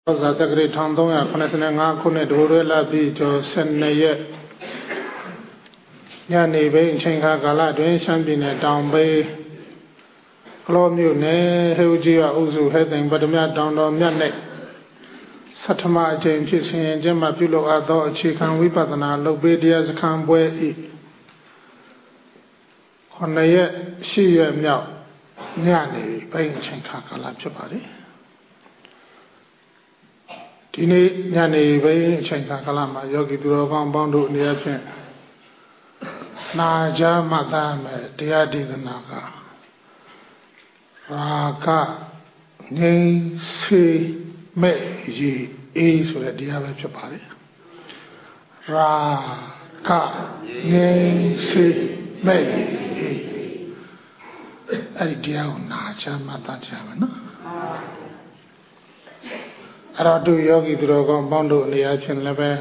Zakari Tandong, Fanasana, Kune, Dorella, Bijo, Senayet Yani Bay, Chenka Gala, Champine, Down Bay, Colomune, Heugia, Uzu, Heading, but the Mat down on Yanek Satama, James, and Gemma Pulo, Ado, Chicken, Wipatana, Lobedias, Cambwe, Honayet, she, Yani, Bay, Chenka Gala, Chapari. Ini nyane bay chenka kalama yogi duro kambandu niyachen na jamata me tiyadi danaga raga ngei se me yi sura diyabe chapare raga ngei se me yi ari diyago na jamata jamana Aradu yogi drogon bondo niyachin lebe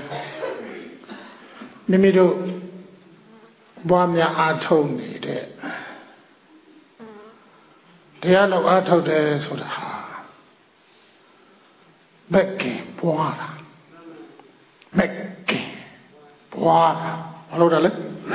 Nimido Bwamya atom ni de Dialog atom de soda Mekke Bwara Mekke Bwara Hello dale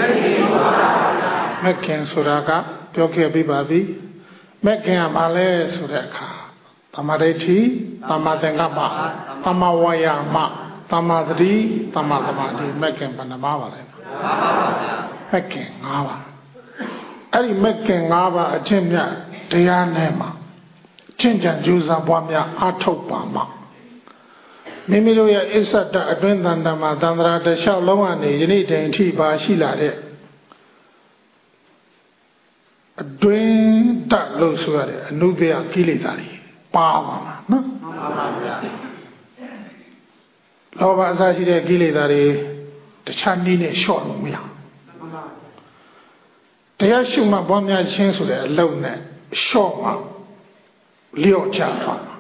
Mekke Suraka Pyoke Bibabi Mekke Amale Suraka Tamareti Tamatengapa, Tamawayama, Tamadri, Tamatamadi, Mekin Panamava. Mekin Gava. Ari Mekin Gava, a Jimya, Dianema, Chinjan Juza Bwamya, Atopama. Mimiluya is at the Adwendandama, Dandra, the Shalomani, you need to Tiba, Shila. A dream that looks very, a Nubia Kilitari. Power, no? Lova Zashi de Gilidari, the Chandine short me. The Yashuma Bomia Chancellor alone, Shoma, Leo Jaffa.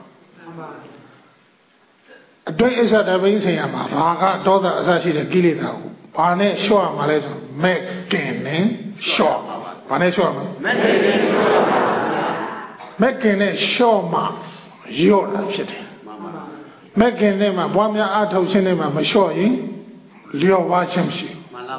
A day is at the Vinsayama, Raga, daughter Zashi de Gilida, Pane Shua Malaysia, make game, Shaw, Pane Shua. Making a showma, your city. Making them a Bwamya Ato Cinema, Mashoyi, Leo Wachimshi.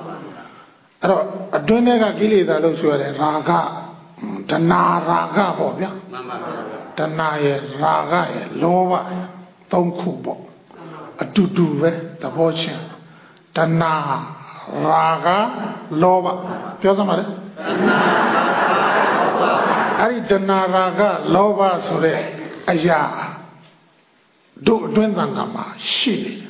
A Dunega Gili that looks where Raga, Tana Raga Bobia, Tanaye Raga, Lova, Tonkubo, a Tutuve, the Bochin, Tana Raga, Lova, Piosamare. Ari Danaraga, Lova Sore, Aya, do Dwendangama, she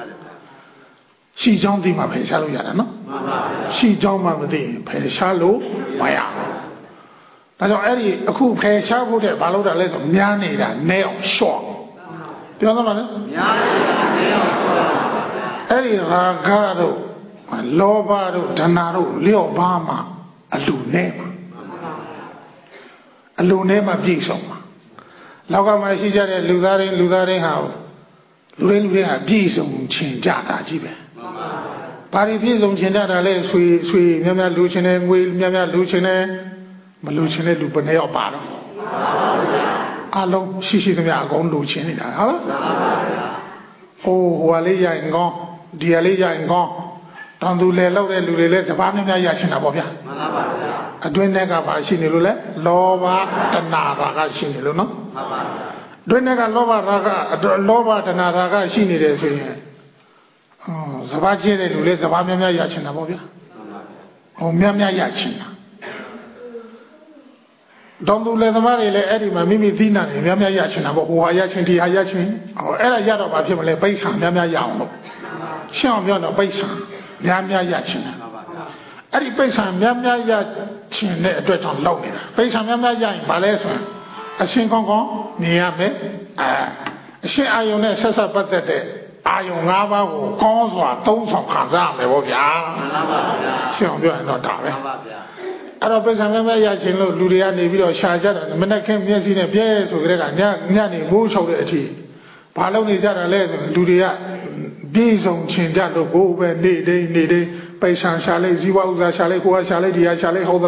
don't be my Pesalo Yana, she don't mamadi, Pesalo, Maya. That's already a cool Pesalo, the Baloda let of Nyani, nail short. Do you know? Ari Ragado, Lova, Danaro, Leo Bama, a do name. Lune ma Bisoma. Laga Masija, Ludarin house. Lune ha Bisum Chinjata Jibe. Pari Bisum Chinjata less sweet, Yama Lucine, Will Yama Lucine, Malucine Lupane or Baro. Along, she sees me agon Lucine. Oh, Walia and gone, Dialia and gone. Don't do Lele, the Bamia Yashina Bobia. A Dwenega Bashinilule, Lova, Tanaraga Shiniluno. Dwenega Lova, Tanaraga Shini. Oh, Zabaji, Lule, Zabamia Yachina Bobia. Oh, Miamia Yachina. Don't do let the Mari Edima, Mimi Dina, Miamia Yachina, who are Yachin, Hayachin, or Ella Yado Batimale Basan, Miamia Yamo. Sham Yana Basan, Miamia Yachina. Ari Basan, Miamia Yachin, Dweton Lomina. Basan Miamia Yan, Balesa, a Shingon, Niame, a Shin Ione Sessa Patate, Ayonava, Conswa, Tones of Kazam, Evovia, Sham Yana Dave. Arabesan Yachin, Luria, Navy, Shaja, and Menakem Yazin, Piers, or Grega, Nani, Bush of the tea. Paloni Jara Lev, Luria, Dizon Chinjato, Go, and Day. Paisan Shale, Ziwa, Shale, Hua Shale, Dia Shale, hold the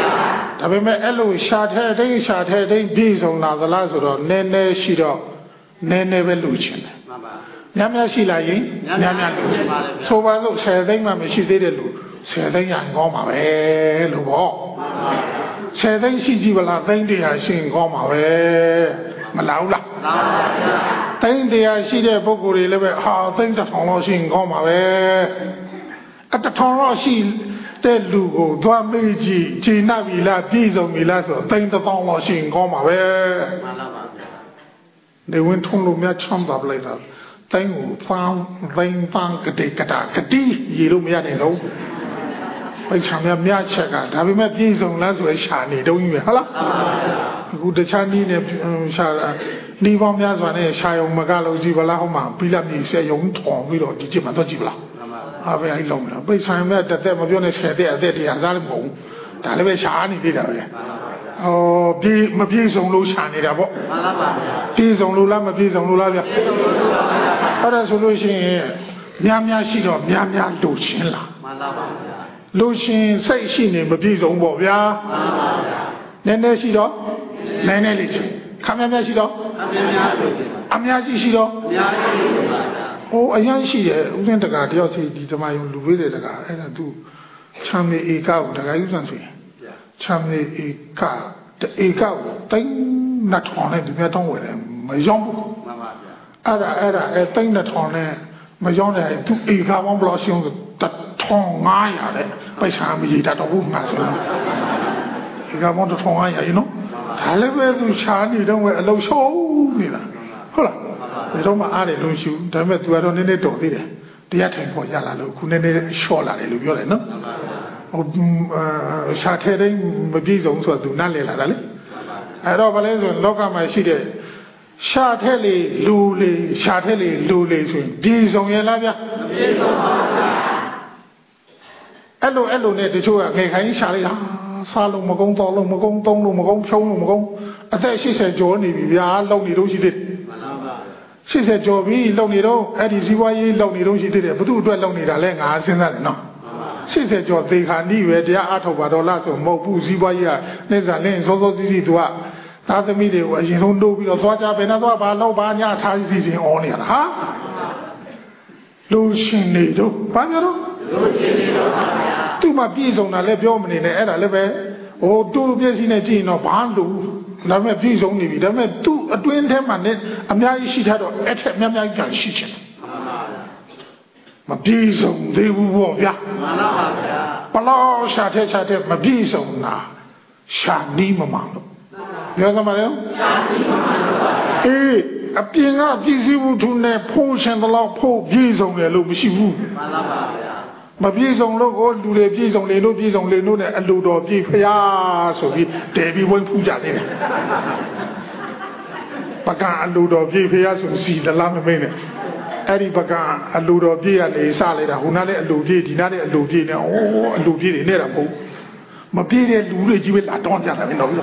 Lamola. I mean, Elo shot her, they bees on now the Lazaro, Nene Shido, နဲနဲပဲလူချင်းတယ်များများရှိလာရင်များများလူချင်းဆိုပါစို့10သိန်းမှမရှိသေးတဲ့လူ10သိန်းရကောင်းပါပဲလို့ပေါ့10သိန်းရှိကြည့်ပါလားသိန်း100ရှိရင်ကောင်းပါပဲမလားဘူးလားသိန်း100ရှိတဲ့ပုဂ္ဂိုလ်တွေလည်းပဲဟာသိန်း1000လောက်ရှိရင်ကောင်းပါပဲ1000လောက်ရှိတဲ့လူကိုသွားမေးကြည့်ခြေနှပ်ပြီလားပြည့်စုံပြီလားဆိုသိန်း1000လောက်ရှိရင်ကောင်းပါပဲမှန်ပါပါဗျာနေဝင်ထုံးလို့များချမ်းသာပလိုက်တာသိန်းကိုဖမ်းသိန်းဖမ်းကတိကတာကတိရေလို့မရနိုင်တော့ပိတ်ချာမြတ်ချက်ကဒါပေမဲ့ပြည့်စုံလားဆိုရင်ရှာနေတုံးကြီးပဲဟုတ်လားအခုတခြားနည်းနဲ့ရှာနှီးပေါင်းများစွာနဲ့ရှာယုံမကလို့ကြည့်ပါလားဟောမှာပြီးလာပြီဆက်ယုံထောင်ပြီးတော့ဒီကျမှတော့ကြည့်ပါလားအားပဲအဲ့လုံးလားပိတ်ချာမြတ်တက်တက်မပြောနဲ့10တဲ့အသက်တရားစားလည်းမဟုတ်ဘူးဒါလည်းပဲရှာနေသေးတာပဲပြေမပြေဆုံးလို့ရှာနေတာပေါ့မှန်ပါပါပြေဆုံးလို့လားမပြေဆုံးလို့လားဗျပြေဆုံးလို့ပါဗျာအဲ့ဒါဆိုလို့ရှိရင်များများရှိတော့များများလို့ရှင်းလားမှန်ပါပါဗျာလို့ရှင်စိတ်ရှိနေမပြေဆုံးပေါ့ဗျာမှန်ပါဗျာနည်းနည်းရှိတော့နည်းနည်းလေးရှိခမ်းများရှိတော့အများကြီးရှိတော့အများကြီးပါဗျာဟိုအရင်ရှိတယ်ဥစဉ်တကာတယောက်စီဒီဓမ္မယုံလူပေးတယ်တကာအဲ့ဒါသူချမ်းမြေဧကကိုတကာယူဆန်ဆိုရင်ချမ်းမြေဧကဧကကိုတိုင်း2000နဲ့ဒီမြတ်တောင်းဝယ်တယ်မရောက်ဘူးမှန်ပါဗျာအဲ့ဒါတိုင်း2000နဲ့မရောက်တဲ့သူဧကပေါင်းဘလောက်ရှိအောင်1500တဲ့ပိုက်ဆံမကြီးတတ်တော့ဘူးမှာဆိုဧကပေါင်း1500ရေနော်ဒါလည်းပဲသူရှားနေတော့ပဲအလုံးရှုံးနေတာဟုတ်လားဒါတော့မှအားတယ်လုံးရှုဒါပေမဲ့သူကတော့နည်းနည်းတော်သေးတယ်တရားထိုင်ဖို့ရလာလို့ခုနည်းနည်းရှော့လာတယ်လို့ပြောတယ်နော်ဟိုရှားထဲတိုင်းမပြည့်စုံဆိုတော့သူနားလည်လာတာလေအဲ့တော့ဘာလဲဆိုလောကမှာရှိတဲ့ရှားထဲလေလူလေရှားထဲလေလူလေဆိုရင်ပြည့်စုံရလားဗျမပြည့်စုံပါဘူးဗျအဲ့လိုနဲ့တချို့ကငယ်ခိုင်းရှာလိုက်တာစားလို့မကုန်းတော့လို့မကုန်းသုံးလို့မကုန်းဖြုံးလို့မကုန်းအသက်80ကျော်နေပြီဗျာလုံနေတော့ရှိသေးတယ်မှန်ပါပါ80ကျော်ပြီလုံနေတော့အဲ့ဒီဇီဝရေးလုံနေတော့ရှိသေးတယ်ဘုသူ့အတွက်လုံနေတာလဲငါစဉ်းစားတယ်နော်80ကျော်သေခါနိပဲတရားအထုတ်ပါတော့လားဆိုမဟုတ်ဘူးဇီဝရေးကလက်စားလင်းစောစောစီးစီးသူကသားသမီးတွေကိုအရင်ဆုံးတိုးပြီးတော့သွားကြဘယ်နဲ့သွားပါလောက်ပါညထားစီစဉ်အော်နေရတာဟာလူရှင်နေတော့ဘာကြတော့လူရှင်နေတော့ပါဗျာသူမှပြည့်စုံတာလည်းပြောမနေနဲ့အဲ့ဒါလည်းပဲဟိုတူပြည့်စည်နေကြည့်ရင်တော့ဘာလို့ဒါပေမဲ့ပြည့်စုံနေပြီဒါပေမဲ့သူ့အတွင်းထဲမှာနဲ့အများကြီးရှိထားတော့အဲ့ထက်များများကြီးရှိချင်တယ်မပြည့်စုံသေးဘူးပေါ့ဗျာမှန်ပါဗျာဘလောက်ရှာတဲ့မပြည့်စုံတာရှာနီးမမှန်လို့ပြောစမ်းပါလေရှာနီးမမှန်လို့ပါအေးအပြင်ကပြည့်စုံမှုထုနဲ့ဖိုးရှင်တော့ဖို့ပြည့်စုံတယ်လို့မရှိဘူးမှန်ပါဗျာမပြည့်စုံလို့ကိုလူတွေပြည့်စုံလေလို့ပြည့်စုံလေလို့နဲ့အလူတော်ပြည့်ဖျားဆိုပြီးတဲပြီးဝိုင်းဖူးကြသေးတယ်ပကအလူတော်ပြည့်ဖျားဆိုစီတလားမမင်းနဲ့အဲ့ဒီပကအလူတော်ပြည့်ရလေစလိုက်တာဟိုနားလည်းအလူပြည့်ဒီနားလည်းအလူပြည့်နဲ့အိုးအလူပြည့်တွေနဲ့တာမဟုတ်မပြည့်တဲ့လူတွေကြီးပဲလာတောင်းကြတာမင်းတော့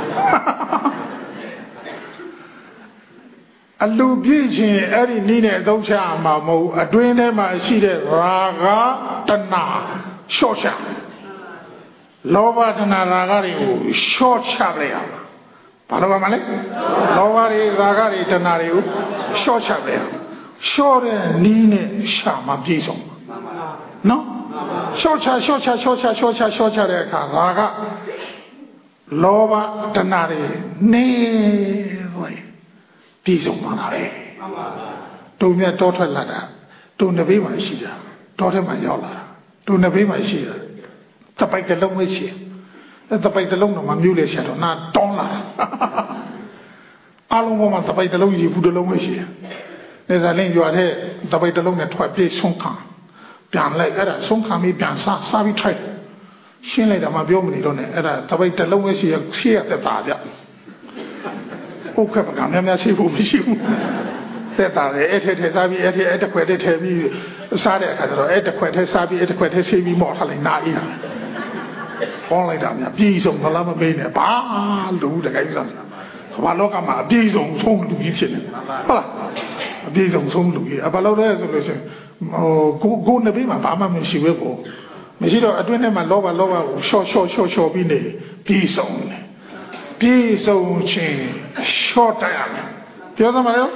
အလူပြည့်ခြင်းအဲ့ဒီနည်းနဲ့အသုံးချမှာမဟုတ်အတွင်းထဲမှာရှိတဲ့ရာဂတဏရှော့ချလောဘတဏရာဂတွေကိုရှော့ချလိုက်ရမှာဘာလို့ပါမလဲလောဘတွေရာဂတွေတဏတွေကိုရှော့ချလိုက်ရရှော့တဲ့နည်းနဲ့ရှာမှာပြည့်စုံနော်ရှော့ချတဲ့အခါရာဂလောဘတဏတွေနေသွားပြည့်စုံသွားတာပဲတုံမြတ်တောထွက်လာတာတုံနဘေးမှာရှိတာတောထဲမှာရောက်လာတာတုံနဘေးမှာရှိတာတပိုက်တစ်လုံးပဲရှိတယ်တပိုက်တစ်လုံးတော့မမျိုးလေရှာတော့နာတောင်းလာတာအလုံးပေါ်မှာတပိုက်တစ်လုံးရေဘူးတစ်လုံးပဲရှိတယ်နေစားလင်းကြွားတဲ့တပိုက်တစ်လုံးနဲ့ထွက်ပြေးဆုံးခံပြန်လိုက်အဲ့ဒါဆုံးခံပြီးပြန်စားပြီးထိုက်ရှင်းလိုက်တာမှပြောမနေတော့နဲ့အဲ့ဒါတပိုက်တစ်လုံးပဲရှိရရှေ့ရတဲ့တာကြဟုတ်ကဲ့ပကံများများရှိဖို့မရှိဘူးသက်တာလေအဲ့ထဲစားပြီးအဲ့တခွက်ထဲထည့်ပြီးစားတဲ့အခါကျတော့အဲ့တခွက်ထဲစားပြီးအဲ့တခွက်ထဲဆေးပြီးမော့ထားလိုက်နားအေးတာပေါင်းလိုက်တာများပြည်စုံသလားမမေးနဲ့ဘာလို့တကယ်ကြီးစားဘာလောကမှာအပြည်စုံဆုံးလူကြီးဖြစ်နေဟုတ်လားအပြည်စုံဆုံးလူကြီးဘာလို့လဲဆိုလို့ရှိရင်ဟိုကိုနေပြီးမှဘာမှမရှိဘူးပေါ့မရှိတော့အတွင်းထဲမှာလောဘကိုရှော့ပြီးနေပြည်စုံတယ်ပြည့်စုံခြင်းရှော့တတ်ရမယ်ပြောသမှာလေ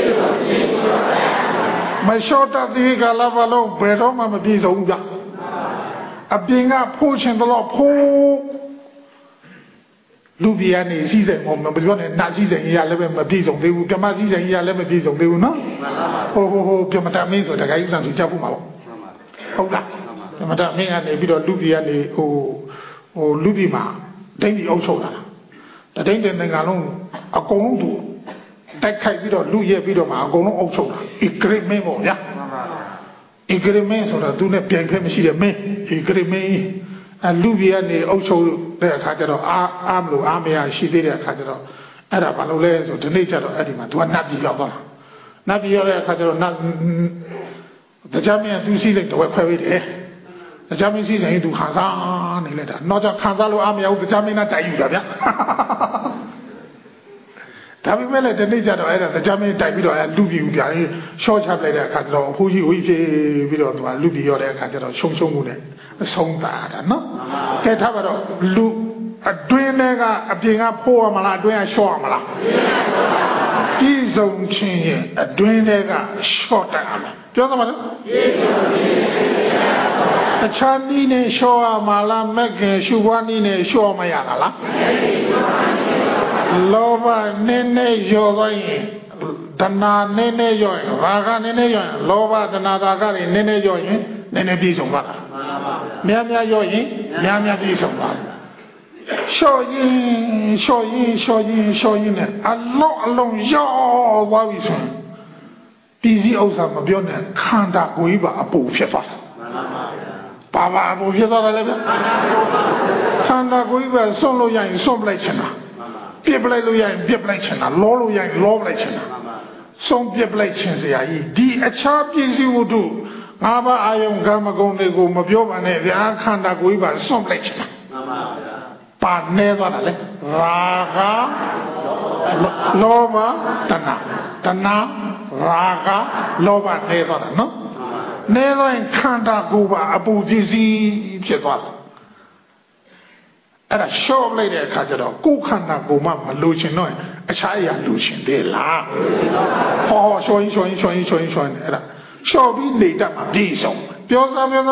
မလျှော့တတ်သေးကာလပတ်လုံးဘယ်တော့မှမပြည့်စုံဘူးဗျအပြင်ကဖိုးချင်တော့ဖိုးလူပြည်ကနေစီးစိမ်မပြောနဲ့နတ်စီးစိမ်ကြီးကလည်းပဲမပြည့်စုံသေးဘူးဓမ္မစီးစိမ်ကြီးကလည်းမပြည့်စုံသေးဘူးနော်ဟိုပြမတမင်းဆိုတခါကြီးဥစ္စာသူကြောက်ဖို့မှာပေါ့ဟုတ်လားပြမတမင်းကနေပြီးတော့လူပြည်ကနေဟိုလူပြည်မှာဒိမ့်ပြီးအုပ်ချုပ်လာတာဒိမ့်တဲ့နိုင်ငံလုံးအကုန်လုံးသူတိုက်ခိုက်ပြီးတော့လူရဲပြီးတော့မှအကုန်လုံးအုပ်ချုပ်လာအီဂရိမင်းပေါ့ဗျာအီဂရိမင်းဆိုတာသူနဲ့ပြန်ဖက်မရှိတဲ့မင်းအီဂရိမင်းလူပြည်ကနေအုပ်ချုပ်တဲ့အခါကျတော့အားမလို့အားမရရှိသေးတဲ့အခါကျတော့အဲ့ဒါဘာလို့လဲဆိုဒီနေ့ကျတော့အဲ့ဒီမှာသူကနတ်ပြည်ရောက်သွားတာနတ်ပြည်ရောက်တဲ့အခါကျတော့နတ်တရားမင်းသူစီးလိုက်တော့ခွဲပေးတယ်တရားမင်းစီးဆိုင်သူခံစားနေလိုက်တာတော့ကြောင့်ခံစားလို့အားမရဘူးတရားမင်းနဲ့တိုက်ယူတာဗျာဒါပေမဲ့လည်းဒီနေ့ကျတော့အဲ့ဒါတရားမင်းတိုက်ပြီးတော့အဲ့လူပြည်ပြန်ရှော့ချပလိုက်တဲ့အခါကျတော့အဖိုးကြီးဝိဖြစ်ပြီးတော့သူကလူပြည်ရောက်တဲ့အခါကျတော့ရှုံမှုနဲ့အဆုံးသတ်တာနော်ကဲထားပါတော့လူအတွင်းထဲကအပြင်ကဖိုးရမလားအတွင်းကရှော့ရမလားပြည်စုံခြင်းရဲ့အတွင်းထဲကရှော့တတ်ရမယ်ပြောသမှာလေအခြားနည်းနဲ့ရှော့ရမှာလားမက်ကင်ရှုပွားနည်းနဲ့ရှော့မရတာလားလောဘနည်းနည်းရောသွားရင်တဏှာနည်းနည်းရောရင်ရာဂနည်းနည်းရောရင်လောဘတဏှာရာဂတွေနည်းနည်းရောရင်နည်းနည်းပြည့်စုံပါလားများများရောရင်များများပြည့်စုံပါရှော့ရင်နဲ့အလုံးရောက်သွားပြီဆိုရင်ပြည်စည်းဥစ္စာမပြောနဲ့ခန္ဓာကိုယ်ကြီးပါအပူဖြစ်သွားတာပါအပူဖြစ်သွားတယ်လေဗျခန္ဓာကိုယ်ကြီးပဲဆွန့်လို့ရရင်ဆွန့်ပလိုက်ချင်တာပြစ်ပလိုက်လို့ရရင်ပြစ်ပလိုက်ချင်တာလောလို့ရရင်လောပလိုက်ချင်တာဆုံးပြစ်ပလိုက်ချင်စရာကြီးဒီအခြားပြည်စည်းဝတ္ထုငါးပါးအာယုံကမ္မဂုဏ်တွေကိုမပြောပါနဲ့ဗျာခန္ဓာကိုယ်ကြီးပါဆွန့်ပလိုက်ချင်တာပါနေသွားတာလေရာဂလောဘတဏရာဂလောဘနေသွားတာနော်နေသွားရင်ခန္ဓာကိုယ်ပါအပူပစ္စည်းဖြစ်သွားတယ်အဲ့ဒါရှော့လိုက်တဲ့အခါကျတော့ကိုယ်ခန္ဓာကိုယ်မှမလိုချင်တော့အခြားအရာလိုချင်သေးလားဟောရှော့ရင်အဲ့ဒါရှော့ပြီးနေတတ်မှာပြည့်စုံပြောစမ်းပါ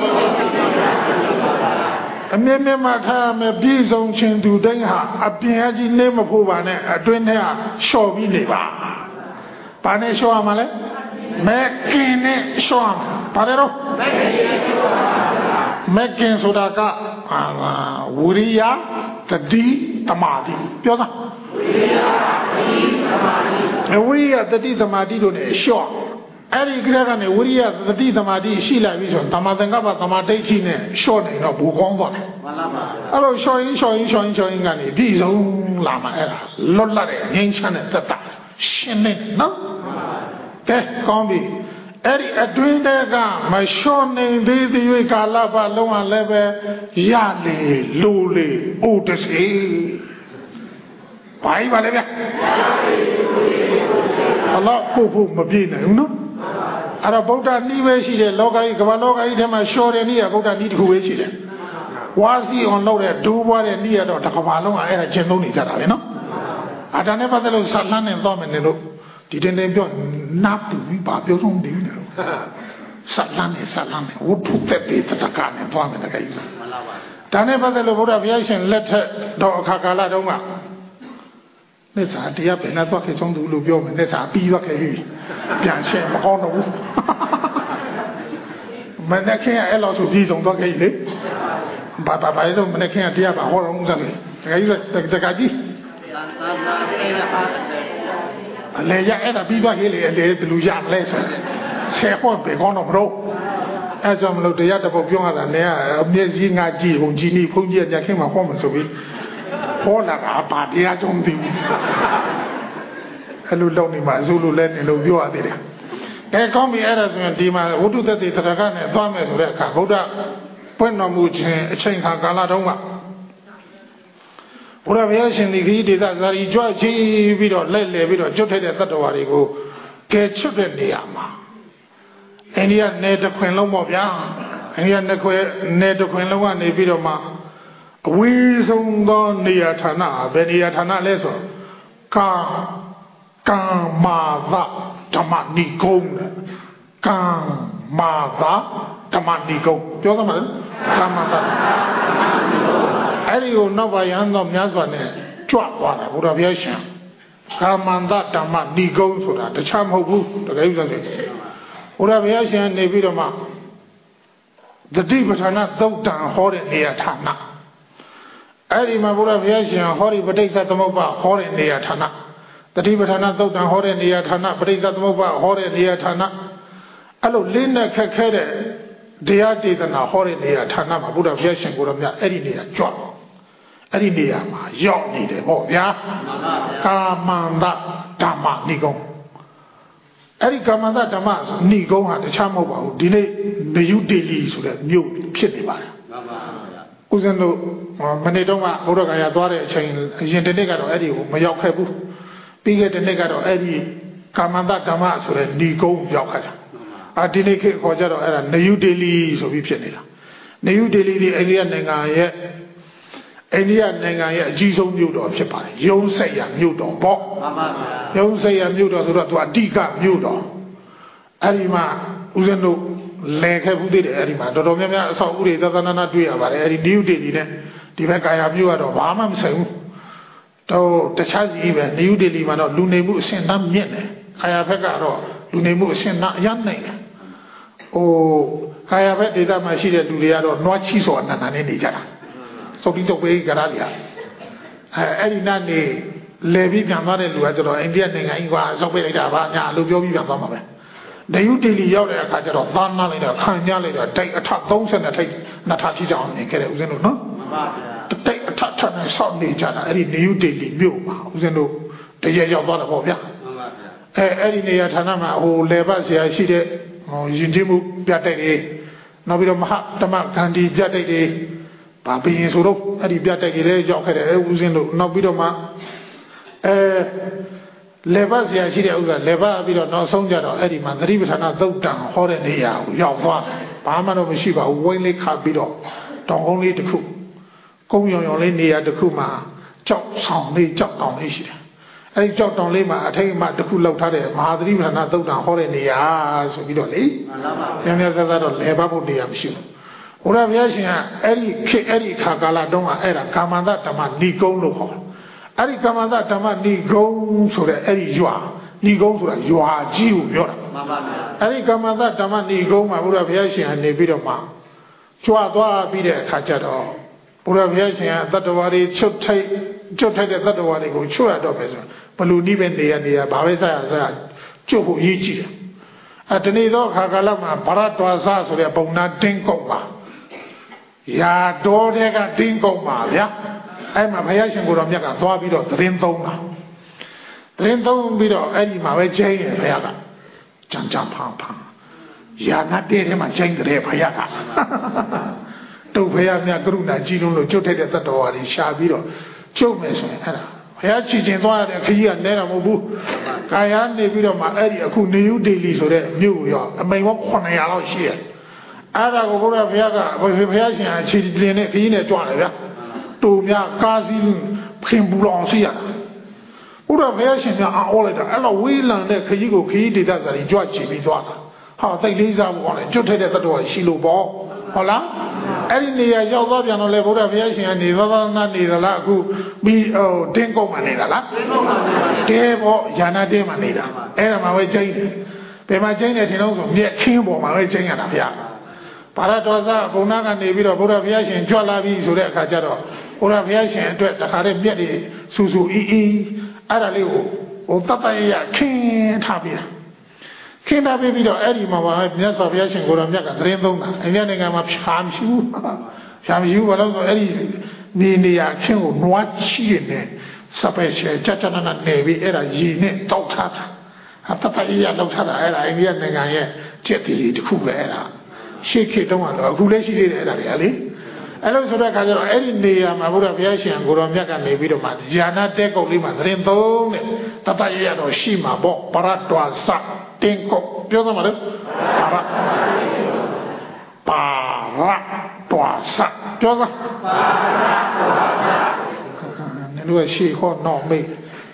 အမြဲမြဲမှထားမယ်ပြည့်စုံခြင်းသူတိုင်းဟာအပြင်အကြီးနေမဖို့ပါနဲ့အတွင်းထဲကရှော့ပြီးနေပါဘာနဲ့ရှော့ရမှာလဲမဲကင်နဲ့ရှော့ရမှာဘာလဲတော့မဲကင်ဆိုတာကဝိရိယတတိသမာဓိပြောစမ်းဝိရိယတတိသမာဓိတို့နဲ့ရှော့အဲ့ဒီကြကနေဝိရိယသတိသမာဓိရှိလာပြီဆိုရင်သမာသင်္ကပ္ပသမာဓိဋ္ဌိနဲ့ရှော့နိုင်တော့ဘူကောင်းသွားတယ်မှန်ပါပါအဲ့လိုရှော့ရင်ကနေဒီဆုံးလာမှအဲ့ဒါလွတ်လပ်တဲ့ငြိမ်းချမ်းတဲ့သက်တာရှင်းနေနော်ကဲကောင်းပြီအဲ့ဒီအတွင်းတက်ကမလျှော့နိုင်သေးသေး၍ကာလပတ်လုံးဝလည်းပဲရလေလိုလေအိုတစေဘာကြီးပါလဲဗျအလောဖို့မပြေနိုင်ဘူးနော်အဲ့တော့ဗုဒ္ဓနည်းပဲရှိတယ်လောကကြီးကမ္ဘာလောကကြီးထဲမှာရှော့တဲ့နည်းကဗုဒ္ဓနည်းတစ်ခုပဲရှိတယ်ဝါစီအောင်လုပ်တဲ့ဒိုးပွားတဲ့နည်းကတော့တစ်ကမ္ဘာလုံးကအဲ့ဒါကျင့်သုံးနေကြတာပဲနော်အဒါနဲ့ပတ်သက်လို့ဇလန်းနဲ့သွားမယ်လို့ဒီတင်ပြောနာပူပြီးပါပြောဆုံးတယ်နော်ဇလန်းနဲ့ဝုထုတဲ့ပေတကနဲ့သွားမယ်တကယ်ကြီးဒါနဲ့ပတ်သက်လို့ဗုဒ္ဓဘုရားရှင်လက်ထက်တော့အခါကာလတုန်းကနေစားတရားပဲနဲ့သွားခဲ့ဆုံးသူလို့ပြောမယ်နေစားပြီးသွားခဲ့ပြီပြန်ရှင်းမကောင်းတော့ဘူးမနေ့ကအဲ့လိုဆိုပြီးဆုံးသွားခဲ့လေဘာလို့မနေ့ကတရားပါဟောတော့ဦးစားလေတကယ်ကြီးအလေရအဲ့ဒါပြီးသွားခဲ့လေအလေဘယ်လိုရမလဲဆိုဆယ်ခေါ်ပဲကောင်းတော့မလို့အဲ့ကြောင့်မလို့တရားတစ်ပုဒ်ပြောရတာနေအမျက်ကြီးငါကြည့်ဘုံကြီးနေဘုံကြီးညခင်မှာဟောမှဆိုပြီးဟောလာတာပါတရားကြောင့်ပြီးအဲ့လိုလုပ်နေမှာအစိုးလို့လဲနေလို့ပြောရသေးတယ်အဲကောင်းပြီအဲ့ဒါဆိုရင်ဒီမှာဝိတုတ္တိတရကနဲ့သွားမယ်ဆိုတဲ့အခါဘုရားပွင့်တော်မူခြင်းအချိန်ခါကာလတုန်းကဘုရားဘုရားရှင်ဒီခရီးဒေသဇာတိကြွချီပြီးတော့လက်လေပြီးတော့ကျွတ်ထိုက်တဲ့တတ္တဝါတွေကိုကဲချွတ်တဲ့နေရာမှာအိန္ဒိယနယ်တစ်ခွင်လုံးပေါ့ဗျာအိန္ဒိယနယ်တစ်ခွင်လုံးကနေပြီးတော့မှအဝေးဆုံးသောနေရာဌာနဘယ်နေရာဌာနလဲဆိုကာမာသဓမ္မနိဂုံးကာမာသဓမ္မနိဂုံးပြောသမှာလေကာမာသအဲ့ဒီကိုနောက်ပါရန်တော့များစွာနဲ့ကြွသွားတာဘုရားဘုရားရှင်ကာမန္တဓမ္မနိဂုံးဆိုတာတခြားမဟုတ်ဘူးတကယ်လို့ဆိုဘုရားဘုရားရှင်နေပြီးတော့မှသတိပဋ္ဌာန်သုတ်တံဟောတဲ့နေရာဌာနအဲ့ဒီမှာဘုရားဘုရားရှင်ဟောဒီပဋိစ္စသမုပ္ပါဟောတဲ့နေရာဌာနသတိပဋ္ဌာန်သုတ်တံဟောတဲ့နေရာဌာနပဋိစ္စသမုပ္ပါဟောတဲ့နေရာဌာနအဲ့လိုလေးနဲ့ခက်ခဲတဲ့တရားဒေသနာဟောတဲ့နေရာဌာနမှာဘုရားဘုရားရှင်ကိုယ်တော်မြတ်အဲ့ဒီနေရာကြွအဲ့ဒီနေရာမှာရောက်နေတယ်ဟောဗျာကာမန္တဓမ္မနိဂုံးအဲ့ဒီကာမန္တဓမ္မနိဂုံးဟာတခြားမဟုတ်ပါဘူးဒီနေ့နယူးဒေလီဆိုတဲ့မြို့ဖြစ်နေပါတယ်မှန်ပါဗျာဦးဇင်းတို့မနေ့တုန်းကဘုရားဂါယာသွားတဲ့အချိန်အရင်တစ်နေ့ကတော့အဲ့ဒီကိုမရောက်ခဲ့ဘူးပြီးခဲ့တဲ့နေ့ကတော့အဲ့ဒီကာမန္တဓမ္မဆိုတဲ့နိဂုံးရောက်ခဲ့တာဒီနေ့ခေတ်ခေါ်ကြတော့အဲ့ဒါနယူးဒေလီဆိုပြီးဖြစ်နေတာနယူးဒေလီဒီအိန္ဒိယနိုင်ငံရဲ့အိန္ဒိယနိုင်ငံရဲ့အကြီးဆုံးမြို့တော်ဖြစ်ပါတယ်ရုံးဆက်ရမြို့တော်ပေါ့မှန်ပါဗျာရုံးဆက်ရမြို့တော်ဆိုတော့သူအဓိကမြို့တော်အဲ့ဒီမှာဦးဇင်းတို့လဲခဲ့ဘူးသေးတယ်အဲ့ဒီမှာတော်တော်များများအဆောက်အဦတွေသသနာနာတွေ့ရပါတယ်အဲ့ဒီနယူးဒေလီနဲ့ဒီဘက်ကာယာမြို့ကတော့ဘာမှမဆိုင်ဘူးတော့တခြားစီပဲနယူးဒေလီမှာတော့လူနေမှုအဆင့်တန်းမြင့်တယ်ကာယာဘက်ကတော့လူနေမှုအဆင့်တန်းအရမ်းနိုင်တယ်ကာယာဘက်ဒေသမှာရှိတဲ့လူတွေကတော့နွားချီစောအနန္တနဲ့နေကြတာစောပြီးတော့ပဲကြရလိအဲ့ဒီနဲ့လေပြီးပြန်သွားတဲ့လူကကျတော့အိန္ဒိယနိုင်ငံကြီးကစောက်ပိတ်လိုက်တာဗာညာလို့ပြောပြီးပြန်သွားမှာပဲနယူးဒေလီရောက်တဲ့အခါကျတော့သားနာလိုက်တော့ခံကြလိုက်တော့တိုက်အထ30ထိပ်နှစ်ထပ်ချီကြအောင်နေခဲ့တယ်ဦးဇင်းတို့နော်မှန်ပါဗျာတိုက်အထထနဲ့ဆောက်နေကြတာအဲ့ဒီနယူးဒေလီမြို့မှာဦးဇင်းတို့တရရောက်သွားတော့ဗောဗျာမှန်ပါဗျာအဲ့ဒီနေရာဌာနမှာလေဘဆရာရှိတဲ့ယဉ်ကျေးမှုပြတိုက်တွေနောက်ပြီးတော့မဟာတမဂန္ဒီပြတိုက်တွေဘာဘင်းဆိုတော့အဲ့ဒီပြတိုက်တွေလည်းရောက်ခဲ့တယ်ဦးဇင်းတို့နောက်ပြီးတော့မှလေဘဆရာရှိတဲ့ဥစ္စာလေဘပြီးတော့နောက်ဆုံးကြတော့အဲ့ဒီမှာသတိပဋ္ဌာန်သုတ်တံဟောတဲ့နေရာကိုရောက်သွားဘာမှတော့မရှိပါဘူးဝိုင်းလေးခါပြီးတော့တောင်ကုန်းလေးတစ်ခုကုန်းရောင်ရောင်လေးနေရာတစ်ခုမှာကြောက်ဆောင်လေးကြောက်တောင်လေးရှိတယ်အဲ့ဒီကြောက်တောင်လေးမှာအထိတ်အမှတစ်ခုလောက်ထားတဲ့မဟာသတိပဋ္ဌာန်သုတ်တံဟောတဲ့နေရာဆိုပြီးတော့လေမှန်ပါပါဆရာတော့လေဘဖို့နေရာမရှိဘူးဘုရားဘုရားရှင်ကအဲ့ဒီခါကာလတုန်းကအဲ့ဒါကာမန္တဓမ္မနိဂုံးလို့ခေါ်တယ်အဲ့ဒီကာမန္တဓမ္မနိဂုံးဆိုတဲ့အဲ့ဒီရွာနိဂုံးဆိုတာရွာကြီးကိုပြောတာမှန်ပါဗျာအဲ့ဒီကာမန္တဓမ္မနိဂုံးမှာဘုရားဘုရားရှင်ကနေပြီးတော့မှကြွားသွားပြီးတဲ့အခါကျတော့ဘုရားဘုရားရှင်ကတတ္တဝါတွေချုပ်ထိုက်တဲ့တတ္တဝါတွေကိုချွတ်ရတော့မယ်ဆိုဘလူနိပဲနေရဘာပဲဆက်ရကျွတ်ဖို့အရေးကြီးတယ်ဒီနေ့တော့ခါကာလမှာဗရတ္တဝါစဆိုတဲ့ပုံနာတင်းကုတ်ပါရာတော်တဲ့ကတင်းကုတ်ပါဗျာအဲ့မှာဘုရားရှင်ကိုယ်တော်မြတ်ကသွားပြီးတော့သတင်းသုံးတာသတင်းသုံးပြီးတော့အဲ့ဒီမှာပဲကျင်းရဘုရားကကြံဖန်ရာနာတဲ့ထဲမှာကျင်းတယ်ဘုရားကတုတ်ဘုရားမြတ်ကရုဏာကြီးလုံးလို့ကျွတ်ထိုက်တဲ့တတ္တဝါတွေရှာပြီးတော့ကျုပ်မယ်ဆိုရင်အဲ့ဒါဘုရားချီကျင်သွားရတဲ့ခကြီးကနဲတာမဟုတ်ဘူးကာယနေပြီးတော့မှအဲ့ဒီအခုနယူးဒေလီဆိုတဲ့မြို့ရောအမိန်ပေါင်း900လောက်ရှိရတယ်အဲ့ဒါကိုဘုရားဘုရားရှင်အခြေတင်နဲ့ခကြီးနဲ့ကြွတယ်ဗျာတူများကားစီးခင်ပူလောင်စီရတာဘုရားဘုရားရှင်ကအော်လိုက်တာအဲ့လိုဝေးလံတဲ့ခကြီးကိုခကြီးဒေသစာကြီးကြွချီပြီးသွားတာဟာသိလေးစားဖို့ကောင်းတယ်ကျွတ်ထိုက်တဲ့တတ္တဝါရှိလို့ပေါ့ဟုတ်လားအဲ့ဒီနေရာရောက်သွားပြန်တော့လေဘုရားဘုရားရှင်ကနေသသနာနေသလားအခုပြီးတင်းကုတ်မှနေတာလားတဲပေါ့ယာနာတင်းမှနေတာအဲ့ဒါမှပဲကျင်းတယ်ဘယ်မှာကျင်းတယ်ထင်လို့ဆိုမြက်ချင်းပေါ်မှာပဲကျင်းရတာဗျာဘာရတော်စဘုံနာကနေပြီးတော့ဘုရားဘုရားရှင်ကြွလာပြီဆိုတဲ့အခါကျတော့ဘုရားဘုရားရှင်အတွက်တခါတည်းမြက်တွေဆူဆူအီအဲ့ဒါလေးကိုတတ်တရခင်းထားပြီးတာခင်းထားပြီးတော့အဲ့ဒီမှာပါမြတ်စွာဘုရားရှင်ကိုယ်တော်မြတ်ကသတင်းသုံးတာအိန္ဒိယနိုင်ငံမှာဖြာမရှိဘူးဘာလို့ဆိုအဲ့ဒီနေရာခင်းကိုနွားချီနေစပယ်ရှယ်ကြနာနေပြီးအဲ့ဒါရည်နဲ့တောက်ထားတာတတ်တရလောက်ထားတာအဲ့ဒါအိန္ဒိယနိုင်ငံရဲ့ကျက်တီတစ်ခုပဲအဲ့ဒါရှေ့ခေတ်တုန်းကတော့အခုလည်းရှိသေးတယ်အဲ့ဒါတွေကလေအဲ့လိုဆိုတဲ့အခါကျတော့အဲ့ဒီနေရာမှာဘုရားဘုရားရှင်ကိုတော်မြတ်ကနေပြီးတော့မှญาณတဲကုတ်လေးမှာသတင်းသုံးတဲ့တတရရတော့ရှိမှာပေါ့ပရတ္တဝါစတင်းကုတ်ပြောသမှာလေပါရတဝါစပြောသနင်တို့ရှေ့ခေါ်တော့မေး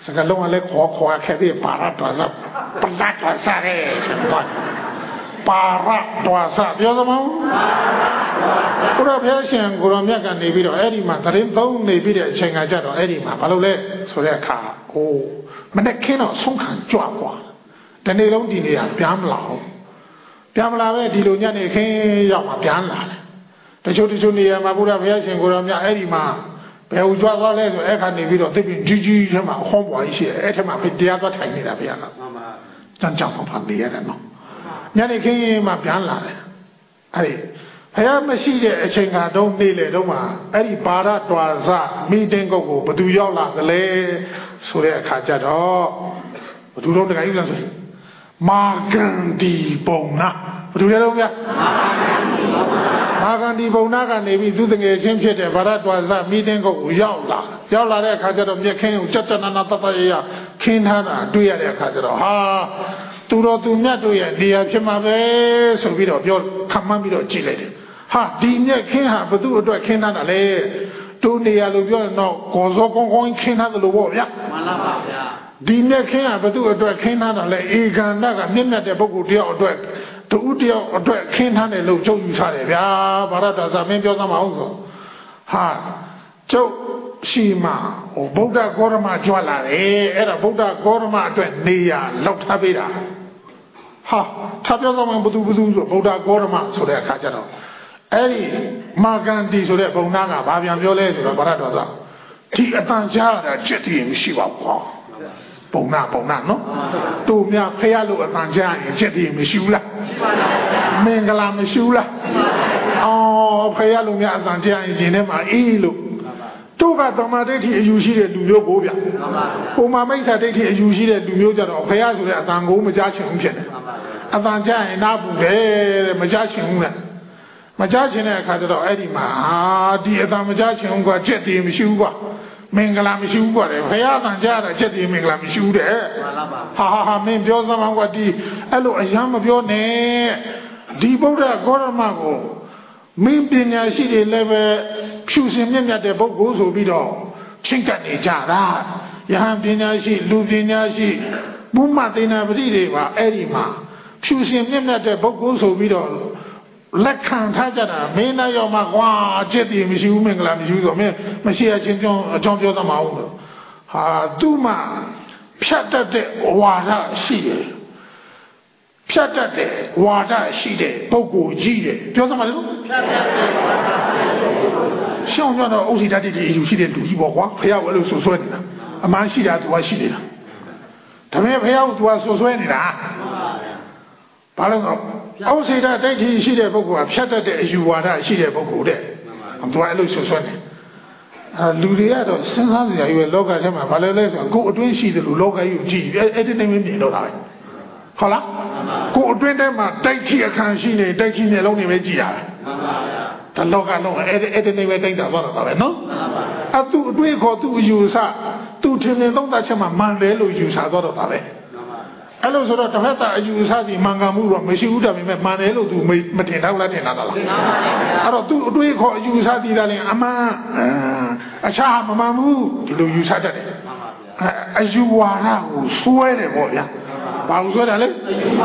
စကလုံးကလည်းခေါ်ခဲ့တဲ့ပါရတော်စပလတ်တော်စရဲဆိုတော့ပါရတော်စပြောသမောဘုရားဖျားရှင်ကိုရောမြတ်ကနေပြီးတော့အဲ့ဒီမှာသတင်းသုံးနေပြီးတဲ့အချိန်ကကြတော့အဲ့ဒီမှာဘာလို့လဲဆိုတဲ့အခါမနေ့ခင်းတော့ဆုံးခံကြွกว่าတနေ့လုံးဒီနေရာပြန်မလာဘူးပြန်မလာပဲဒီလိုညနေခင်းရောက်မှပြန်လာတယ်တချို့နေရာမှာဘုရားဖျားရှင်ကိုရောမြတ်အဲ့ဒီမှာဘယ်ဟိုကြွသွားလဲဆိုအဲ့ခါနေပြီးတော့သိပြီးကြီးထဲမှာအခေါ်ပွားကြီးရှိတယ်အဲ့ထက်မှဖိတရားသွားထိုင်နေတာဗျာလားမှန်ပါတန်းကြောင်ဖန်နေရတယ်နော်ညနေခင်းမှပြန်လာတယ်အဲ့ဒီဘုရားမရှိတဲ့အချိန်ကတော့နေလေတော့မှအဲ့ဒီပါရတော်စမိတင်းကုတ်ကိုဘသူရောက်လာသလဲဆိုတဲ့အခါကျတော့ဘသူတော့တခါကြီးလားဆိုမာဂန္ဒီပုံနာဘသူလဲတော့ဗျာမာဂန္ဒီပုံနာကနေပြီးသူတငယ်ချင်းဖြစ်တဲ့ဗရဒ္ဒဝါစမိတင်းကုတ်ကိုရောက်လာတဲ့အခါကျတော့မြက်ခင်းကိုကြက်နာတတရခင်းထားတာတွေ့ရတဲ့အခါကျတော့ဟာသူတော်သူမြတ်တို့ရဲ့နေရာဖြစ်မှာပဲဆိုပြီးတော့ပြောခမ်းမှန်းပြီးတော့ကြည့်လိုက်တယ်ဟာဒီမြက်ခင်းဟာဘသူအတွက်ခင်းထားတာလဲတို့နေရာလို့ပြောရင်တော့ကောစောကောင်းကောင်းခင်းထားတယ်လို့ပေါ့ဗျာမှန်ပါပါဗျာဒီမြက်ခင်းဟာဘသူအတွက်ခင်းထားတာလဲဧကန္တကမြင့်မြတ်တဲ့ပုဂ္ဂိုလ်တယောက်အတွက်တူတယောက်အတွက်ခင်းထားတယ်လို့ချုပ်ယူထားတယ်ဗျာဗရဒ္ဒစာမင်းပြောသမှာဟုတ်ဆိုဟာကျုပ်ရှိမှဗုဒ္ဓဂေါရမကြွလာတယ်အဲ့ဒါဗုဒ္ဓဂေါရမအတွက်နေရာလောက်ထားပေးတာဟာထားပြောသမှာဘသူဆိုဗုဒ္ဓဂေါရမဆိုတဲ့အခါကျတော့အဲ့ဒီမာဂန္ဒီဆိုတဲ့ဘုံနာကဘာပြန်ပြောလဲဆိုတော့ဗရဒ္ဒစာဒီအတန်ကြားတာချက်တည်းမရှိပါဘူးကွာပုံနာနော်သူများဖះလို့အတန်ကြားရင်ချက်တည်းမရှိဘူးလားမင်္ဂလာမရှိဘူးလားအော်ဖះလို့များအတန်ကြားရင်ရှင်ထဲမှာအေးလို့တို့ကသမာဓိဋ္ဌိအယူရှိတဲ့လူမျိုးကိုဗျပုံမာမိစ္ဆာဒိဋ္ဌိအယူရှိတဲ့လူမျိုးကြတော့ဖះဆိုတဲ့အတန်ကိုမကြားချင်ဘူးဖြစ်တယ်အတန်ကြားရင်နားပူတယ်တဲ့မကြားချင်ဘူးနဲ့မကြားချင်တဲ့အခါကျတော့အဲ့ဒီမှာဒီအတန်မကြားချင်ဘူးကွာချက်တည်းမရှိဘူးကွာမင်္ဂလာမရှိဘူးကွာလေဘုရားတန်ကြားတာချက်တည်းမင်္ဂလာမရှိဘူးတဲ့ဟာမင်းပြောစမ်းကွာဒီအဲ့လိုအယမ်းမပြောနဲ့ဒီဗုဒ္ဓဂေါရမကိုမင်းပညာရှိတွေလည်းပဲဖြူစင်မြတ်တဲ့ပုဂ္ဂိုလ်ဆိုပြီးတော့ချင်းကပ်နေကြတာယဟန်ပညာရှိလူပညာရှိဘုမသေနာပတိတွေပါအဲ့ဒီမှာဖြူစင်မြတ်တဲ့ပုဂ္ဂိုလ်ဆိုပြီးတော့လက်ခံထားကြတာမင်းနဲ့ရောက်မှကွာจิตတည်မရှိဘူးမင်္ဂလာမရှိဘူးဆိုမင်းမရှိအချင်းကြောင်းအကြောင်းပြောသမှာဟုတ်လို့ဟာသူ့မှာဖြတ်တတ်တဲ့ဝါဒရှိတယ်ဖြတ်တတ်တဲ့ဝါဒရှိတဲ့ပုဂ္ဂိုလ်ကြီးတယ်ပြောသမှာလို့ဖြတ်တတ်တဲ့ဝါဒရှောင်းကြတော့ဥစီတတ်တဲ့အယူရှိတဲ့လူကြီးပေါ့ကွာဖះဝဲလို့ဆွဆွဲနေတာအမှန်ရှိတာသူကရှိနေတာဒါပေမဲ့ဖះကသူကဆွဆွဲနေတာဘာလို့အောက်စေတဒိဋ္ဌိရှိတဲ့ပုဂ္ဂိုလ်ကဖြတ်တတ်တဲ့အယူဝါဒရှိတဲ့ပုဂ္ဂိုလ်တဲ့သူကအဲ့လိုဆွဆွနေလူတွေကတော့စဉ်းစားစရာကြီးပဲလောကထဲမှာဘာလို့လဲဆိုတော့ကိုယ်အတွင်းရှိတယ်လို့လောကကြီးကိုကြည့်အဲ့ဒီနေမမြင်တော့တာပဲဟုတ်လားကိုယ်အတွင်းထဲမှာဒိဋ္ဌိအခန်းရှိနေဒိဋ္ဌိမျက်လုံးတွေပဲကြည့်ရတယ်မှန်ပါဗျာဒါလောကလုံးအဲ့ဒီနေပဲတိတ်တာသွားတော့တာပဲနော်မှန်ပါဗျာသူအတွေ့ခေါ်သူအယူဆသူထင်မြင်သုံးသပ်ချက်မှာမှန်တယ်လို့ယူဆသွားတော့တာပဲအဲ့လိုဆိုတော့တစ်ဖက်သားအယူအဆစီမှန်ကန်မှုတော့မရှိဘူးဒါပေမဲ့မှန်တယ်လို့သူမထင်တော့လားထင်တာလားအဲ့တော့သူအတွေ့ခေါ်အယူအဆစီတာလည်းအမှန်အခြားမမှန်ဘူးဒီလိုယူဆတတ်တယ်အယူဝါဒကိုစွဲတယ်ပေါ့ဗျာဘာလို့စွဲတာလဲ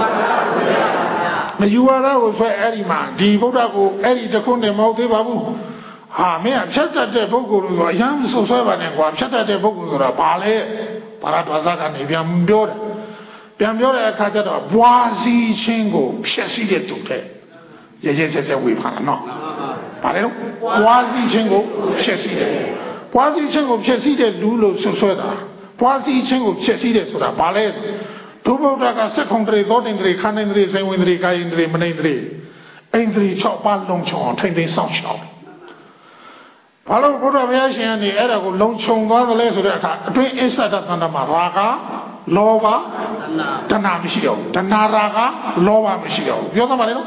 မယူဝါဒကိုစွဲအဲ့ဒီမှာဒီဗုဒ္ဓကိုအဲ့ဒီတခွန်းနဲ့မဟုတ်သေးပါဘူးဟာမင်းကဖြတ်တတ်တဲ့ပုဂ္ဂိုလ်လို့ဆိုအရင်ဆွဆွဲပါနဲ့ကွာဖြတ်တတ်တဲ့ပုဂ္ဂိုလ်ဆိုတာဘာလဲပါရဒဝါစကနေပြန်ပြောတယ်ပြန်ပြောတဲ့အခါကျတော့ဘွားစီချင်းကိုဖြည့်ဆည်းတဲ့သူတဲ့ရဲဆက်ဝေဖန်တာနော်ဘာလဲတော့ဘွားစီချင်းကိုဖြည့်ဆည်းတယ်ဘွားစီချင်းကိုဖြည့်ဆည်းတဲ့လူလို့ဆွဲတာဘွားစီချင်းကိုဖြည့်ဆည်းတယ်ဆိုတာဘာလဲဒုဗုဒ္ဓကစက်ခုံတရေသောတင်တရေခန္ဓာတရေဇေဝိန္ဒရေကာယိန္ဒရေမနိန္ဒရေအိန္ဒြေ6ပါးလုံးချုံထိမ့်သိမ်းဆောင်ရှောက်ဘာလို့ဘုရားဘုရားရှင်ကနေအဲ့ဒါကိုလုံခြုံသွားသလဲဆိုတဲ့အခါအတွင်းအစ္ဆဒတန္တမှာရာဂလောဘတဏှာမရှိတော့ဘူးတဏှာရာဂလောဘမရှိတော့ဘူးပြောသမှာလေနော်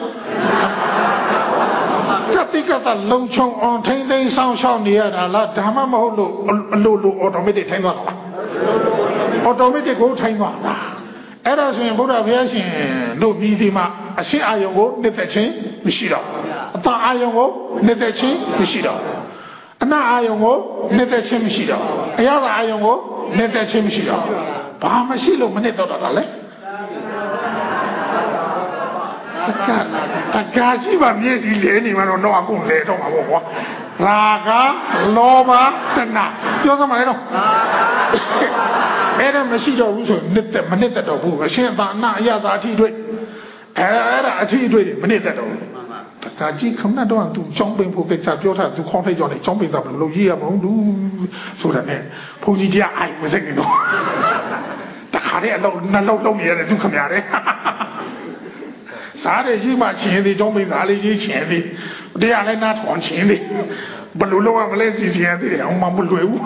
ကတိကတလုံခြုံအောင်ထိမ့်သိမ်းဆောင်ရှောက်နေရတာလားဒါမှမဟုတ်လို့အလိုလို automatic ထိုင်သွားတာလား automatic ကိုထိုင်သွားတာအဲ့ဒါဆိုရင်ဘုရားဘုရားရှင်တို့ပြီးဒီမှာအရှင်းအာယုံကိုနှစ်သက်ခြင်းမရှိတော့အတန်အာယုံကိုနှစ်သက်ခြင်းမရှိတော့အနအာယုံကိုနှစ်သက်ခြင်းမရှိတော့အရသာအာယုံကိုနေတဲ့ချင်းမရှိတော့ဘာမရှိလို့မနဲ့တော့တာလဲတကားကြီးပါမျက်စိလဲနေမှတော့အခုလဲတော့မှာပေါ့ကွာရာဂလောဘတဏပြောစမ်းပါလေတော့အဲ့ဒါမရှိတော့ဘူးဆိုမနစ်သက်တော့ဘူးအရှင်သာနာအရသာအထီးတွေ့အဲ့ဒါအထီးတွေ့မနစ်သက်တော့ဘူးတကားကြီးခဏတော့သူចောင်းပင်ဖို့ကိစ္စပြောထားသူခေါင်းထိတ်ကြောင်းနေចောင်းပင်သာဘယ်လိုရေးရမလို့သူဆိုတာနဲ့ဘုန်းကြီးတရားအိုက်မစိတ်နေတော့တခါတည်းအလုံးနှလုံးလုံးနေရတယ်သူခမရတယ်စားတယ်ကြီးမှချင်းသေးចောင်းပင်သားလေးကြီးချင်းသေးတရားလည်းနားထောင်ချင်းသေးဘယ်လိုလုပ်ရမလဲစီစဉ်သေးတယ်အောင်မလွယ်ဘူး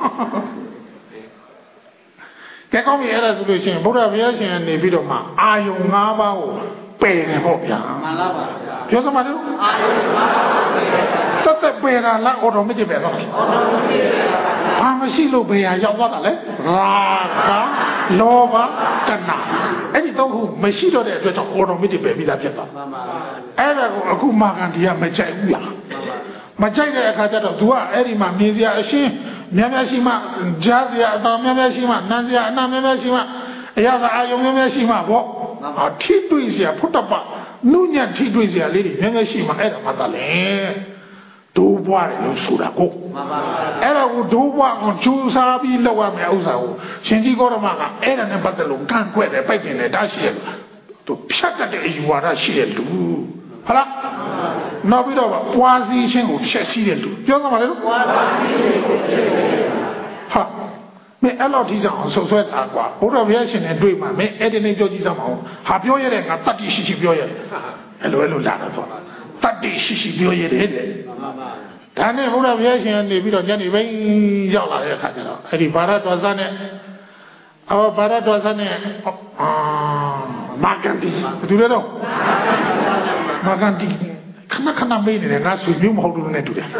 ကဲကောင်းပြီအဲ့ဒါဆိုလို့ရှိရင်ဗုဒ္ဓဘုရားရှင်ကနေပြီးတော့မှအာယုံ၅ပါးကိုပယ်တယ်ပေါ့ဗျာမှန်လားပါဗျာပြောစမ်းပါလို့အာယုံ၅ပါးကိုပယ်ပယ်တာလားအော်တိုမက်တစ်ပဲတော့ဘာမရှိလို့ဘယ်ဟာရောက်သွားတာလဲရာဂလောဘတဏအဲ့ဒီတော့ခုမရှိတော့တဲ့အတွက်ကြောင့်အော်တိုမက်တစ်ပဲပြီးသားဖြစ်သွားမှန်ပါအဲ့ဒါကိုအခုမာကန်ဒီကမကြိုက်ဘူးလားမကြိုက်တဲ့အခါကျတော့ तू ကအဲ့ဒီမှာမြင်စရာအရှင်းများများရှိမှကြားစရာအတော်များများရှိမှနားစရာအနာများများရှိမှအရာသာအာယုံများများရှိမှပေါ့ထိတွေ့စရာဖုတ္တပနုညံ့ထိတွေ့စရာလေးတွေများများရှိမှအဲ့ဒါမှသာလေဒိုးပွားတယ်လို့ဆိုတာကိုမှန်ပါပါအဲ့ဒါကိုဒိုးပွားအောင်ကြိုးစားပြီးလောက်ရမယ်ဥစ္စာကိုရှင်ကြီးကောရမကအဲ့ဒါနဲ့ပတ်သက်လို့ကန့်ကွက်တယ်ပိုက်တင်တယ်ဒါရှိရသူဖြတ်တတ်တဲ့အယူဝါဒရှိတဲ့လူဟုတ်လားနောက်ပြီးတော့ပွားစည်းခြင်းကိုဖြည့်ဆည်းတဲ့လူပြောကြပါလေလို့ပွားစည်းခြင်းကိုဖြည့်ဆည်းဟာမင်းအဲ့လောက်ထိအောင်ဆုပ်ဆွဲတာကွာဘုရားဘုရားရှင်နဲ့တွေ့မှာမင်းအဲ့ဒီနေ့ပြောကြည့်စမ်းမအောင်ဟာပြောရတဲ့ငါတတ္တိရှိရှိပြောရတယ်အဲ့လိုလာတော့တတ္တိရှိရှိပြောရတယ်တဲ့ဒါနဲ့ဘုရားဘုရားရှင်ကနေပြီးတော့ညနေပိုင်းရောက်လာတဲ့အခါကျတော့အဲ့ဒီဘာရတော်စနဲ့ဘာရတော်စနဲ့မာကန်တီဘယ်သူလဲတော့မာကန်တီခဏမေးနေတယ်ငါဆွေမျိုးမဟုတ်လို့နဲ့တူတယ်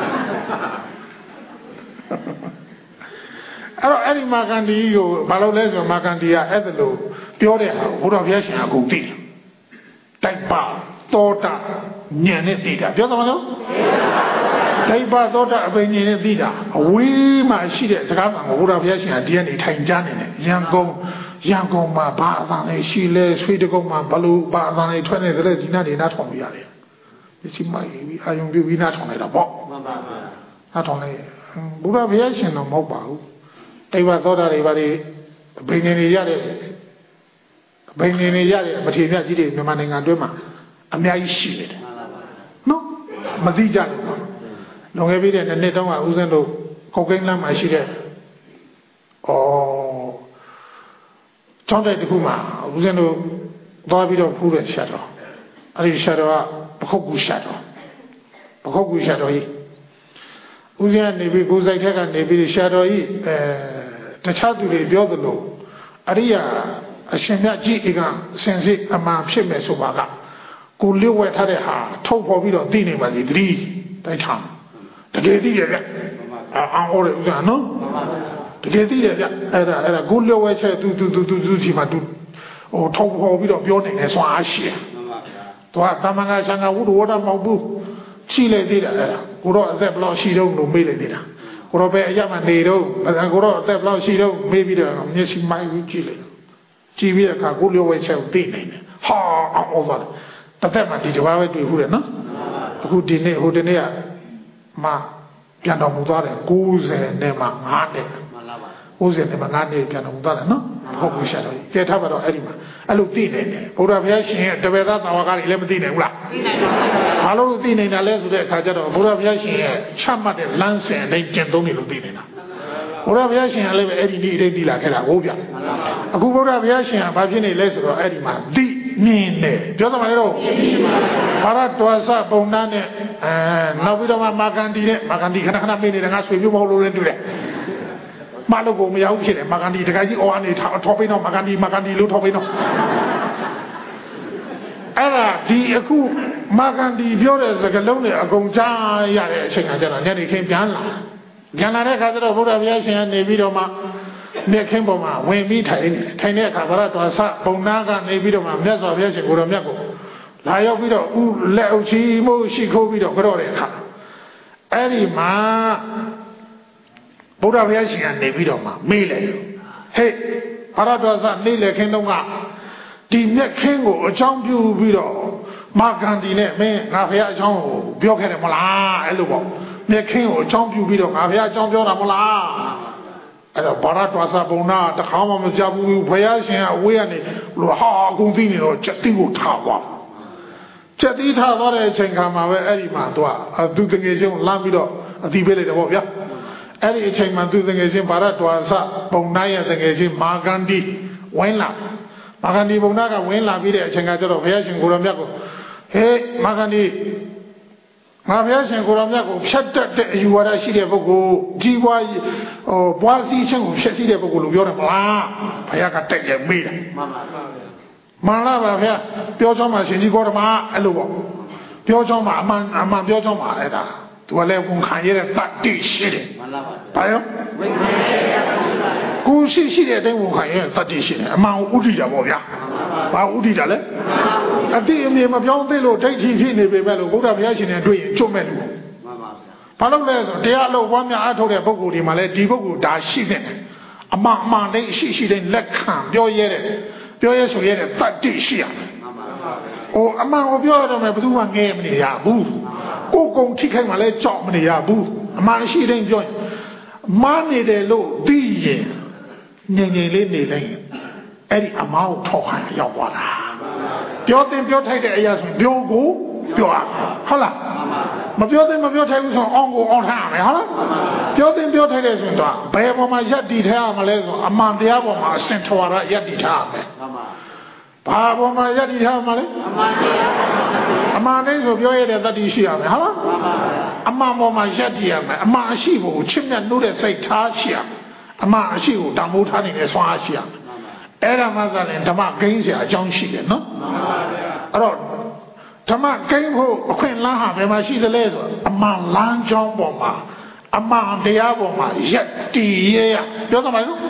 အဲ့ဒီမာကန်တီကိုဘာလို့လဲဆိုမာကန်တီကအဲ့ဒါလို့ပြောတဲ့ဟာဘုရားဘုရားရှင်ကကိုသိတယ်တိုက်ပါသောတာညံနဲ့သိတာပြောသမားနော်တိုက်ပါသောတာအပင်ညံနဲ့သိတာအဝေးမှာရှိတဲ့စကားမှဘုရားဘုရားရှင်ကဒီကနေထိုင်ကြားနေတယ်ရန်ကုန်မှာဘာအသံလေးရှိလဲဆွေတကုန်းမှာဘလို့ဘာအသံလေးထွက်နေတယ်ဒီနားနေနားထောင်ပြရတယ်ဒီစီမိုင်းပြီးအာယုံပြုပြီးနားထောင်နေတာပေါ့မှန်ပါပါနားထောင်လိုက်ဘုရားဘုရားရှင်တော့မဟုတ်ပါဘူးတိဗ္ဗသောတာတွေဘာတွေအဘိညာဉ်တွေရတဲ့အဘိညာဉ်တွေရတဲ့အမထေမြတ်ကြီးတွေမြန်မာနိုင်ငံအတွင်းမှာအများကြီးရှိနေတယ်နော်မသိကြဘူးလွန်ခဲ့ပြီးတဲ့နှစ်တုန်းကဦးဇင်းတို့ကောက်ကိန်းလမ်းမှာရှိတဲ့ကျောင်းတိုက်တစ်ခုမှာဦးဇင်းတို့သွားပြီးတော့ဖူးတဲ့ရှာတော်အဲ့ဒီရှာတော်ကပခုတ်ကူရှာတော်ကြီးဦးဇင်းကနေပြီးကိုယ်စိုက်ထက်ကနေပြီးရှာတော်ကြီးတခြားသူတွေပြောသလိုအရိယာအရှင်မြတ်ကြီးဧကစင်စစ်အမှန်ဖြစ်မယ်ဆိုပါကကိုလျှို့ဝှက်ထားတဲ့ဟာထုတ်ဖော်ပြီးတော့သိနေပါစီတတိတိုက်ထားတကယ်သိရဗျအောင်ဟောတယ်ဥစ္စာနော်တကယ်သိရဗျအဲ့ဒါကိုလျှို့ဝှက်ချက်သူစီမှာသူထုတ်ဖော်ပြီးတော့ပြောနေတယ်ဆိုအားရှိတယ်သူကသမန်ကဆံကဝုဒ္ဓဝဒမဟုတ်ဘူးရှိလေသေးတယ်အဲ့ဒါကိုတော့အသက်ဘယ်လောက်ရှိတော့လို့မေးလိုက်နေတာကိုတော့ပဲအရမနေတော့ကိုတော့အသက်ဘယ်လောက်ရှိတော့မေးပြီးတော့မျက်စိမိုင်းကြည့်လိုက်ကြည့်ပြီးတဲ့အခါကိုလျှို့ဝှက်ချက်ကိုသိနေတယ်ဟာအောင်သွားတယ်တစ်သက်မှဒီတစ်ပါးပဲတွေ့ဘူးတယ်နော်အခုဒီနေ့ဟိုဒီနေ့ကမှပြန်တော်မူသွားတယ်90နဲ့မှ9နဲ့မှန်လားပါ90နဲ့မှ9နဲ့ပြန်တော်မူသွားတယ်နော်ဟုတ်ဘူးရှာတော့ကဲထားပါတော့အဲ့ဒီမှာအဲ့လိုသိနေတယ်ဘုရားဘုရားရှင်ရဲ့တပည့်သားတာဝကတွေလည်းမသိနိုင်ဘူးလားသိနိုင်ပါဘူးဘာလို့သိနိုင်တာလဲဆိုတဲ့အခါကျတော့ဘုရားဘုရားရှင်ရဲ့ချမှတ်တဲ့လမ်းစဉ်အတိုင်းကျင့်သုံးနေလို့သိနေတာဘုရားဘုရားရှင်ကလည်းပဲအဲ့ဒီနေ့အတိုင်းသိလာခဲ့တာဟုတ်ဗျအခုဘုရားဘုရားရှင်ကဘာဖြစ်နေလဲဆိုတော့အဲ့ဒီမှာသိမြင်တယ်ပြောသမားလေတော့ဘာရတော်စပုံနာနဲ့နောက်ပြီးတော့မာကန်တီနဲ့မာကန်တီခဏမေးနေတယ်ငါဆွေမျိုးမဟုတ်လို့လည်းတူတယ်မလို့ကိုမရဘူးဖြစ်တယ်မာကန်တီတခါကြီးအော်အနေထော်ပိန်းတော့မာကန်တီလို့ထော်ပိန်းတော့အဲ့ဒါဒီအခုမာကန်တီပြောတဲ့စကားလုံးတွေအကုန်ကြားရတဲ့အချိန်ကကျတော့ညနေခင်းပြန်လာတဲ့အခါကျတော့ဘုရားဘုရားရှင်ကနေပြီးတော့မှမြက်ခင်းပေါ်မှာဝင်ပြီးထိုင်တဲ့အခါဘာရတော်စပုံနာကနေပြီးတော့မှမြတ်စွာဘုရားရှင်ကိုတော်မြတ်ကိုလာရောက်ပြီးတော့လက်အုပ်ချီမို့ရှိခိုးပြီးတော့ကြော့တဲ့အခါအဲ့ဒီမှာဗုဒ္ဓဘုရားရှင်ကနေပြီးတော့မှမေးလိုက်ဟဲ့ဘာရတော်စနေလေခင်းတော့ကဒီမြက်ခင်းကိုအကြောင်းပြုပြီးတော့မာဂန္ဒီနဲ့မင်းငါဘုရားအကြောင်းကိုပြောခဲ့တယ်မလားအဲ့လိုပေါ့မြက်ခင်းကိုအကြောင်းပြုပြီးတော့ငါဘုရားအကြောင်းပြောတာမလားအဲ့တော့ဘာရတော်စဘုံနာတခါမှမကြဘူးဘုရားရှင်ကအဝေးကနေလို့ဟာအကုန်သိနေတော့ချက်တိကိုထားသွားချက်တိထားသွားတဲ့အချိန်ခါမှာပဲအဲ့ဒီမှာသူတငယ်ချင်းလမ်းပြီးတော့အတိပေးလိုက်တယ်ပေါ့ဗျာအဲ့ဒီအချိန်မှာသူတငယ်ချင်းဘာရတော်စဘုံနာရဲ့တငယ်ချင်းမာဂန္ဒီဝင်းလာမာဂန္ဒီဘုံနာကဝင်လာပြီးတဲ့အချိန်ကကျတော့ဘုရားရှင်ကိုရောမြတ်ကိုဟေးမာဂန္ဒီငါဘုရားရှင်ကိုရောမြတ်ကိုဖြတ်တတ်တဲ့အယူဝါဒရှိတဲ့ပုဂ္ဂိုလ်ကြီးပွားဘွားစည်းခြင်းကိုဖြတ်စည်းတဲ့ပုဂ္ဂိုလ်လို့ပြောတယ်မလားဘုရားကတက်ရမေးတယ်မှန်လားပါဗျာပြောချောင်းမှာရှင်ကြီးကောဓမအဲ့လိုပေါ့ပြောချောင်းမှာအမှန်ပြောချောင်းမှာအဲ့ဒါသူကလည်းဝန်ခံရတဲ့တတ်တိရှိတယ်မှန်လားပါဘာရောဝန်ခံရတဲ့ကိုရှိတဲ့အတိုင်းဝန်ခံရတဲ့တတ်တိရှိတယ်အမှန်ကိုဥဒိတာပေါ့ဗျာဘာဥဒိတာလဲအတိအမြင်မပြောင်းသိလို့ဒိဋ္ဌိဖြစ်နေပေမဲ့လို့ဘုရားဘုရားရှင်နဲ့တွေ့ရင်ကျွတ်မဲ့လို့မှန်ပါဗျာဘာလို့လဲဆိုတရားအလုပ်ပွားများအားထုတ်တဲ့ပုဂ္ဂိုလ်ဒီမှာလဲဒီပုဂ္ဂိုလ်ဒါရှိနေတယ်အမှန်တိုင်းရှိတိုင်းလက်ခံပြောရဲဆိုရဲတဲ့တတ်တိရှိရတယ်အမှန်ကိုပြောရတော့မယ်ဘယ်သူမှငဲမနေရဘူးကိုယ်ကုံထိခိုက်မှလည်းကြောက်မနေရဘူးအမှန်ရှိတိုင်းပြောရင်မားနေတယ်လို့သိရင်ငြိမ်လေးနေလိုက်အဲ့ဒီအမောက်ထောက်ခံရောက်သွားတာပြောထိုက်တဲ့အရာဆိုပြောကိုပြောရဟုတ်လားမပြောထိုက်ဘူးဆိုအောင်ကိုအောင်ထားရမယ်ဟုတ်လားပြောထိုက်တယ်ဆိုတော့ဘယ်ပေါ်မှာယက်တည်ထားရမလဲဆိုအမှန်တရားပေါ်မှာအစင်ထွာရယက်တည်ထားရမယ်ဘာပေါ်မှာယက်တည်ထားရမလဲအမှန်တိုင်းဆိုပြောရတဲ့တတ္တိရှိရမယ်ဟုတ်လားအမှန်ပေါ်မှာယက်တည်ရမယ်အမှန်အရှိကိုချစ်မြတ်နှုတ်တဲ့စိတ်ထားရှိရမယ်အမှန်အရှိကိုတမိုးထားနေတဲ့ဆွမ်းအားရှိရမယ်အဲ့ဒါမှသာလည်းဓမ္မဂိမ်းเสียအကြောင်းရှိတယ်နော်အဲ့တော့ဓမ္မဂိမ်းဖို့အခွင့်အလမ်းဟာဘယ်မှာရှိသလဲဆိုအမှန်လမ်းကြောင်းပေါ်မှာအမှန်တရားပေါ်မှာယက်တည်ရပြောသမှာလို့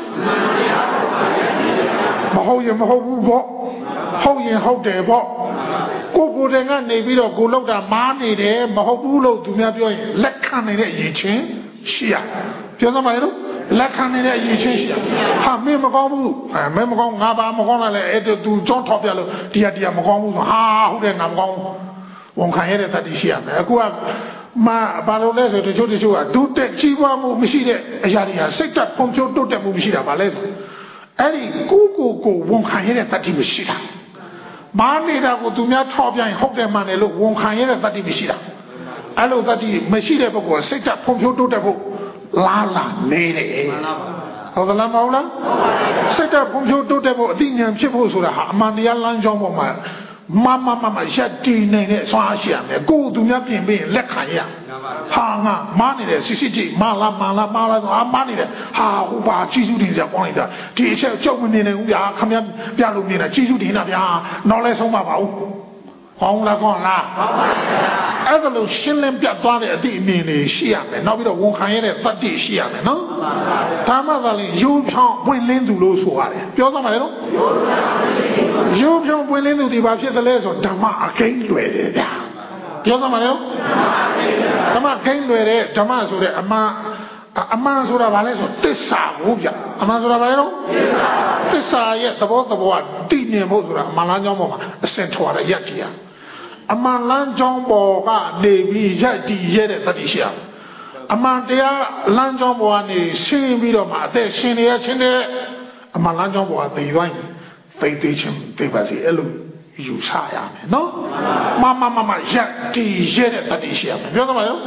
မဟုတ်ရင်မဟုတ်ဘူးပေါ့ဟုတ်ရင်ဟုတ်တယ်ပေါ့ကိုယ်တည်းကနေပြီးတော့ကိုလောက်တာမားနေတယ်မဟုတ်ဘူးလို့သူများပြောရင်လက်ခံနေတဲ့အရေးချင်းရှိရပြောသမှာလို့လက်ခံနေတဲ့အရေးချင်းရှိရဟာမင်းမကောင်းဘူးမင်းမကောင်းငါဘာမကောင်းလဲအဲ့တူကြောင်းထောက်ပြလို့တရားမကောင်းဘူးဆိုဟာဟုတ်တယ်ငါမကောင်းဝန်ခံရတဲ့တတိရှိရမယ်အခုကဘာလို့လဲဆိုတချို့ကဒုတက်ကြီးပွားမှုမရှိတဲ့အရာတွေဟာစိတ်တက်ပုံဖြိုးတိုးတက်မှုမရှိတာဗာလဲဆိုအဲ့ဒီကိုဝန်ခံရတဲ့တတိမရှိတာမားနေတာကိုသူများထောက်ပြရင်ဟုတ်တယ်မှန်တယ်လို့ဝန်ခံရတဲ့တတိမရှိတာအဲ့လိုတတိမရှိတဲ့ပုဂ္ဂိုလ်စိတ်တက်ပုံဖြိုးတိုးတက်ဖို့လာနေတယ်ဟုတ်သလားမဟုတ်လားစိတ်တက်ပုံဖြိုးတိုးတက်ဖို့အသိဉာဏ်ဖြစ်ဖို့ဆိုတာဟာအမှန်တရားလမ်းကြောင်းပေါ်မှာမရက်တည်နေတဲ့ဆွမ်းအားရှိရမယ်ကိုယ်သူများပြင်ပြီးလက်ခံရဟာငါမားနေတယ်စစ်ကြည့်မာလာဆိုမားနေတယ်ဟာဟိုပါကြီးစုတင်စရာကောင်းလိုက်တာဒီအချက်ကြောက်မနေနိုင်ဘူးဗျာခမရပြလို့နေတာကြီးစုတင်တာဗျာနောက်လဲဆုံးပါပါဦးဟောင်းလားကောင်းလားဟုတ်ပါဘူးအဲ့ဒါလို့ရှင်းလင်းပြတ်သွားတဲ့အသည့်အမြင်တွေရှိရမယ်နောက်ပြီးတော့ဝန်ခံရတဲ့တတ္တိရှိရမယ်နော်ဒါမှသာလေရိုးဖြောင်းပွင့်လင်းသူလို့ဆိုရတယ်ပြောသမှာလေနော်ရိုးဖြောင်းပွင့်လင်းသူဒီဘာဖြစ်သလဲဆိုဓမ္မအကိန်းလွယ်တယ်ဗျာပြောသမှာလေနော်ဓမ္မအကိန်းလွယ်တဲ့ဓမ္မဆိုတဲ့အမှန်ဆိုတာဘာလဲဆိုသစ္စာကိုဗျာအမှန်ဆိုတာဘာလဲနော်သစ္စာရဲ့သဘောတည်နေဖို့ဆိုတာအမှန်လမ်းကြောင်းပေါ်မှာအစင်ထွာရရက်တည်ရအမှန်လမ်းကြောင်းပေါ်ကနေပြီးရက်တည်ရတဲ့တတိရှိရအမှန်တရားလမ်းကြောင်းပေါ်ကနေရှင်းပြီးတော့မှအသက်ရှင်နေရချင်းတဲ့အမှန်လမ်းကြောင်းပေါ်ကသိသွားရင်သိချင်းသိပါစေအဲ့လိုယူဆရမယ်နော်မရက်တည်ရတဲ့တတိရှိရမယ်ပြောသမှာရော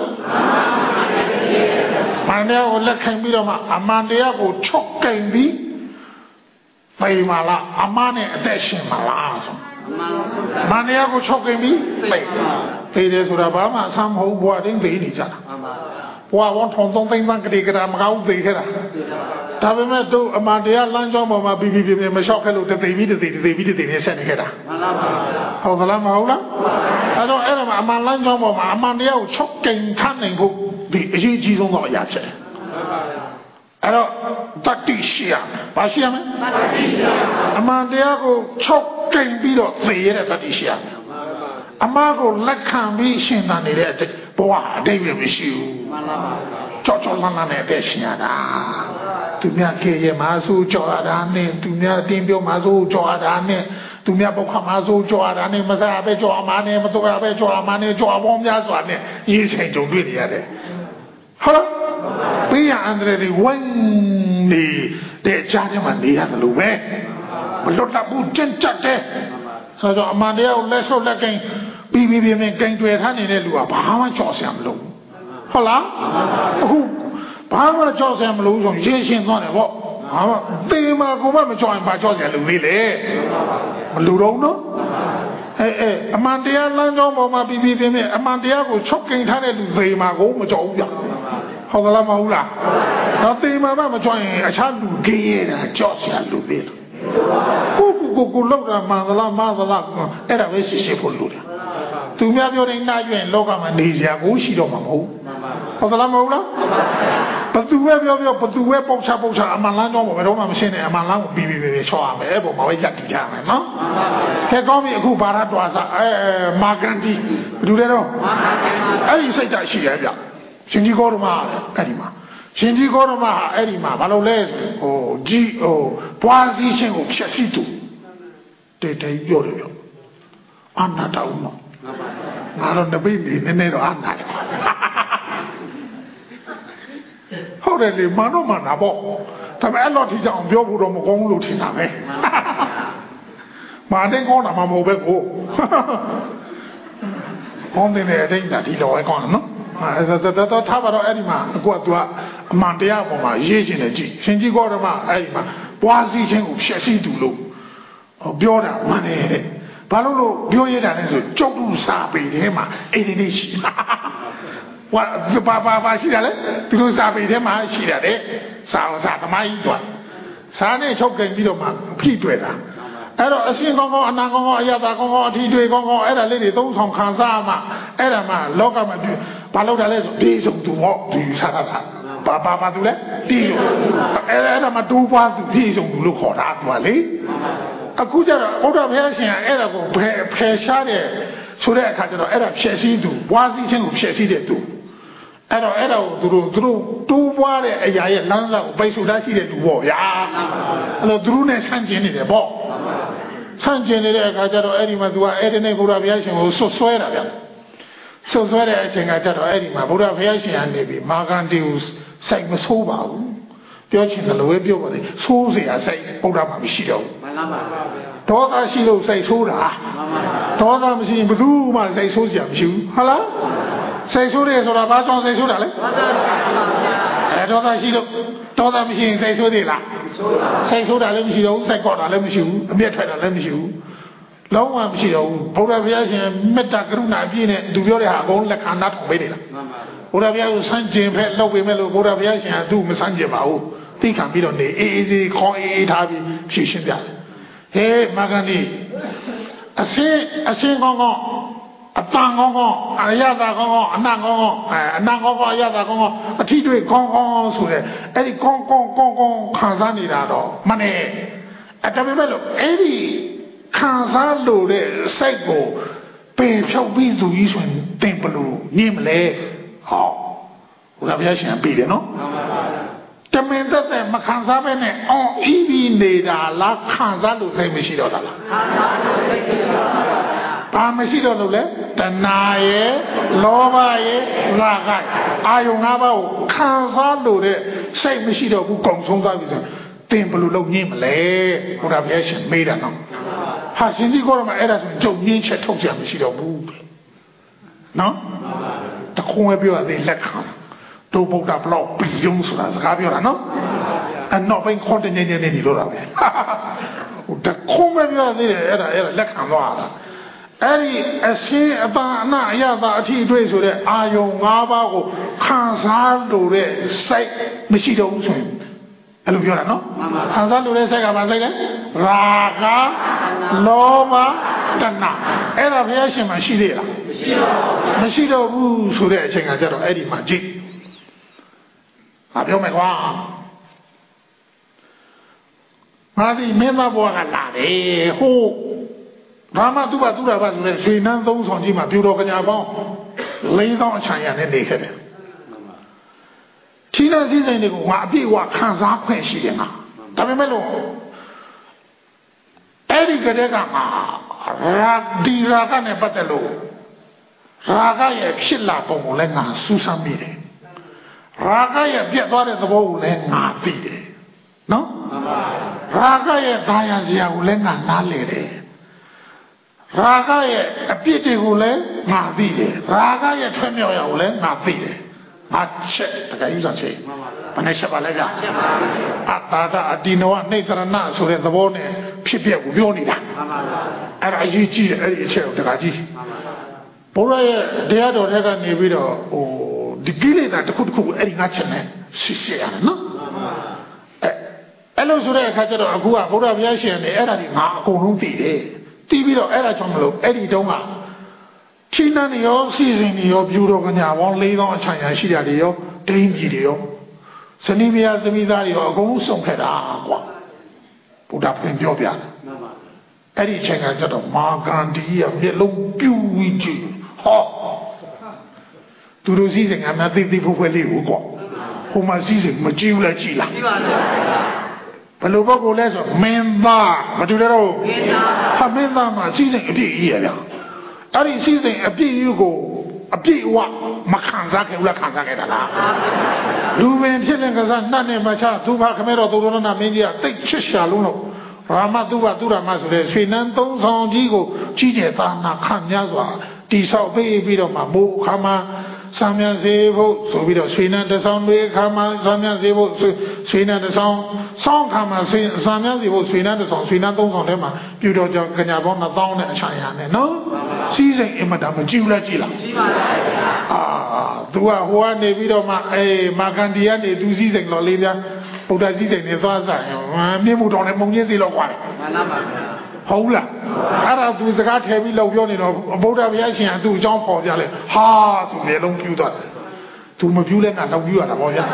မှန်တရားကိုလက်ခံပြီးတော့မှအမှန်တရားကိုချုပ်ကင်ပြီးသိမှလားအမှန်နဲ့အသက်ရှင်မှလားဆိုမှန်တရားကိုချုပ်ကင်ပြီးသိတယ်ဆိုတာဘာမှအဆမ်းမဟုတ်ဘွားတင်းသိနေကြတာဘွားဝန်ထုံသုံးသိန်းကလေးကမကောင်းသိခဲ့တာဒါပေမဲ့တို့အမှန်တရားလမ်းကြောင်းပေါ်မှာပြီးမလျှောက်ခဲ့လို့သိပြီးနဲ့ဆက်နေခဲ့တာမှန်လားဟုတ်သလားမဟုတ်လားအဲ့တော့အဲ့ဒါမှအမှန်လမ်းကြောင်းပေါ်မှာအမှန်တရားကိုချုပ်ကင်ထားနိုင်ဖို့ဒီအရေးကြီးဆုံးသောအရာဖြစ်တယ်အဲ့တော့တတိရှိရမယ်ဘာရှိရမလဲတတိရှိရမယ်အမှန်တရားကိုချုပ်ကင်ပြီးတော့သိရတဲ့တတိရှိရမယ်အမှားကိုလက်ခံပြီးရှင်းတာနေတဲ့ဘဝအတိတ်ပဲမရှိဘူးကြောက်ကြောက်လန့်လန့်နဲ့အသက်ရှင်ရတာသူများကြည်ရမှာဆိုကြောက်ရတာနဲ့သူများတင်းပြောမှာဆိုကြောက်ရတာနဲ့သူများပုတ်ခမှာဆိုကြောက်ရတာနဲ့မစားပဲကြောက်အမှနဲ့မတော်ရပဲကြောက်အမှနဲ့ကြောက်ပေါင်းများစွာနဲ့ရေးချိန်ကြုံတွေ့နေရတယ်ဟုတ်လားပေးရအန္တရာယ်တွေဝိုင်းနေတဲ့ကြားထဲမှာနေရတယ်လို့ပဲမလွတ်တတ်ဘူးကြင်ကြက်တယ်ဆိုတော့အမှန်တရားကိုလက်ဆုပ်လက်ကင်ပြီးပြင်းကင်တွေ့ထားနေတဲ့လူကဘာမှကြောက်စရာမလိုဟုတ်လားအခုဘာမှကြောက်စရာမလိုဆိုရေးရှင်းသွားတယ်ပေါ့ဘာမှတေးမှာကိုမမကြောက်ရင်ဘာကြောက်စရာလူသေးလဲမလူတော့နော်အမှန်တရားလမ်းကြောင်းပေါ်မှာပြီးပြင်းအမှန်တရားကိုချုပ်ကင်ထားတဲ့လူသေမှာကိုမကြောက်ဘူးဗျဟုတ်ကလားမဟုတ်လားတော့တေးမှာမကြောက်ရင်အခြားလူကြီးရတာကြောက်စရာလူသေးလားကိုလောက်တာမှန်သလားအဲ့ဒါပဲရှိဖို့လိုတယ်သူများပြောတဲ့နှာကျွင်လောကမှာနေစရာကိုရှိတော့မှာမဟုတ်ဟုတ်သလားမဟုတ်လားဘသူပဲပြောဘသူပဲပေါက်ချအမှန်လမ်းတော့ဘယ်တော့မှမရှင်းနဲ့အမှန်လမ်းကိုပြီးချောရမယ်အဲ့ပေါ်မှာပဲလက်တည်ကြမယ်နော်ခဲကောင်းပြီအခုဘာရတွာစားမာကန်တီဘယ်သူလဲတော့အဲ့ဒီစိတ်ဓာတ်ရှိရဗျရှင်ကြီးကောဓမအဲ့ဒီမှာရှင်ကြီးကောဓမအဲ့ဒီမှာဘာလို့လဲပွားစည်းခြင်းကိုဖြည့်ဆည်းသူတေပြောတယ်ပြောအနာတောင်းတော့ငါတော့တပိတ်နေနည်းနည်းတော့အနာတယ်ဟုတ်တယ်လေမန်တော့မှန်တာပေါ့ဒါပေမဲ့အဲ့လိုထိကြောင်ပြောဖို့တော့မကောင်းဘူးလို့ထင်တာပဲမာတဲ့ကောင်းတာမှမဟုတ်ပဲကိုကောင်းတဲ့အတိုင်းဒါဒီလိုပဲကောင်းတယ်နော်တော့ထားပါတော့အဲ့ဒီမှာအခုကသူကအမှန်တရားပေါ်မှာရေးခြင်းနဲ့ကြည့်ရှင်ကြီးကောဓမအဲ့ဒီမှာပွားစည်းခြင်းကိုဖြည့်ဆည်းသူလို့ပြောတာမှန်တယ်တဲ့ဘာလို့ပြောရတာလဲဆိုကြောက်တူစာပေထဲမှာအဲ့ဒီရှိဝါဘာရှိတယ်လေသူတို့စာပေထဲမှာရှိတယ်တဲ့စာသမားကြီးတော့စာနဲ့ချုပ်ကြင်ပြီးတော့မှဖိတွေ့တာအဲ့တော့အရှင်ကောင်းအနာကောင်းအယတာကောင်းအထီးတွေကောင်းအဲ့ဒါလေးတွေသုံးဆောင်ခံစားမှအဲ့ဒါမှလောကမှာဘာလို့တာလဲဆိုဒီဆုံးသူဟောဒီစားတာဘာသူလဲဒီဆုံးအဲ့ဒါမှတူပွားသူဒီဆုံးသူလို့ခေါ်တာသူကလေအခုကျတော့ဘုရားဘုရားရှင်ကအဲ့ဒါကိုဖယ်ရှားတယ်ဆိုတဲ့အခါကျတော့အဲ့ဒါဖြည့်ဆည်းသူပွားစည်းခြင်းကိုဖြည့်ဆည်းတဲ့သူအဲ့ဒါကိုသူတို့တူးပွားတဲ့အရာရဲ့လမ်းစာကိုပိတ်ဆို့ထားရှိတဲ့သူပေါ့ဗျာအဲ့တော့သူတို့နဲ့ဆန့်ကျင်နေတယ်ပေါ့ဆန့်ကျင်နေတဲ့အခါကျတော့အဲ့ဒီမှာသူကအဲ့ဒီနဲ့ဘုရားဘုရားရှင်ကိုဆွဲတာဗျဆွဲတဲ့အချိန်ကကျတော့အဲ့ဒီမှာဘုရားဘုရားရှင်ကနေပြီးမာကန်တီကိုစိုက်မဆိုးပါဘူးပြောချင်တယ်လို့ပဲပြောပါသေးဆိုးเสียစိတ်ဘုရားမှာမရှိတော့ဘူးမှန်ပါပါဒေါသရှိလို့စိတ်ဆိုးတာဒေါသမရှိရင်ဘယ်သူမှစိတ်ဆိုးเสียမရှိဘူးဟုတ်လားစိတ်ဆိုးတယ်ဆိုတာဘာကြောင့်စိတ်ဆိုးတာလဲဒေါသရှိလို့ဒေါသမရှိရင်စိတ်ဆိုးသေးလားစိတ်ဆိုးတာလည်းမရှိတော့ဘူးစိတ်ကောက်တာလည်းမရှိဘူးအမျက်ထွက်တာလည်းမရှိဘူးလုံးဝမရှိတော့ဘူးဘုရားဘုရားရှင်မေတ္တာကရုဏာအပြည့်နဲ့သူပြောတဲ့ဟာအကုန်လက်ခံနားထောင်ပေးတယ်လားဘုရားဘုရားကိုစမ်းကျင်ဖက်လုပ်ပေးမယ်လို့ဘုရားဘုရားရှင်ကသူ့မစမ်းကျင်ပါဘူးသိခံပြီးတော့နေအေးအေးခေါင်းအေးထားပြီးဖြည့်ရှင်းပြတယ်ဟေးမကန်ဒီအစင်းကောင်းအတန်ကောင်းအရသာကောင်းအနံ့ကောင်းအနံ့ကောင်းအရသာကောင်းအထီးတွေကောင်းဆိုတဲ့အဲ့ဒီကောင်းခံစားနေတာတော့မနဲ့အတမဲ့လို့အဲ့ဒီခံစားလို့တဲ့စိတ်ကိုပင်ဖြောက်ပြီးသူကြီးဆိုရင်တင်ဘလို့ညင်မလဲဟောဘုရားဘုရားရှင်ပြတယ်နော်တမင်သက်မခံစားပဲနဲ့အော်အီးပြီးနေတာလားခံစားလို့စိတ်မရှိတော့တာလားခံစားလို့စိတ်မရှိတော့တာဘာမရှိတော့လို့လဲတဏှာရဲ့လောဘရဲ့ရာဂရဲ့အာယုံ၅ပါးကိုခံစားလို့တဲ့စိတ်မရှိတော့ဘူးကုံဆုံးသွားပြီဆိုတင်ဘလို့လုံးညင်းမလဲဘုရားဘုရားရှင်မေးတာနော်ဟာရှင်ကြီးကောရမှာအဲ့ဒါဆိုကြုံညင်းချက်ထုတ်ကြမရှိတော့ဘူးနော်တခုံးပဲပြောရသေးလက်ခံတို့ဗုဒ္ဓဘလောက်ပြီးုံဆိုတာစကားပြောတာနော်အနောက်ပိုင်းခေါ်တဲ့ညနေနေလို့တာပဲဟိုတခုံးပဲပြောရသေးတယ်အဲ့ဒါလက်ခံသွားတာအဲ့ဒီအရှင်းအပန်းအနအရသာအထီးတွေ့ဆိုတဲ့အာယုံ၅ပါးကိုခံစားလို့တဲ့စိတ်မရှိတော့ဘူးဆိုရင်အဲ့လိုပြောတာနော်ခံစားလို့တဲ့စိတ်ကဘာစိတ်လဲရာဂလောဘတဏှာအဲ့ဒါဘုရားရှင်မှာရှိသေးလားမရှိတော့ဘူးဆိုတဲ့အချိန်ကကျတော့အဲ့ဒီမှာကြည့်ပြောမယ်ကွာငါဒီမင်းသားဘွားကလာတယ်ဟိုဘာမှသူ့ဘာဆိုတဲ့ရွှေနန်းသုံးဆောင်ကြီးမှာပြူတော်ကညာပေါင်းလေးသောအချမ်းရနဲ့နေခဲ့တယ်ထိနာစည်းစိမ်တွေကိုငါအပြည့်အဝခံစားခွင့်ရှိတယ်ငါဒါပေမဲ့လို့အဲ့ဒီကတည်းကငါရာဂနဲ့ပတ်သက်လို့ရာဂရဲ့ဖြစ်လာပုံကိုလည်းငါစူးစမ်းမိတယ်ရာဂရဲ့ပြတ်သွားတဲ့သဘောကိုလည်းငါသိတယ်နော်ရာဂရဲ့ဒါယစရာကိုလည်းငါနားလည်တယ်ရာဂရဲ့အပြစ်တွေကိုလည်းငါသိတယ်ရာဂရဲ့ထွေးမြောက်ရာကိုလည်းငါသိတယ်ငါချက်တကယ်ယူစားချက်ဘယ်နဲ့ချက်ပါလဲဗျာအတ္တအတ္တိနောနေတရဏဆိုတဲ့သဘောနဲ့ဖြစ်ပျက်ကိုပြောနေတာအဲ့ဒါအရေးကြီးတယ်အဲ့ဒီအချက်ကိုတကယ်ကြီးဘုရားရဲ့တရားတော်ထဲကနေပြီးတော့ဒီကိလေသာတစ်ခုတစ်ခုအဲ့ဒီငါချက်နဲ့စစ်စစ်ရတယ်နော်အဲ့လိုဆိုတဲ့အခါကျတော့အခုကဘုရားဘုရားရှင်နဲ့အဲ့ဒါဒီငါအကုန်လုံးသိတယ်သိပြီးတော့အဲ့ဒါကြောင့်မလို့အဲ့ဒီတုန်းကချိနန်းရောစီစဉ်ရောပြူတော်ကညာပေါင်း၄000အချမ်းရရှိတာတွေရောဒိန်းကြီးတွေရောဇနီးမယားသမီးသားတွေရောအကုန်လုံးစုံခဲ့တာကွာဘုရားပြန်ပြောပြတယ်အဲ့ဒီအချိန်ကကျတော့မာဂန္ဒီရဲ့မျက်လုံးပြူပြီးကြည့်ဟောသူတို့စီစဉ်ကမှသိသိဖို့ဖွယ်လေးကိုကွာဟိုမှာစီစဉ်မကြည့်ဘူးလားကြည့်လားကြည့်ပါဗျာဘယ်လိုပုဂ္ဂိုလ်လဲဆိုမင်းသားမတူတော့မင်းသားမှာစီစဉ်အပြည့်ကြီးရဗျာအဲ့ဒီစီစဉ်အပြည့်ကြီးကိုအပြည့်ဝမခံစားခဲ့ဘူးလားခံစားခဲ့တာလားလူပင်ဖြစ်တဲ့ကစားနှတ်နဲ့မချသူဘာခမဲတော်သူတော်နာမင်းကြီးကတိတ်ချစ်ရှာလုံးလို့ရာမသူဘသူရမဆိုတဲ့ရွှေနန်းသုံးဆောင်ကြီးကိုကြီးကျယ်သားနာခံများစွာတိဆောက်ပေးပြီးတော့မှမိုးအခါမှာစံမြန်စေဖို့ဆိုပြီးတော့ရွှေနန်းတဆောင်တွေအခါမှာစံမြန်စေဖို့ရွှေနန်းတဆောင်ဆောင်းခါမှာစံမြန်စေဖို့ရွှေနန်းတဆောင်ရွှေနန်းသုံးဆောင်ထဲမှာပြူတော်ကြောင့်ကညာပေါင်း1000နဲ့အချမ်းရနဲ့နော်စီးစိမ်အင်မတန်မကြည့်ဘူးလားကြည့်လားကြည့်ပါပါသူကဟိုကနေပြီးတော့မှမာကန်ဒီကနေသူစီးစိမ်တော်လေးများဗုဒ္ဓစီးစိမ်နဲ့သွားဆိုင်မြင့်မှုတော်နဲ့မုံချင်းစီလောက်กว่าတယ်မှန်ပါပါဟုတ်လားအဲ့ဒါသူစကားထည့်ပြီးလောက်ပြောနေတော့ဗုဒ္ဓဘုရားရှင်ကသူ့အကြောင်းပေါ်ပြလဲဟာသူမျက်လုံးပြူသွားတယ်သူမပြူလဲငါလောက်ပြူရတာပေါ့ဗျာ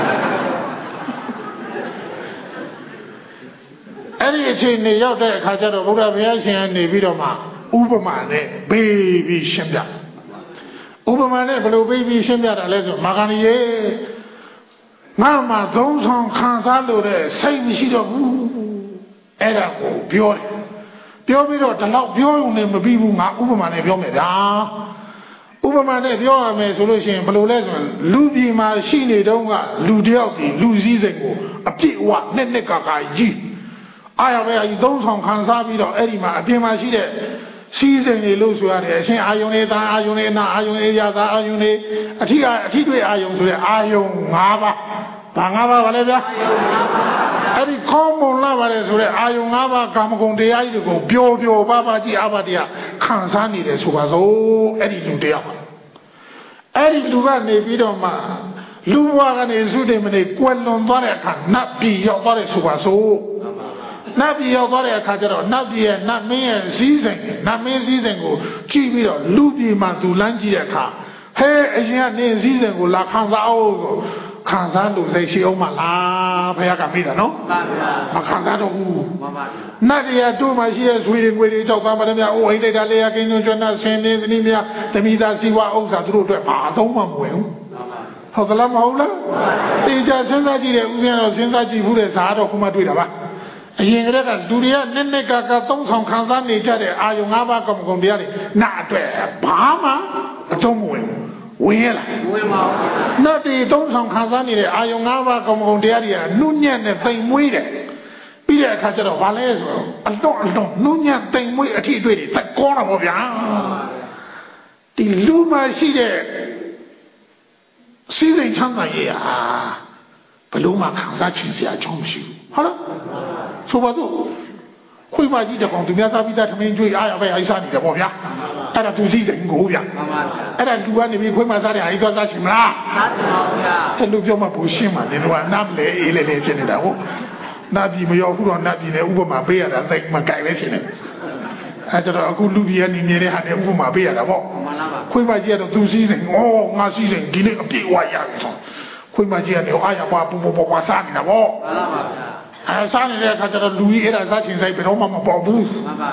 အဲ့ဒီအချိန်နေရောက်တဲ့အခါကျတော့ဗုဒ္ဓဘုရားရှင်ကနေပြီးတော့မှဥပမာနဲ့ဘေးပြီးရှင်းပြဥပမာနဲ့ဘယ်လိုဘေးပြီးရှင်းပြတာလဲဆိုမာဂန္ဒီရေငါမှသုံးဆောင်ခံစားလို့တဲ့စိတ်မရှိတော့ဘူးအဲ့ဒါကိုပြောတယ်ပြောပြီးတော့ဒီလောက်ပြောရုံနဲ့မပြီးဘူးငါဥပမာနဲ့ပြောမယ်ဗျာဥပမာနဲ့ပြောရမယ်ဆိုလို့ရှိရင်ဘယ်လိုလဲဆိုရင်လူပြည်မှာရှိနေတုန်းကလူတယောက်ဒီလူစည်းစိမ်ကိုအပြည့်အဝနဲ့ကကြီးအားရပဲအကြီးသုံးဆောင်ခံစားပြီးတော့အဲ့ဒီမှာအပြင်မှာရှိတဲ့စီးစိမ်တွေလို့ဆိုရတယ်အရှင်အာယုန်နဲ့သာအာယုန်နဲ့နာအာယုန်နဲ့ရသာအာယုန်နဲ့အထီးတွေ့အာယုန်ဆိုတဲ့အာယုန်၅ပါးဘာ၅ပါးပါလဲဗျာအဲ့ဒီကောင်းမွန်လာပါတယ်ဆိုတဲ့အာယုန်၅ပါးကာမဂုဏ်တရားကြီးတွေကိုပျော်ပါကြီးအဘတရားခံစားနေတယ်ဆိုပါစို့အဲ့ဒီလူတယောက်အဲ့ဒီလူကနေပြီးတော့မှလူဘဝကနေစုတယ်မနေကွယ်လွန်သွားတဲ့အခါနတ်ပြည်ရောက်သွားတယ်ဆိုပါစို့နတ်ပြည်ရောက်သွားတဲ့အခါကျတော့နတ်ပြည်ရဲ့နတ်မင်းရဲ့စည်းစိမ်နတ်မင်းစည်းစိမ်ကိုကြည့်ပြီးတော့လူပြည်မှာသူလမ်းကြည့်တဲ့အခါဟဲအရင်ကနေစည်းစိမ်ကိုလာခံစားအောင်ဆိုခံစားလို့စိတ်ရှိအောင်မလားဘုရားကမိတာနော်မခံစားတော့ဘူးနတ်တရားတို့မှရှိတဲ့ဇွေတွေငွေတွေကြောက်သားမတယ်များအိုးဟိတ်တာလေးရကင်းကျွန်းနဲ့ဆင်းနေသနည်းများဓမိသားစီဝါဥစ္စာတို့အတွက်ဘာအသုံးမှမဝင်ဘူးဟုတ်သလားမဟုတ်လားတေချာစဉ်းစားကြည့်တဲ့ဥပ္ပယတော့စဉ်းစားကြည့်ဘူးတဲ့ဇာတော့ခုမှတွေ့တာပါအရင်ကတည်းကလူတွေကနဲ့ကသုံးဆောင်ခံစားနေကြတဲ့အာယုံ၅ပါးကောင်းကောင်းတရားတွေနာအတွက်ဘာမှအသုံးမဝင်ဘူးဝင်ရလားဝင်ပါဘူးနတ်တွေသုံးဆောင်ခံစားနေတဲ့အာယုံ၅ပါးကောင်းကောင်းတရားတွေကနှုညံ့နဲ့ပိန်မွေးတယ်ပြီးတဲ့အခါကျတော့ဘာလဲဆိုတော့အတော့နှုညံ့ပိန်မွေးအထီးအတွေ့တွေသက်ကောတာပေါ့ဗျာဒီလူမှရှိတဲ့စီးစိမ်ချမ်းသာရေးဟာဘယ်လိုမှခံစားခြင်းစရာအကြောင်းမရှိဘူးဟုတ်လားဆိုပါတော့ခွေးမကြီးတကောင်သူများသားပြီးသားထမင်းကျွေးအားရပဲအိုက်စားနေတယ်ပေါ့ဗျာအဲ့ဒါသူစည်းစိမ်ကိုဗျာအဲ့ဒါလူကနေပြီးခွေးမစားတဲ့အိုက်သွားစားချင်မလားစားချင်ပါဗျာအဲ့လိုပြောမှဘုရှင်းမှတယ်တော့နားမလဲအေးလေဖြစ်နေတာဟုတ်နားပြည်မရောက်ဘူးတော့နားပြည်နဲ့ဥပမာပေးရတာသိမကြိုက်ပဲဖြစ်နေအဲ့တော့အခုလူပြည်ကနေနေတဲ့ဟာနဲ့ဥပမာပေးရတာပေါ့ခွေးမကြီးကတော့သူစည်းစိမ်ဩငါစည်းစိမ်ဒီနေ့အပြည့်ဝရပြီဆိုခွေးမကြီးကနေအားရပါပူပွားစားနေတာပေါ့မှန်ပါဗျာစားနေတဲ့အခါကျတော့လူကြီးအဲ့ဒါစားချင်ဆိုင်ဘယ်တော့မှမပေါ်ဘူးမှန်ပါဗျာ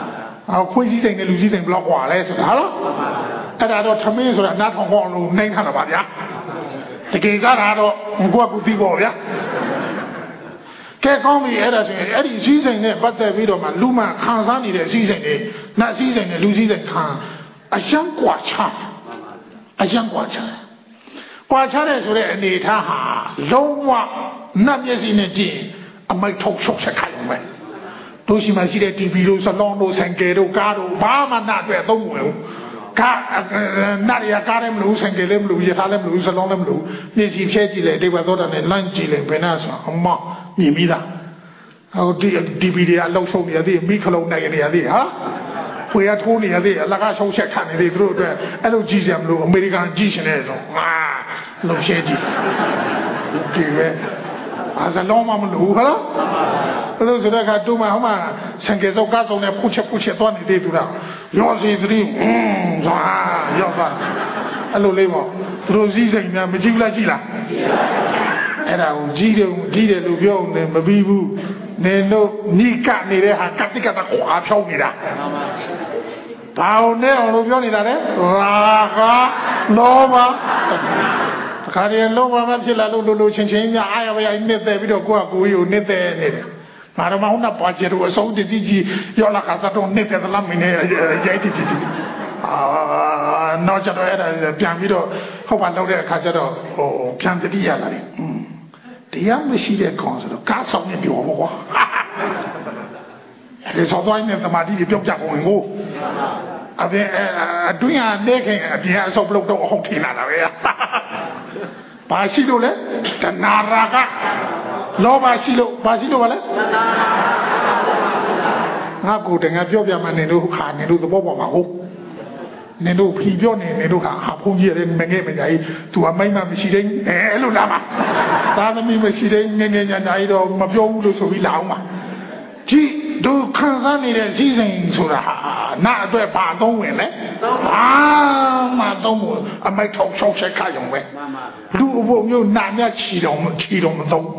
ခွေးစည်းစိမ်နဲ့လူစည်းစိမ်ဘယ်လောက်กว่าလဲဆိုတာဟုတ်လားအဲ့ဒါတော့သမင်းဆိုတာနားထောင်ကောင်းလို့နှိမ့်ထားတာပါဗျာတကယ်စားတာတော့ကိုယ့်ကသိပေါ့ဗျာကဲကောင်းပြီအဲ့ဒါဆိုရင်အဲ့ဒီစည်းစိမ်နဲ့ပတ်သက်ပြီးတော့မှလူမှခံစားနေတဲ့စည်းစိမ်တွေနတ်စည်းစိမ်နဲ့လူစည်းစိမ်ခံအရှမ်းกว่าချအရှမ်းกว่าချကွာချတဲ့ဆိုတဲ့အနေထားဟာလုံးဝနတ်မျက်စိနဲ့ကြည့်အမိုက်ထုတ်ရှုပ်ဆက်ခိုင်းမယ်တို့ရှိမှရှိတဲ့ TV တို့စလောင်းတို့ဆိုင်ကယ်တို့ကားတို့ဘာမှနတ်အတွက်သုံးမဝင်ဘူးကားနတ်ရကားလည်းမလို့ဆိုင်ကယ်လည်းမလို့ရထားလည်းမလို့စလောင်းလည်းမလို့မျက်စိဖြဲကြည့်လေအိဗသောတာနဲ့လန့်ကြည့်လေဘယ်နာဆိုအမမြင်ပြီးသားဟို TV တွေအလောက်ဆုံးနေရသေးမိခလုံးနိုင်နေရသေးဟာဖွေရထိုးနေရသေးအလကားရှုံးချက်ခံနေသေးသူတို့အတွက်အဲ့လိုကြည့်ကြမလို့အမေရိကန်ကြည့်ရှင်နေဆိုလုံရှဲကြည့်ဒီပဲအားစလုံးမမလို့ဟာလားဘယ်လိုဆိုတော့ကတူမဟောမှာစံကေတော့ကားစုံနဲ့ဖူချက်သွားနေသေးသူလားရောစီသတိသွားရောက်သွားအဲ့လိုလေးပေါ့သူတို့စည်းစိမ်များမကြည့်ဘူးလားကြည့်လားအဲ့ဒါကိုကြီးတယ်လို့ပြောနေမပြီးဘူးနေတို့နိကနေတဲ့ဟာကတိကတာခွာဖြောင်းနေတာဘာနဲ့အောင်လို့ပြောနေတာလဲရာဂလောဘခါရင်လောဘမဖြစ်လာလို့ချင်းများအားရပါရနှစ်သက်ပြီးတော့ကိုယ့်ကိုယ်ကိုနှစ်သက်နေတယ်မာရမဟုတ်နာပွားချေတော့အဆုံးတကြီးရောက်လာခါတော့နှစ်သက်လာမင်းရဲ့ရိုက်တကြီးနောက်ကျတော့အဲ့ဒါပြန်ပြီးတော့ဟုတ်ပါလောက်တဲ့အခါကျတော့ဟိုပြန်တတိရလာတယ်တရားမရှိတဲ့ခေါင်းဆိုတော့ကားဆောင်နေပြောပေါ့ကွာဒီစောသွားနေတဲ့သမာဓိတွေပြောက်ကြကုန်ကိုအပြင်အတွင်းကနေခင်အပြင်အစုပ်လုပ်တော့ဟုတ်ထင်လာတာပဲဘာရှိလို့လဲတဏှာရာဂလောဘရှိလို့ဘာရှိလို့ပါလဲငါကိုတကယ်ပြောပြမှနေလို့ခါနေလို့သဘောပေါက်ပါဟုတ်နေတို့ဖြီပြောနေတို့ဟာဘုန်းကြီးရဲ့မငဲ့မညာကြီးသူကမိမမရှိသေးအဲ့လိုလားပါသာသမီမရှိသေးငငယ်ညာညာကြီးတော့မပြောဘူးလို့ဆိုပြီးလာအောင်ပါဒီတို့ခံစားနေတဲ့စည်းစိမ်ဆိုတာဟာနာအတွက်ဘာသုံးဝင်လဲဘာမှသုံးဖို့အမိုက်ထောက်ရှောက်ချက်ခါရုံပဲလူအဖို့မျိုးနာမြချီတော်မသုံး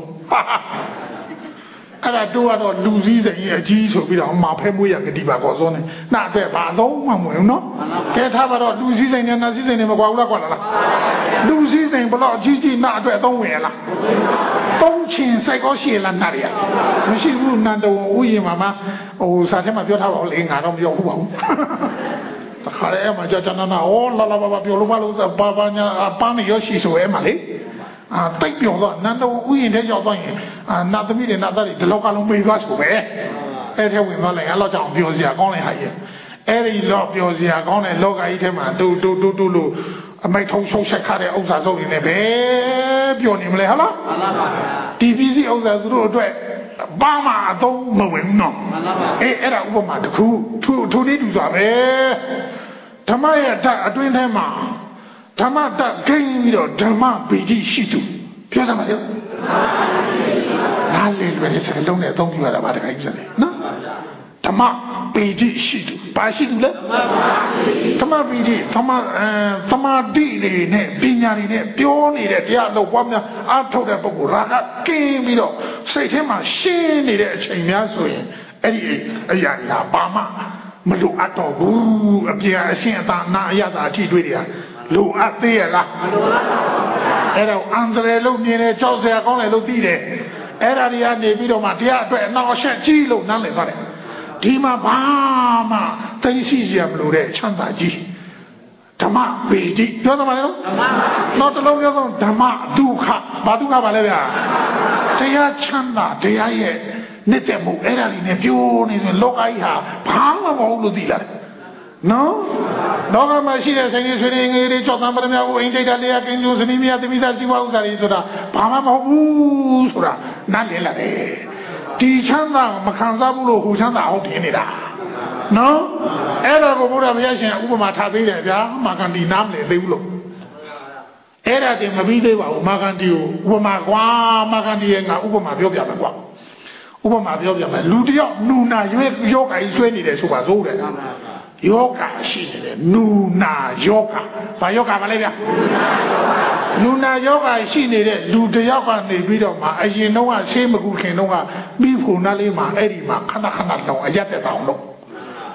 အဲ့ဒါတို့ကတော့လူစည်းစိမ်ရဲ့အကြီးဆိုပြီးတော့မာဖဲမွေးရကတိပါကောစောနေနာအတွက်ဘာသုံးမှမဝင်ဘူးနော်ကဲထားပါတော့လူစည်းစိမ်နဲ့နာစည်းစိမ်နဲ့မကွာဘူးလားကွာလားလူစည်းစိမ်ဘလို့အကြီးနာအတွက်သုံးဝင်ရလားသုံးချင်စိုက်ကောရှိရလားနာရမရှိဘူးနန္တဝဥယျာဉ်မှာဟိုစာထဲမှာပြောထားပါဦးလေငါတော့မပြောဘူးပါဘူးတခါလေမှာကြာနာနာလာဘာပြောလို့ဘာလို့ဘာညာပန်းရရှိဆိုဲမှာလေတိတ်ပြောတော့နန္တဝဥယျာဉ်ထဲရောက်သွားရင်နာသမီးတွေနာသားတွေဒီလောကလုံးပြေးသွားဆိုပဲအဲ့ထဲဝင်သွားလိုက်အဲ့လောက်ကြောင့်ပြောစရာကောင်းတယ်ဟာကြီးအဲ့ဒီတော့ပြောစရာကောင်းတဲ့လောကကြီးထဲမှာတူလို့အမိုက်ထုံရှုံးချက်ခတဲ့ဥစ္စာစုပ်တွေနဲ့ပဲပြောနေမလဲဟာလားမှန်ပါပါဒီပစ္စည်းဥစ္စာသူတို့အတွက်ဘာမှအသုံးမဝင်ဘူးနော်မှန်ပါပါအဲ့ဒါဥပမာတစ်ခုထိုနည်းတူစွာပဲဓမ္မရဲ့ဓာတ်အတွင်းထဲမှာဓမ္မတဂိမ်းပြီးတော့ဓမ္မပီတိရှိသူပြောစမ်းပါလေနားလည်ပဲစကားလုံးနဲ့အသုံးပြုရတာပါတခါကြီးစတယ်နော်ဓမ္မပီတိရှိသူဘာရှိသူလဲဓမ္မပီတိဓမ္မတိတွေနဲ့ပညာတွေနဲ့ပြောနေတဲ့တရားလောက်ပွားများအထုတ်တဲ့ပုဂ္ဂိုလ်ရာကကင်းပြီးတော့စိတ်ထဲမှာရှင်းနေတဲ့အချိန်များဆိုရင်အဲ့ဒီအရာတွေဟာဘာမှမလိုအပ်တော့ဘူးအပြည့်အရှင်းအသာနာအရသာအထိတွေ့တွေဟာလိုအပ်သေးရလားမလိုအပ်ပါဘူးအဲ့တော့အန္တရာယ်လို့မြင်တယ်ကြောက်စရာကောင်းတယ်လို့သိတယ်အဲ့ဒါတွေကနေပြီးတော့မှတရားအတွက်အနောက်အရှက်ကြီးလို့နားလည်ပါတယ်ဒီမှာဘာမှသိရှိစရာမလိုတဲ့ချမ်းသာကြီးဓမ္မပေတိပြောသမားလေနော်နောက်တစ်လုံးပြောတော့ဓမ္မဒုက္ခဘာဒုက္ခပါလဲဗျာတရားချမ်းသာတရားရဲ့နေတဲ့မှုအဲ့ဒါလေးနဲ့ပြောနေဆိုလောကကြီးဟာဘာမှမဟုတ်လို့သိလာတယ်နော်လောကမှာရှိတဲ့ဆိုင်ကြီးဆွေတွေငယ်တွေကြောက်တမ်းပရမကိုအိမ်တိတ်တာလေးကင်းကျိုးစနီးမြတ်သမီးသားစီဝါဥစ္စာတွေဆိုတာဘာမှမဟုတ်ဘူးဆိုတာနားလည်လာတယ်ဒီချမ်းသာမခံစားဘူးလို့ဟိုချမ်းသာဟုတ်တယ်နေတာနော်အဲ့ဒါကိုဘုရားဘုရားရှင်ဥပမာထားပေးတယ်ဗျာမာကန်ဒီနားမလည်သေးဘူးလို့အဲ့ဒါတင်မပြီးသေးပါဘူးမာကန်ဒီကိုဥပမာကွာမာကန်ဒီရဲ့ငါဥပမာပြောပြမယ်ကွာဥပမာပြောပြမယ်လူတယောက်နူနာရွေးယောဂါကြီးဆွဲနေတယ်ဆိုပါစိုးတယ်ယောဂရှိနေတယ်နူနာယောဂဘာယောဂပါလဲဗျနူနာယောဂရှိနေတဲ့လူတယောက်ကနေပြီးတော့မှအရင်တော့ဆေးမကူခင်တော့ကပြီးဖို့နားလေးမှာအဲ့ဒီမှာခဏတောင်အရက်တက်တောင်လို့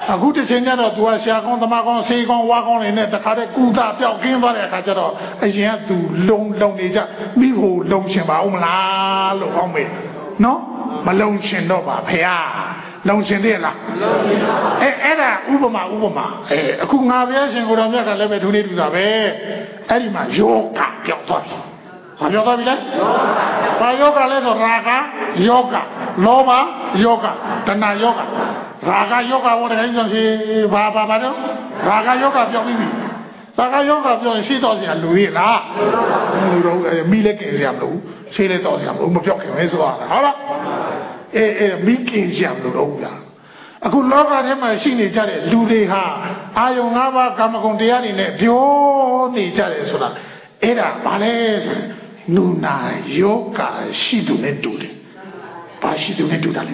အခုတစ်ချိန်ကျတော့သူကဆရာကောင်းသမားကောင်းဆေးကောင်းဝါကောင်းနေနဲ့တခါတည်းကုသပျောက်ကင်းသွားတဲ့အခါကျတော့အရင်ကသူလုံနေကြမိဖို့လုံရှင်ပါဦးမလားလို့ဟောမေးနော်မလုံရှင်တော့ပါဖေဟာလုံရှင်သေးလားအဲ့ဒါဥပမာအခုငါဘုရားရှင်ကိုတော်မြတ်ကလည်းပဲသူနေတူတာပဲအဲ့ဒီမှာယောဂပြောက်သွားပြီဘာပြောသွားပြီလဲဘာယောဂလဲဆိုရာဂယောဂလောဘယောဂတဏှာယောဂရာဂယောဂဝတ္တကိစ္စရှိဘာတော့ရာဂယောဂပြောင်းပြီးပြီရာဂယောဂပြောရင်ရှိတော့စရာလူရလားလူတော့မိလည်းကင်စရာမလိုရှိလည်းတော့စရာမလိုမပြောက်ခင်ပဲဆိုရတာဟုတ်လားမိကင်စရာမလိုတော့ဘူးလားအခုလောကထဲမှာရှိနေကြတဲ့လူတွေဟာအာယုံ၅ပါးကာမဂုဏ်တရားတွေနဲ့ပြောနေကြတယ်ဆိုတာအဲ့ဒါဘာလဲဆိုနုနာယောဂရှိသူနဲ့တူတယ်ဘာရှိသူနဲ့တူတာလဲ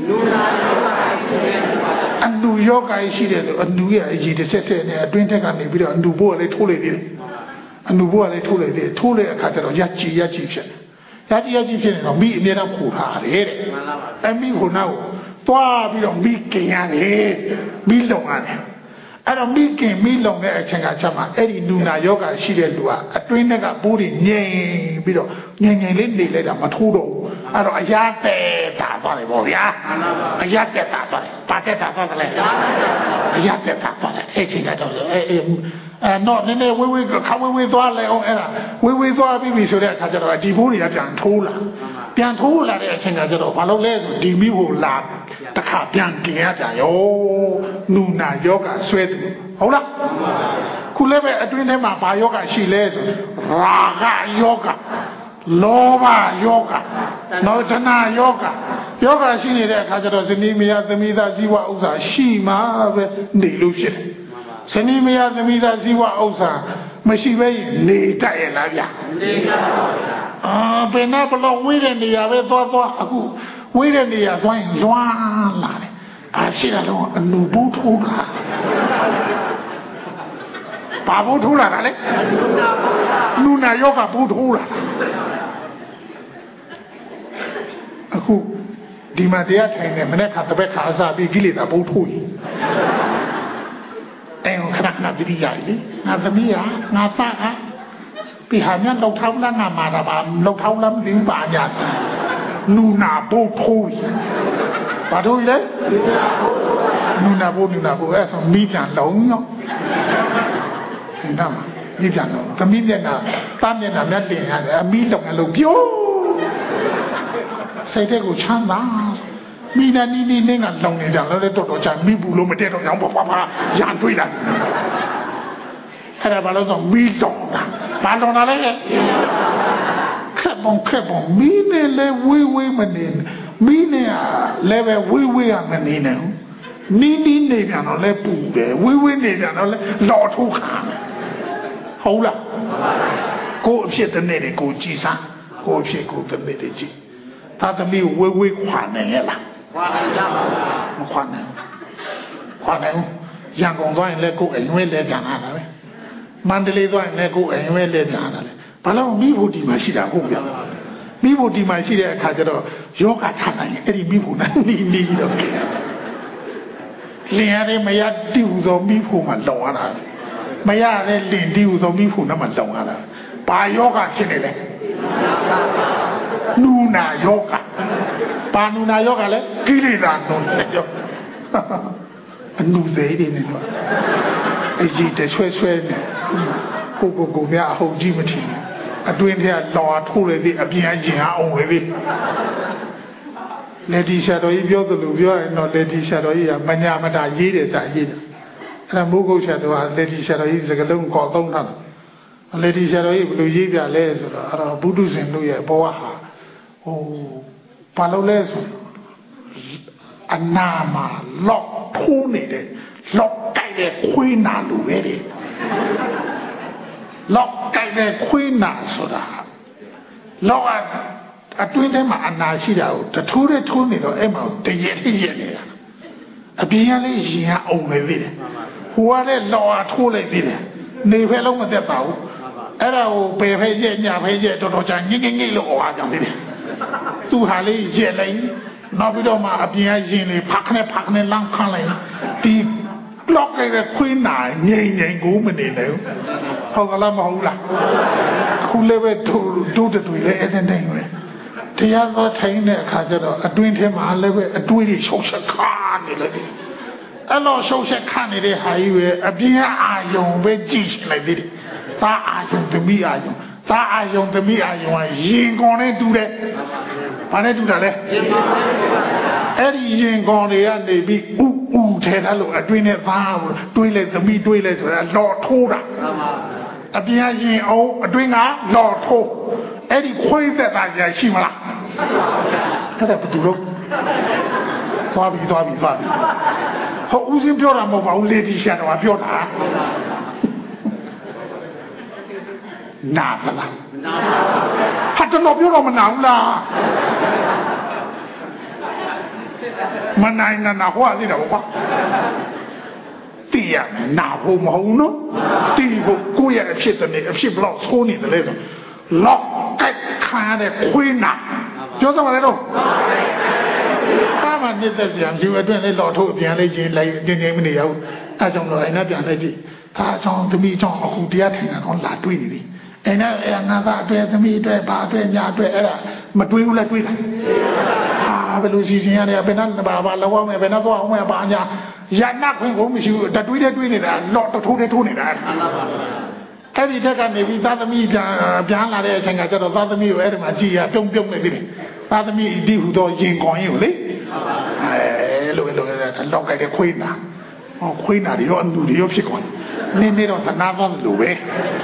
အနုယောဂရှိတယ်လို့အနုရဲ့အကြီးတစ်ဆက်နဲ့အတွင်းထက်ကနေပြီးတော့အနုဘိုးကလည်းထိုးလိုက်သေးတယ်အနုဘိုးကလည်းထိုးလိုက်သေးတယ်ထိုးတဲ့အခါကျတော့ရက်ကြီးဖြစ်နေတော့မိအမြဲတမ်းပို့ထားတယ်တဲ့အမိဟိုနောက်သွားပြီးတော့မိကင်ရတယ်မိလုံရတယ်အဲ့တော့မိကင်မိလုံတဲ့အချိန်ကချက်မှာအဲ့ဒီနုနာယောဂရှိတဲ့လူကအတွင်းထဲကပိုးတွေငြိမ်ပြီးတော့ငြိမ်လေးနေလိုက်တာမထိုးတော့ဘူးအဲ့တော့အရာတဲ့တာသွားတယ်ဗောဗျာအရာတဲ့တာသွားတယ်ပါတဲ့တာသွားတယ်အရာတဲ့တာသွားတယ်အဲ့ချိန်ကတော့နော်နည်းနည်းဝေးခါဝေးသွားလဲအောင်အဲ့ဒါဝေးသွားပြီဆိုတဲ့အခါကျတော့ဒီဘိုးတွေကပြန်ထိုးလာတဲ့အချိန်ကကျတော့ဘာလို့လဲဆိုဒီမိဖို့လာတခါပြန်กินရကြရောနုနာယောဂဆွဲသူဟုတ်လားခုလည်းပဲအတွင်းထဲမှာဘာယောဂရှိလဲဆိုရာဂယောဂလောဘယောဂနောဒနာယောဂရှိနေတဲ့အခါကျတော့ဇနီးမယားသမီးသားဇီဝဥစ္စာရှိမှပဲနေလို့ဖြစ်တယ်ဇနီးမယားသမီးသားဇီဝဥစ္စာမရှိပဲနေတတ်ရဲ့လားဗျာနေတတ်ပါဗျာဘယ်နဲ့ဘလို့ဝေးတဲ့နေရာပဲသွားအခုဝေးတဲ့နေရာသွားရင်လွားလာတယ်ရှိတာတော့အနုဘူးထိုးတာဘာဘူးထိုးလာတာလဲနုနာယောဂဘူးထိုးလာအခုဒီမှာတရားထိုင်နေမနေ့ကတပည့်ခါစားပြီးကိလေသာဘူးထိုးရင်အဲ့ခဏတတိယကြီးငါသမီးဟာငါသားဟာပြီးဟာမြတ်လောက်ထောင်းလားငါမာတာပါလောက်ထောင်းလားမသိဘူးပါညာနုနာဘူးထိုးဘာတို့လဲနုနာဘူးအဲ့ဆိုမိပြန်လုံးရောနော်မိပြန်တော့သမီးမျက်နှာသားမျက်နှာမြတ်တင်ရတယ်အမိလုံးလည်းပြောစိတ်ထဲကိုချမ်းသာမိနာနီးနဲ့ကလောင်နေကြလည်းတော်ချမ်းမိဘူးလို့မတည့်တော့ကြောင်ပါရန်တွေးလာအဲ့ဒါဘာလို့ဆိုမိတော့ဘာလို့လဲခက်ပုံမိနဲ့လေဝေးမနေမိနဲ့လည်းပဲဝေးရမနေနဲ့နီးနေပြန်တော့လဲပူတယ်ဝေးနေပြန်တော့လဲလော်ထိုးခါဟုတ်လားကိုအဖြစ်တဲ့နေ့တွေကိုကြည်စားကိုအဖြစ်ကိုတဲ့နေ့တွေကြည်သာသမီးဝေးခွာနေရလားခွာနိုင်ကြပါဘူးမခွာနိုင်ရန်ကုန်သွားရင်လည်းကိုအိမ်ဝဲလဲကြံလာတာပဲမန္တလေးသွားရင်လည်းကိုအိမ်ဝဲလဲကြံလာတယ်ဘာလို့မိဖို့ဒီမှာရှိတာဟုတ်ဗျာမိဖို့ဒီမှာရှိတဲ့အခါကျတော့ယောဂထားနိုင်ရင်အဲ့ဒီမိဖို့နဲ့နီးပြီးတော့လင်ရတဲ့မရတိဟုသောမိဖို့မှလောင်ရတာမရတဲ့လင်တိဟုသောမိဖို့နဲ့မှလောင်ရတာဘာယောဂဖြစ်နေလဲနုနာယောဂဘာနုနာယောဂလဲကိလေသာနုနာယောဂအနုသေးတယ်နဲ့တော့အကြီးတဆွဲနဲ့ကိုမြအဟုတ်ကြီးမထင်အတွင်းထဲလော်ထိုးရသေးအပြင်အကျင်အောင်ဝေးသေးလက်ဒီရှာတော်ကြီးပြောသလိုပြောရင်တော့လက်ဒီရှာတော်ကြီးကမညာမတာရေးတယ်စာရေးတယ်အဲ့ဒါမိုးကုတ်ရှာတော်ကလက်ဒီရှာတော်ကြီးစကလုံးကောက်သုံးထားတယ်လက်ဒီရှာတော်ကြီးဘယ်လိုရေးပြလဲဆိုတော့အဲ့တော့ဘုဒ္ဓဇင်တို့ရဲ့ဘဝဟာဘာလို့လဲဆိုအနာမှာလော့ထိုးနေတယ်လော့ကြိုက်တဲ့ခွေးနာလူပဲတဲ့လော့ကြိုက်တဲ့ခွေးနာဆိုတာလော့အတွင်းထဲမှာအနာရှိတာကိုထိုးနေတော့အဲ့မှာတရက်နေတာအပြင်ကလေးရင်အောင်နေသေးတယ်ဟိုကလည်းလော်ထိုးလိုက်သေးတယ်နေဖဲလုံးမသက်ပါဘူးအဲ့ဒါကိုပယ်ဖဲရက်ညဖဲရက်တော်ကြာငိမ့်လို့အော်အားကြောင်သေးတယ်သူဟာလေးရက်လိုက်နောက်ပြီးတော့မှအပြင်ကရင်လေးဖခနဲ့လမ်းခန့်လိုက်ဒီလောက်ကလေးခွေးနာငိမ့်ငိမ့်ကိုမနေနဲ့ဟုတ်ကလားမဟုတ်လားခုလည်းပဲတို့တူလည်းအဲ့တဲ့တိုင်းပဲတရားတော်ထိုင်တဲ့အခါကျတော့အတွင်းထဲမှာလည်းပဲအတွေးတွေရှုပ်ဆက်ခါနေလေအဲ့လိုရှုပ်ဆက်ခါနေတဲ့ဟာကြီးပဲအပြင်းအာယုံပဲကြည့်လိုက်သေးတယ်သားအာယုံသမီးအာယုံသားအာယုံသမီးအာယုံကရင်ကုန်နဲ့တူတယ်ဘာနဲ့တူတာလဲအဲ့ဒီရင်ကုန်တွေကနေပြီးဥထဲထားလို့အတွင်းနဲ့သားတွေးလိုက်သမီးတွေးလိုက်ဆိုတာလော်ထိုးတာအပြင်းရင်အောင်အတွင်းကလော်ထိုးအဲ့ဒီခွေးသက်သားကြီးရှိမလားအဲ့ဒါဘယ်သူလို့သွားပြီဟောဦးစင်းပြောတာမဟုတ်ပါဘူးလေဒီရှာတော့ပြောတာနာသလားဟာတော့ပြောတော့မနာဘူးလားမနိုင်နာဟောသေးတယ်ကွာတီးရနာဖို့မဟုတ်နော်တီးဖို့ကိုယ့်ရဲ့အဖြစ်တည်းအဖြစ်ဘလောက်ဆိုးနေတယ်လေလောက်ကက်ခါတဲ့ခွေးနာပြောစမ်းပါလေတော့ဘာမှနေတဲ့ပြန်ယူအတွင်းလေးလော်ထုတ်ပြန်လိုက်ချင်းလိုက်တင်းမနေရဘူးအဲကြောင့်တော့အဲ့နဲ့ပြန်လိုက်ကြည့်ဒါအကြောင်းသမီးအကြောင်းအခုတရားထိုင်တာတော့လာတွေးနေပြီအဲ့နဲ့ငါသားအတွက်သမီးအတွက်ဘာအတွက်ညာအတွက်အဲ့ဒါမတွေးဘူးလားတွေးတာဟာဘယ်လိုစီစဉ်ရတယ်ဘယ်နဲ့ဘာလောအောင်မယ်ဘယ်နဲ့သွားအောင်မယ်ဘာညာရနာခွင့်ကိုမရှိဘူးတတွေးနေတာလော်ထိုးနေတာအဲ့ဒီတက်ကနေပြီးသားသမီးပြန်လာတဲ့အချိန်ကကျတော့သားသမီးကိုအဲ့ဒီမှာကြည်ရပြုံးနေပြီသားသမီးဒီဟူတော့ရင်ကောင်းရင်ကိုလေလိုလောက်ကတဲ့ခွေးနာခွေးနာတွေရောအမှုတွေရောဖြစ်ကုန်နေတော့သနာသားလိုပဲ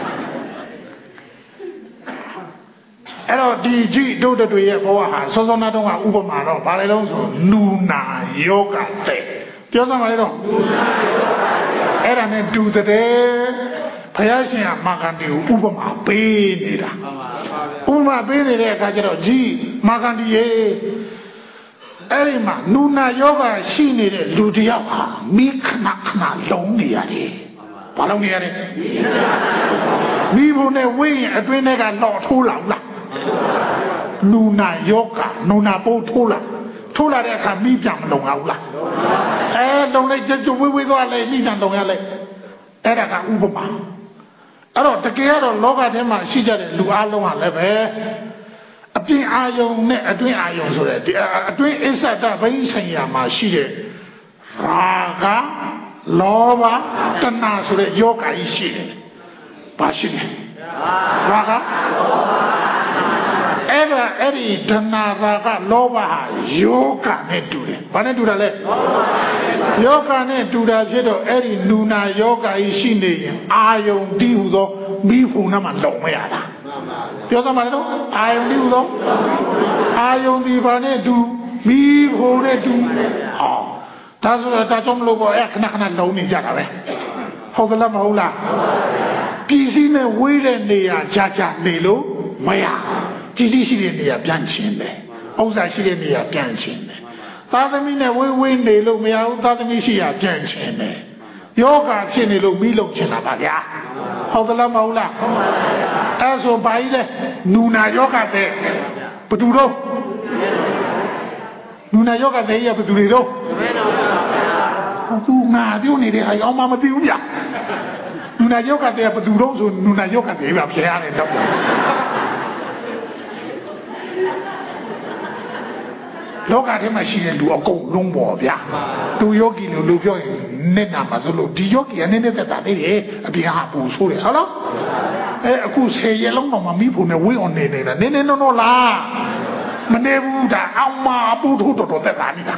အဲ့တော့ဒီကြည့်တို့တွေရဲ့ဘဝဟာစောစောနာတော့ကဥပမာတော့ဘာလဲလို့ဆိုနူနာယောဂတဲ့ပြောစမ်းပါလေတော့အဲ့ဒါနဲ့တူတဲ့ဘုရားရှင်ကမာဂန္ဒီကိုဥပမာပေးနေတာဥပမာပေးနေတဲ့အခါကျတော့ကြီးမာဂန္ဒီရဲ့အဲ့ဒီမှာနူနာယောဂရှိနေတဲ့လူတယောက်ဟာမိခဏလုံးနေရတယ်ဘာလုံးနေရလဲမိဖို့နဲ့ဝိညာဉ်အတွင်းထဲကလော်ထိုးလာလားနူနာယောဂနူနာပိုးထိုးလာတဲ့အခါမိပြန်မလုံအောင်လားလုံလိုက်ကြွဝေးသွားလိုက်မိပြန်လုံရလိုက်အဲ့ဒါကဥပမာအဲ့တော့တကယ်ကတော့လောကထဲမှာရှိကြတဲ့လူအလုံးဟာလည်းပဲအပြင်အာယုံနဲ့အတွင်းအာယုံဆိုတဲ့အတွင်းအစ္ဆဒဘိန်းဆိုင်ရာမှာရှိတဲ့ရာဂလောဘတဏှာဆိုတဲ့ယောဂကြီးရှိတယ်။ဘာရှိလဲ။ရာဂအဲ့ဒီတဏှာရာဂလောဘဟာယောဂနဲ့တူတယ်။ဘာနဲ့တူတာလဲ။ယောဂနဲ့တူတာဖြစ်တော့အဲ့ဒီနူနာယောဂကြီးရှိနေရင်အာယုံတီးဟူသောမိဖုံနာမှာလုံမရတာပြောသမှာတော့အာယုံတီးဟူသောအာယုံဒီဘာနဲ့တူမိဖုံနဲ့တူဟောဒါဆိုတော့ဒါကြောင့်မလို့ပေါ့ခဏလုံနေကြတာပဲဟုတ်သလားမဟုတ်လားပြည်စည်းနဲ့ဝေးတဲ့နေရာကြာနေလို့မရပြည်စည်းရှိတဲ့နေရာပြန်ချင်းတယ်ဥစ္စာရှိတဲ့နေရာပြန်ချင်းတယ်သားသမီးနဲ့ဝေးနေလို့မရဘူးသားသမီးရှိရာပြန်ချင်းတယ်ယောဂဖြစ်နေလို့မိလုံချင်တာပါဗျာဟုတ်သလားမဟုတ်လားအဲ့ဆိုဘာကြီးလဲနူနာယောဂတဲ့ဘသူတော့နူနာယောဂတဲ့ရဘသူတွေတော့သူငါပြောနေတယ်အအောင်မသိဘူးဗျာနူနာယောဂတဲ့ဘသူတော့ဆိုနူနာယောဂတဲ့ဗျာဖြစ်ရတယ်တော့လောကထဲမှာရှိတဲ့လူအကုန်လုံးပေါ့ဗျာသူယောဂီလူပြောရင်နဲ့နာမှာဆိုလို့ဒီယောဂီကနည်းနည်းသက်သာသေးတယ်အပြင်ဟာပူဆိုးတယ်ဟုတ်လားအခု10ရက်လုံးတော့မမိဖို့နဲ့ဝေးအောင်နေနေတာနည်းနည်းတော့လားမနေဘူးဒါအောင်မအပူထိုးတော်သက်သာနေတာ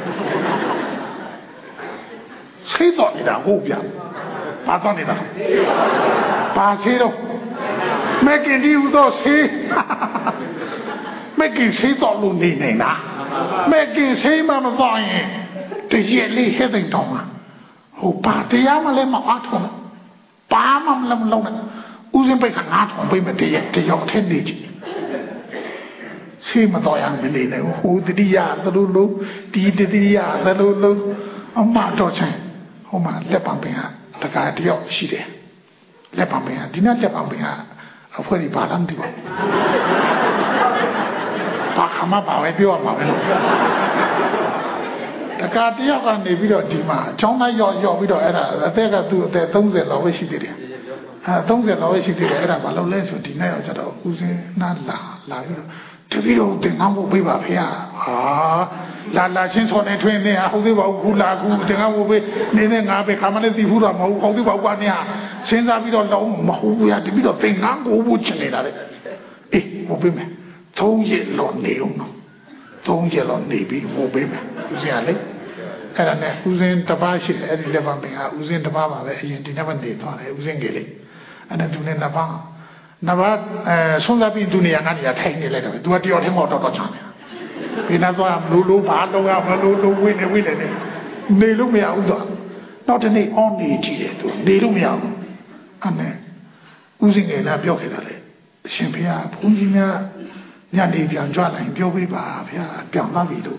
ဆေးတော်နေတာဟုတ်ဗျာဘာတော်နေတာဘာဆေးတော့မကင်ဒီဦးတော့ဆေးမကင်ဆေးတော်လို့နေနေတာမကင်ဆေးမှမသွားရင်တရက်လေးဟဲ့တဲ့တောင်းမှာဟိုပါတရားမလဲမအားထုံးပါမမလုံးနဲ့ဦးစင်းပိတ်ကငါထုံးပိတ်မတရက်တယောက်ထဲနေကြည့်ဆေးမတော်ရမနေနဲ့ဟိုတတိယသလိုလိုဒီတတိယသလိုလိုအမတော်ချင်ဟိုမှာလက်ပံပင်ဟာတကားတယောက်ရှိတယ်လက်ပံပင်ဟာဒီနေ့လက်ပံပင်ဟာအဖွဲဒီဘာလမ်းဒီပါဘာခမပါပဲပြောရမှာပဲလို့တကာတယောက်ကနေပြီးတော့ဒီမှာကျောင်းသားရောက်ပြီးတော့အဲ့ဒါအသက်ကသူ့အသက်30လောက်ပဲရှိသေးတယ်30လောက်ပဲရှိသေးတယ်အဲ့ဒါဘာလို့လဲဆိုဒီနေ့ရောက်ကြတော့ဦးစင်းနားလာပြီးတော့တပည့်တော်တင်ငါ့ကိုပေးပါဖေဟာလာချင်းစောနေထွင်းနေဟုတ်သေးပါဘူးခုလာခုတင်ငါ့ကိုပေးနေငါပဲခါမနဲ့သိဘူးတော့မဟုတ်ဟုတ်သေးပါဘူးကွာနေဟာစဉ်းစားပြီးတော့လုံးမဟုတ်ဘူးရတပည့်တော်တင်ငါ့ကိုဘူးချင်နေတာလေအေးဟိုပေးမယ်3ရက်လောက်နေအောင်နော်3ရက်လောက်နေပြီးဟိုပေးမယ်ဦးစင်းကလေအဲ့ဒါနဲ့ဦးစင်းတပါးရှိတယ်အဲ့ဒီလက်ပံပင်ကဦးစင်းတပါးပါပဲအရင်ဒီနေ့မှနေသွားတယ်ဦးစင်းကလေးအဲ့ဒါသူနဲ့နှစ်ပါးဆုံးသပြီးသူနေရာကနေထိုင်နေလိုက်တော့သူကတယောက်တည်းမဟုတ်တော့ချမ်းတယ်ဘယ်နဲ့သွားလို့ဘာလုံးရမလို့ဝိနေနေလို့မရဘူးတော့နောက်တနေ့အော်နေကြည့်တယ်သူနေလို့မရဘူးအဲ့နဲ့ဦးစင်းကလည်းပြောခဲ့တယ်လေအရှင်ဘုရားဘုန်းကြီးများညနေပြန်ကြွလာရင်ပြောပေးပါဗျာပြောင်းသွားပြီလို့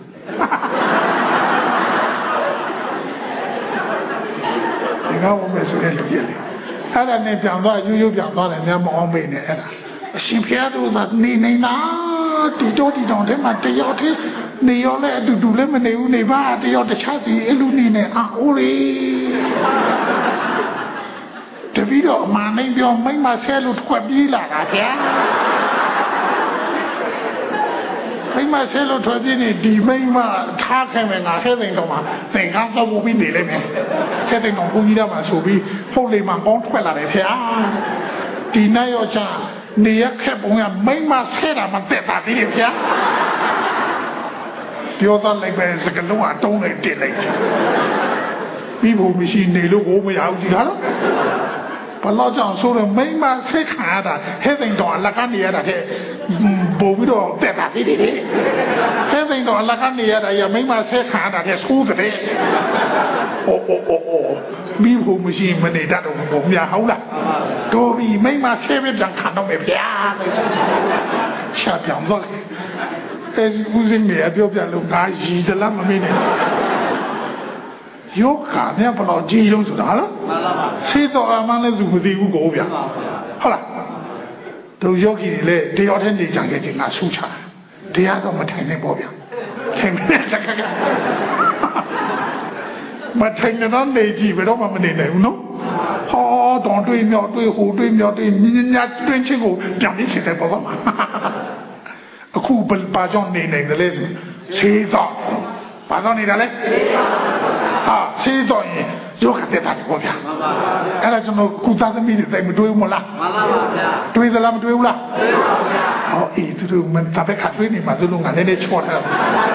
ဒီကောင်မဆိုတဲ့လူကြီးလေအဲ့ဒါနဲ့ပြန်သွားရိုးပြန်သွားတယ်များမအောင်မေးနဲ့အဲ့ဒါအရှင်ဘုရားတို့ကနေနေတာဒီတောထဲမှာတယောက်တည်းနေရောလဲအတူလည်းမနေဘူးနေပါတယောက်တခြားစီအဲ့လိုနေနေအိုးလေတပည့်တော်အမှန်တိုင်းပြောမိမဆဲလို့ထွက်ပြေးလာတာဗျာမိမဆဲလို့ထွက်ပြေးနေဒီမိမထားခဲ့မယ်ငါခဲသိန်တော်မှာသင်္ကန်းတော့ဘူးပြီးနေလိမ့်မယ်ခဲသိန်တော်ဘုန်းကြီးတော်မှာဆိုပြီးဟုတ်လေမှကောင်းထွက်လာတယ်ဗျာဒီနေ့ရောချာနေရခက်ပုံကမိမဆဲတာမှတက်တာတည်းဗျာပြောတော့လိုက်ပဲစကလုံးအတုံးလိုက်တက်လိုက်ပြီးဖို့မရှိနေလို့ကိုမရဘူးဒီလားဘလို့ကြောင့်ဆိုတော့မိမဆိတ်ခါရတာဟဲ့သိန်တော်အလကနေရတာတဲ့ပို့ပြီးတော့တက်တာဒီဟဲ့သိန်တော်အလကနေရတာရမိမဆိတ်ခါရတာတဲ့ဆိုးတဲ့အိုပြီးဖို့မရှိမနေတတ်တော့ဘုံများဟုတ်လားတို့ပြီးမိမဆိတ်ပဲပြန်ခံတော့မယ်ဗျာရှာပြောင်းတော့အဲဦးစင်းမြေပြောပြလို့ငါရည်တလားမမင်းနဲ့ယောဂမြတ်ဘလို့ကြီးလုံးဆိုတာဟုတ်လားမှန်ပါပါရှိတော်အမှန်လည်းသူမသိဘူးကိုဗျာဟုတ်လားတို့ယောဂီတွေလည်းတယောက်တည်းနေကြခဲ့တယ်ငါဆူချတာတရားတော့မထိုင်နိုင်ပေါ့ဗျာထိုင်နေတက်ကမထိုင်တော့နေကြည့်ဘယ်တော့မှမနေနိုင်ဘူးနော်ဟောတော်တွေးမြောက်တွေးဟိုတွေးမြောက်တွေးညတွင်းချင်းကိုပြန်ပြီးချိန်တယ်ပေါ့ဗျာအခုဘာကြောင့်နေနိုင်တယ်လဲဆေးတော့ဘာကြောင့်နေတာလဲဆေးတော့ရင်ယောဂတက်တာပေါ့ဗျာအဲ့ဒါကျွန်တော်ကုသသမီးတွေတိုင်မတွေးဘူးမလားမှန်ပါပါဗျာတွေးသလားမတွေးဘူးလားတွေးပါဗျာဟောအေးသူတို့မတပက်ခတ်တွေးနေမှာသူတို့ကလည်းချော့ထား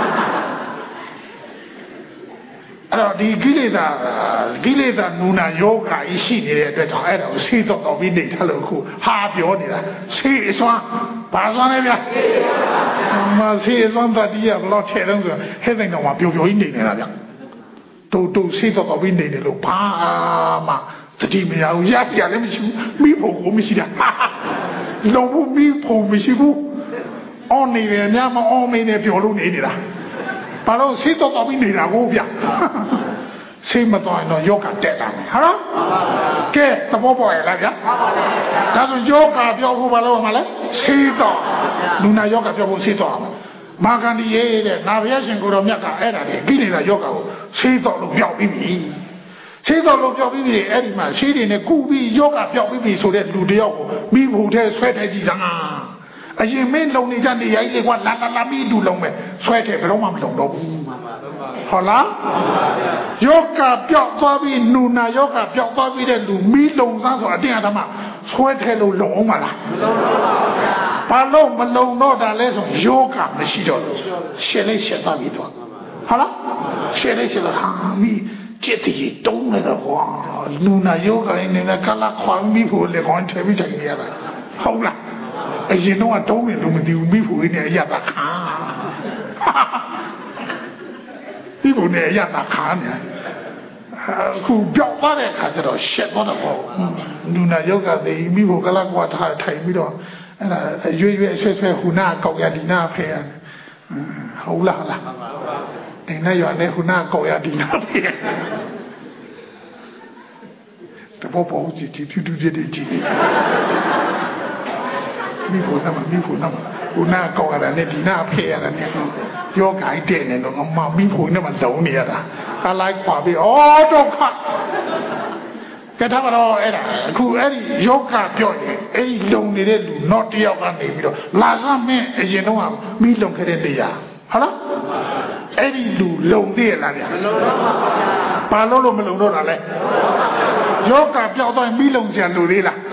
အဲ့တော့ဒီကိလေသာနူနာယောဂကြီးရှိနေတဲ့အတွက်ကြောင့်အဲ့ဒါကိုဆေးတော့ပြီးနေတယ်လို့ခုဟာပြောနေတာဆေးအစွမ်းဘာစွမ်းလဲဗျာမဆေးအစွမ်းတတိယဘလို့ထဲတော့ဆိုဟဲ့တဲ့တော့ပြောကြီးနေနေတာဗျာတူဆေးတော့ပြီးနေတယ်လို့ဘာမှတတိမရဘူးရစီရလည်းမရှိဘူးမိဖို့ကိုမရှိတာလုံးဘူးမိဖို့မရှိဘူးအော်နေတယ်ညမအော်မင်းနဲ့ပြောလို့နေနေတာဘာလို့ဆေးတော့ပြီးနေတာကိုဗျာဆေးမတော်ရင်တော့ယောဂတက်တာမယ်ဟုတ်လားကဲသဘောပေါက်ရလားဗျာဒါဆိုယောဂပြောဖို့ဘာလို့မလဲဆေးတော့လူနာယောဂပြောဖို့ဆေးတော့မာဂန္ဒီရဲ့တဲ့နာဘုရားရှင်ကိုတော်မြတ်ကအဲ့ဒါလေကိလေသာယောဂကိုဆေးတော့လို့ပြောပြီးပြီဆေးတော့လို့ပြောပြီးပြီအဲ့ဒီမှာဆေးတွေနဲ့ကုပြီးယောဂပြောပြီးပြီဆိုတဲ့လူတယောက်ကိုမိဖို့ထဲဆွဲထဲကြည့်စမ်းအရင်မင်းလုံနေကြနေရိုင်းလေကွာလာပြီးလူလုံမဲ့ဆွဲထဲဘယ်တော့မှမလုံတော့ဘူးဟုတ်လားယောဂပြောက်သွားပြီးနူနာယောဂပြောက်သွားပြီးတဲ့လူမိလုံသားဆိုအတင်းအဓမ္မဆွဲထဲလို့လုံအောင်မလားမလုံတော့ပါဗျာဘာလို့မလုံတော့တာလဲဆိုယောဂမရှိတော့လို့ရှင်းလိုက်ရှင်းသွားပြီးတော့ဟုတ်လားရှင်းလိုက်ရှင်းလာမိจิตတိတုံးနေတော့ကွာနူနာယောဂရင်းနဲ့ကလာခွာမိဖို့လေကောင်းထဲပြီးချိန်နေရတာဟုတ်လားအရင်တော့တုံးနေလို့မသိဘူးမိဖို့ရင်းနဲ့အရတာခါမိဖို့နဲ့အရတာခါနေအခုပြောက်သွားတဲ့အခါကျတော့ရှက်သွားတော့ပေါ့လူနာယောဂသိမိဖို့ကလကွာထားထိုင်ပြီးတော့အဲ့ဒါရွေ့ဆွဲဟူနာကောက်ရဒီနာဖဲဟုတ်လားအဲ့နဲ့ရွာနဲ့ဟူနာကောက်ရဒီနာဖဲတဘောပေါ်ကြည့်တူပြည့်တည်ကြည့်မိဖို့နမခုနကောက်ရတာနဲ့ဒီနာဖေးရတာနဲ့ယောဂိုက်တဲ့နေတော့မမီးဖို့နဲ့မလုံးနေရတာအလိုက်ခွာပြီးဩဒုက္ခကဲထားတော့အဲ့ဒါအခုအဲ့ဒီယောဂပြောရင်အဲ့ဒီလုံနေတဲ့လူတော့တယောက်ကနေပြီးတော့လာစမင်းအရင်တော့မီးလုံခဲ့တဲ့တရားဟုတ်လားအဲ့ဒီလူလုံသေးရလားဗျာမလုံတော့ပါဗျာဘာလို့မလုံတော့တာလဲယောဂပြောက်တော့မီးလုံချင်လူသေးလား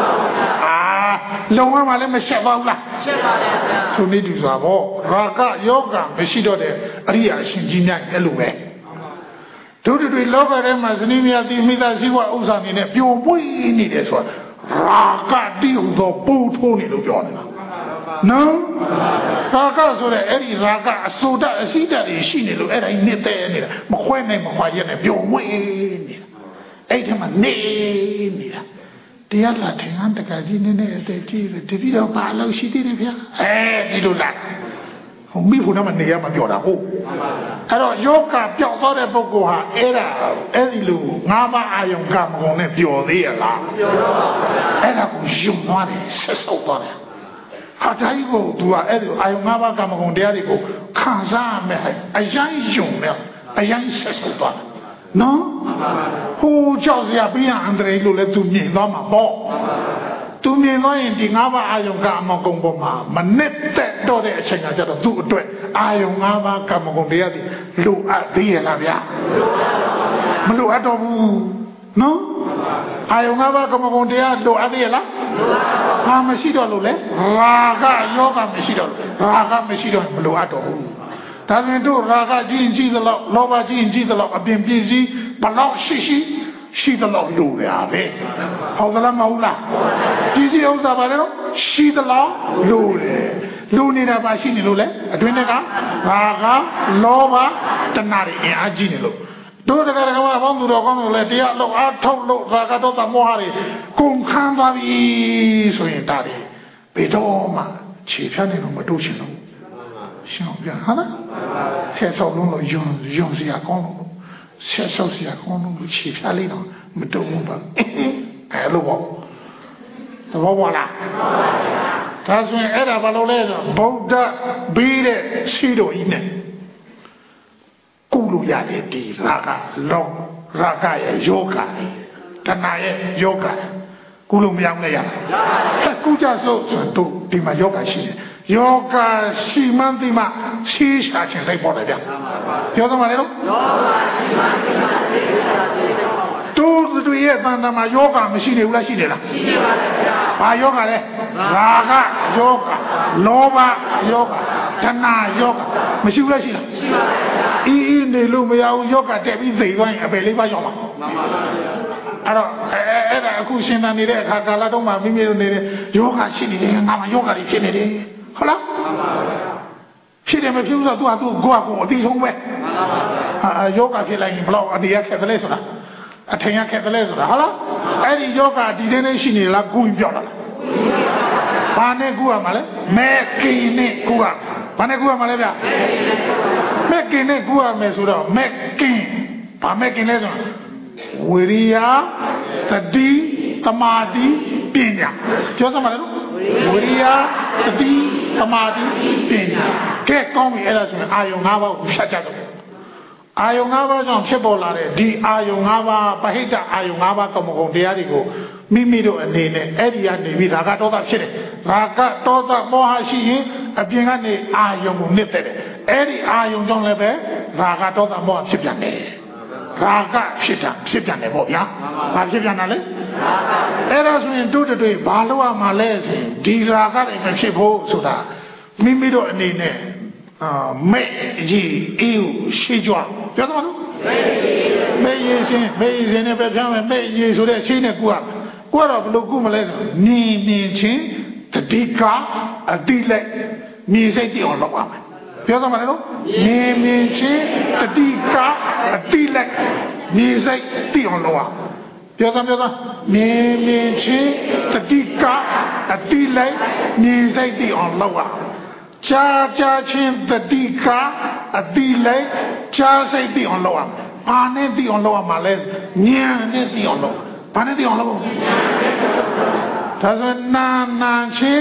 လုံရမှလည်းမရှက်ပါဘူးလားရှက်ပါလေဗျာသူနေတူစွာပေါ့ရာဂယောဂမရှိတော့တဲ့အရိယာအရှင်ကြီးများအဲ့လိုပဲတို့တွေလောကထဲမှာဇနီးမယားတိမိသားစုဝဥစ္စာနေနဲ့ပျော်ပွေးနေတယ်ဆိုတာရာဂတိဟုသောပူထိုးနေလို့ပြောနေတာနော်ရာဂဆိုတဲ့အဲ့ဒီရာဂအစိုးတအစိတတွေရှိနေလို့အဲ့ဒါညစ်တဲ့နေတာမခွဲနိုင်မခွာရက်နဲ့ပျော်မွေးနေတာအဲ့ဒီမှာနေနေတာတရားလာထင်ဟန်တကကြီးနေနေအသေးကြီးတပည့်တော်ဘာလို့ရှိသေးတယ်ဗျာဒီလိုလားဟိုမိဖို့တော့မနေရမပြောတာဟုတ်အဲ့တော့ယောဂပျောက်သွားတဲ့ပုဂ္ဂိုလ်ဟာအဲ့ဒီလိုငါးပါးအာယုံကမကုန်နဲ့ပျော်သေးရလားမပျော်တော့ပါဘူးဗျာအဲ့ဒါကိုယုံသွားတယ်ဆက်ဆုပ်သွားတယ်ဟာတိုင်းကိုသူကအဲ့ဒီအာယုံငါးပါးကမကုန်တရားတွေကိုခံစားရမယ်အရင်ယုံတယ်အရင်ဆက်ဆုပ်သွားတယ်နော်ဟိုကြောက်စရာပြင်းအန္တရာယ်လို့လည်းသူမြင်သွားမှာပေါ့သူမြင်သွားရင်ဒီငါးပါးအာယုံကအမကုံပေါ်မှာမနစ်သက်တော့တဲ့အချိန်ကကျတော့သူ့အတွက်အာယုံငါးပါးကမကုံတရားတွေလိုအပ်သေးရလားဗျာမလိုအပ်တော့ဘူးနော်အာယုံငါးပါးကမကုံတရားလိုအပ်သေးရလားဘာမရှိတော့လို့လဲရာဂယောဂမရှိတော့ရာဂမရှိတော့မလိုအပ်တော့ဘူးဒါဆိုရင်တို့ရာဂကြီးကြီးသလောက်လောဘကြီးကြီးသလောက်အပြင်ပြည့်စည်ဘလောက်ရှိသလောက်လိုရပဲဟုတ်သလားမဟုတ်လားပြည့်စည်ဥစ္စာပါလေတော့ရှိသလောက်လိုတယ်လိုနေတာပါရှိနေလို့လေအတွင်းကရာဂလောဘတဏှာတွေအင်အားကြီးနေလို့တို့တရားဓမ္မဘောင်းသူတော်ကောင်းတို့လည်းတရားလောက်အားထုတ်လို့ရာဂဒေါသမောဟတွေကုန်ခန်းသွားပြီဆိုရင်ဒါတွေဘယ်တော့မှခြေဖြတ်နေလို့မတိုးချင်လို့ရှင်းပြဟာလားဆက်ဆောက်လုံးလို့ယုံစရာကောင်းလို့ဆက်ဆောက်စရာကောင်းလို့ခြေဖြတ်လေးတော့မတုံဘူးပါအဲ့လိုပေါ့သဘောပေါက်လားဒါဆိုရင်အဲ့ဒါဘာလို့လဲဆိုဗုဒ္ဓပြီးတဲ့ရှိတော်ကြီးနဲ့ကုလို့ရတယ်ဒီရာဂလောရာဂရဲ့ယောဂတဏှာရဲ့ယောဂကုလို့မရဘူးလေရကုကြစို့ဆိုတော့ဒီမှာယောဂရှိတယ်ယောဂရှိမှန်းသိမှရှိရှာခြင်းစိတ်ပေါ်တယ်ဗျပြောသမားလေနော်ယောဂရှိမှန်းသိမှရှိရှာခြင်းစိတ်ပေါ်တယ်တို့တွေရဲ့တဏ္ဍာမှာယောဂမရှိနေဘူးလားရှိနေလားရှိနေပါတယ်ဗျာဘာယောဂလဲရာဂယောဂလောဘယောဂတဏှာယောဂမရှိဘူးလားရှိလားရှိပါတယ်ဗျာအင်းနေလို့မရဘူးယောဂတက်ပြီးသိသွားရင်အပယ်လေးပါရောက်မှာမှန်ပါပါအဲ့တော့အဲ့ဒါအခုရှင်းတန်နေတဲ့အခါကာလတုန်းမှာမိမိတို့နေတဲ့ယောဂရှိနေတယ်ငါမှယောဂတွေဖြစ်နေတယ်ဟုတ်လားမှန်ပါပါဖြစ်တယ်မဖြစ်ဘူးဆိုတော့သူကကိုယ့်အတိဆုံးပဲမှန်ပါပါယောဂဖြစ်လိုက်ရင်ဘလောက်အတရားခက်တယ်လဲဆိုတာအထင်ရခက်တယ်လဲဆိုတာဟုတ်လားအဲ့ဒီယောဂဒီတိုင်းလေးရှိနေလားကိုယ်ပြောတာလားဘာနဲ့ကိုယ်ရမှာလဲမဲကိန်းနဲ့ကိုယ်ရဘာနဲ့ကိုယ်ရမှာလဲဗျမဲကိန်းနဲ့ကိုယ်ရမယ်ဆိုတော့မဲကိန်းဘာမဲကိန်းလဲဆိုတော့ဝိရိယတတိသမာဓိပညာပြောစမ်းပါလေနော်ဝိရိယတတိသမာဓိပညာကဲကောင်းပြီအဲ့ဒါဆိုရင်အာယုံ၅ပါးကိုဖြတ်ကြတော့အာယုံ၅ပါးကြောင့်ဖြစ်ပေါ်လာတဲ့ဒီအာယုံ၅ပါးပဟိတအာယုံ၅ပါးကမ္မဂုဏ်တရားတွေကိုမိမိတို့အနေနဲ့အဲ့ဒီကနေပြီးရာဂဒေါသဖြစ်တယ်ရာဂဒေါသမောဟရှိရင်အပြင်ကနေအာယုံကိုနစ်တဲ့တယ်အဲ့ဒီအာယုံကြောင့်လည်းပဲရာဂဒေါသမောဟဖြစ်ပြန်တယ်ရာဂဖြစ်ပြန်တယ်ပေါ့ဗျာဘာဖြစ်ပြန်တာလဲအဲ့ဒါဆိုရင်တို့တွေဘာလို့ရမှာလဲဆိုရင်ဒီရာဂတွေမဖြစ်ဖို့ဆိုတာမိမိတို့အနေနဲ့မဲ့ကြီးအေးရှိကြွပြောတော့မဲ့ရေးစင်းနဲ့ပဲပြောမယ်မဲ့ရေးဆိုတဲ့ရှိနဲ့ကူကတော့ဘလို့ကူမလဲဆိုမြင်ချင်းတတိကအတိလက်မြင်စိတ်တိအောင်လုပ်ရမယ်ပြောသမားလေနော်မြင်ချင်းတတိကအတိလက်မြင်စိတ်တိအောင်လုပ်ရပြောသမားမြင်ချင်းတတိကအတိလက်မြင်စိတ်တိအောင်လုပ်ရကြာချင်းတတိကအတိလက်ကြာစိတ်တိအောင်လုပ်ရဘာနဲ့တိအောင်လုပ်ရမှာလဲဉာဏ်နဲ့တိအောင်လုပ်ဘာနဲ့တိအောင်လုပ်ဒါဆိုနာချင်း